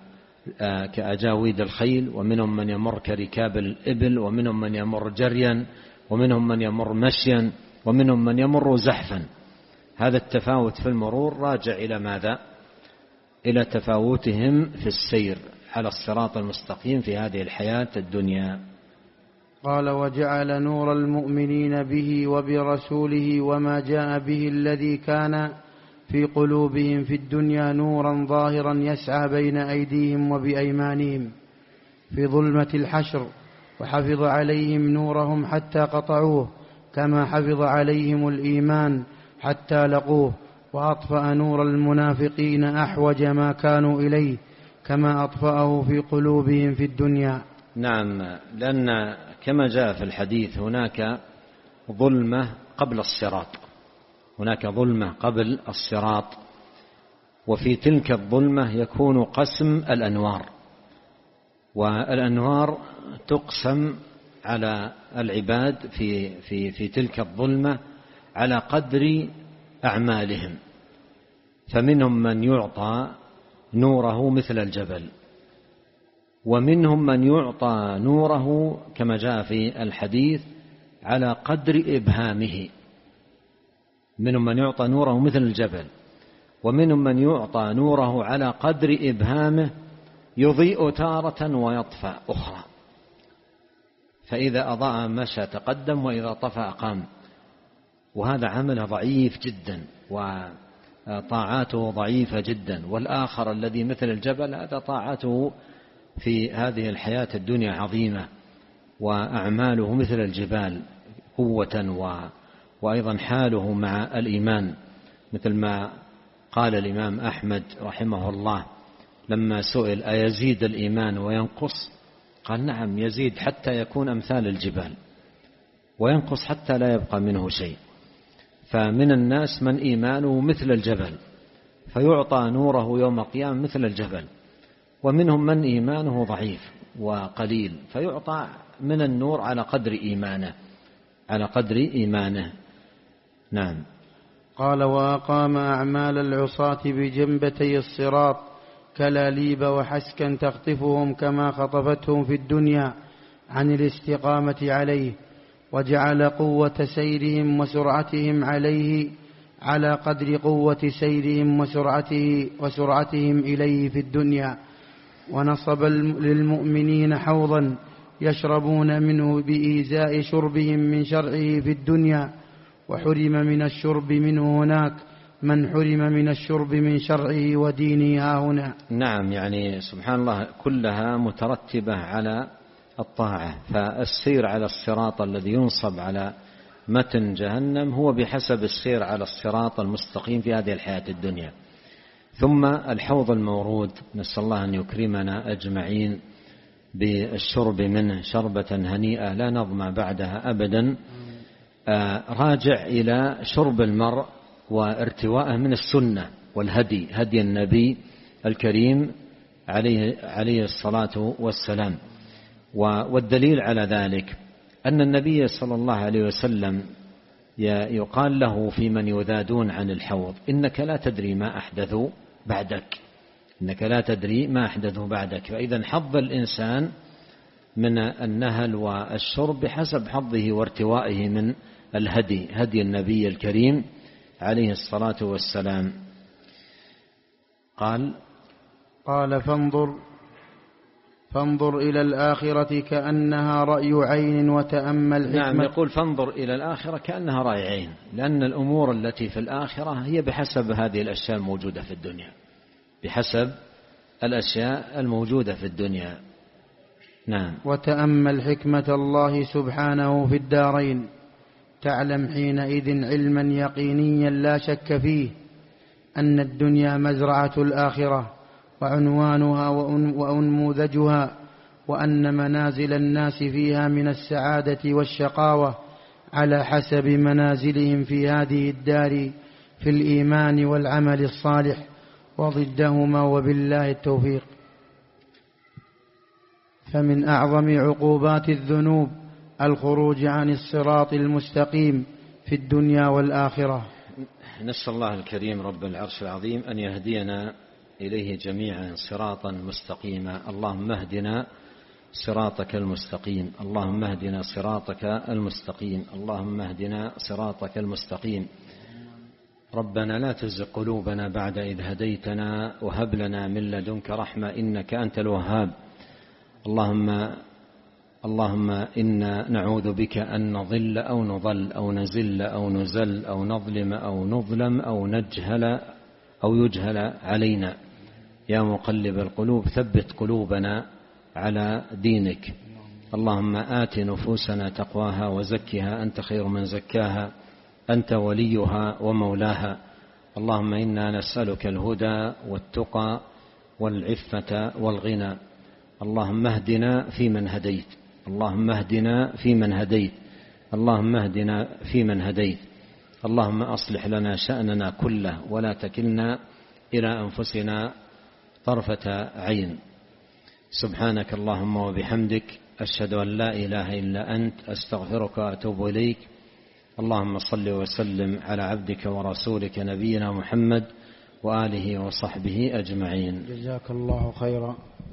كأجاويد الخيل، ومنهم من يمر كركاب الإبل، ومنهم من يمر جريا، ومنهم من يمر مشيا، ومنهم من يمر زحفا. هذا التفاوت في المرور راجع إلى ماذا؟ إلى تفاوتهم في السير على الصراط المستقيم في هذه الحياة الدنيا. قال: وجعل نور المؤمنين به وبرسوله وما جاء به الذي كان في قلوبهم في الدنيا نورا ظاهرا يسعى بين أيديهم وبأيمانهم في ظلمة الحشر، وحفظ عليهم نورهم حتى قطعوه، كما حفظ عليهم الإيمان حتى لقوه، وأطفأ نور المنافقين أحوج ما كانوا إليه، كما أطفأه في قلوبهم في الدنيا. نعم، لأن كما جاء في الحديث هناك ظلمة قبل الصراط، هناك ظلمة قبل الصراط، وفي تلك الظلمة يكون قسم الأنوار، والأنوار تقسم على العباد في تلك الظلمة على قدر أعمالهم، فمنهم من يعطى نوره مثل الجبل، ومنهم من يعطى نوره كما جاء في الحديث على قدر إبهامه. منهم من يعطى نوره مثل الجبل، ومنهم من يعطى نوره على قدر إبهامه يضيء تارة ويطفأ أخرى، فإذا أضاء مشى تقدم وإذا طفأ قام، وهذا عمله ضعيف جدا وطاعاته ضعيفة جدا. والآخر الذي مثل الجبل هذا طاعته في هذه الحياة الدنيا عظيمة وأعماله مثل الجبال قوة، وأيضا حاله مع الإيمان، مثل ما قال الإمام أحمد رحمه الله لما سئل: أيزيد الإيمان وينقص؟ قال: نعم يزيد حتى يكون أمثال الجبال، وينقص حتى لا يبقى منه شيء. فمن الناس من إيمانه مثل الجبل فيعطى نوره يوم القيامة مثل الجبل، ومنهم من إيمانه ضعيف وقليل، فيعطى من النور على قدر إيمانه. نعم. قال: وأقام أعمال العصاة بجنبتي الصراط كلاليب وحسكا تخطفهم كما خطفتهم في الدنيا عن الاستقامة عليه، وجعل قوة سيرهم وسرعتهم عليه على قدر قوة سيرهم وسرعتهم إليه في الدنيا، ونصب للمؤمنين حوضا يشربون منه بإيزاء شربهم من شرعه في الدنيا، وحرم من الشرب منه هناك من حرم من الشرب من شرعه ودينه ها هنا. نعم، يعني سبحان الله كلها مترتبة على الطاعة. فالسير على الصراط الذي ينصب على متن جهنم هو بحسب السير على الصراط المستقيم في هذه الحياة الدنيا. ثم الحوض المورود، نسأل الله أن يكرمنا أجمعين بالشرب منه شربة هنيئة لا نظمأ بعدها أبدا، راجع إلى شرب المرء وارتواءه من السنة والهدي، هدي النبي الكريم عليه الصلاة والسلام. والدليل على ذلك أن النبي صلى الله عليه وسلم يقال له في من يذادون عن الحوض: إنك لا تدري ما أحدثوا بعدك. فإذا حظ الإنسان من النهل والشرب بحسب حظه وارتوائه من الهدي، هدي النبي الكريم عليه الصلاة والسلام. قال: فانظر إلى الآخرة كأنها رأي عين وتأمل حكمة. نعم، يقول فانظر إلى الآخرة كأنها رأي عين، لأن الأمور التي في الآخرة هي بحسب هذه الأشياء الموجودة في الدنيا، بحسب الأشياء الموجودة في الدنيا. نعم. وتأمل حكمة الله سبحانه في الدارين، تعلم حينئذ علما يقينيا لا شك فيه أن الدنيا مزرعة الآخرة وعنوانها وأنموذجها، وأن منازل الناس فيها من السعادة والشقاوة على حسب منازلهم في هذه الدار في الإيمان والعمل الصالح وضدهما، وبالله التوفيق. فمن أعظم عقوبات الذنوب الخروج عن الصراط المستقيم في الدنيا والآخرة. نسأل الله الكريم رب العرش العظيم أن يهدينا إليه جميعا صراطا مستقيما. اللهم اهدنا صراطك المستقيم، اللهم اهدنا صراطك المستقيم، اللهم اهدنا صراطك المستقيم. ربنا لا تزغ قلوبنا بعد إذ هديتنا وهب لنا من لدنك رحمة إنك أنت الوهاب. اللهم إنا نعوذ بك أن نضل أو نضل أو نزل أو نزل أو نظلم أو نظلم أو نجهل أو يجهل علينا. يا مقلب القلوب ثبت قلوبنا على دينك. اللهم آت نفوسنا تقواها وزكها أنت خير من زكاها أنت وليها ومولاها. اللهم إنا نسألك الهدى والتقى والعفة والغنى. اللهم اهدنا فيمن هديت، اللهم اهدنا فيمن هديت، اللهم اهدنا فيمن هديت. اللهم أصلح لنا شأننا كله ولا تكلنا إلى أنفسنا طرفة عين. سبحانك اللهم وبحمدك أشهد أن لا إله إلا أنت أستغفرك وأتوب إليك. اللهم صل وسلم على عبدك ورسولك نبينا محمد وآله وصحبه أجمعين. جزاك الله خيرا.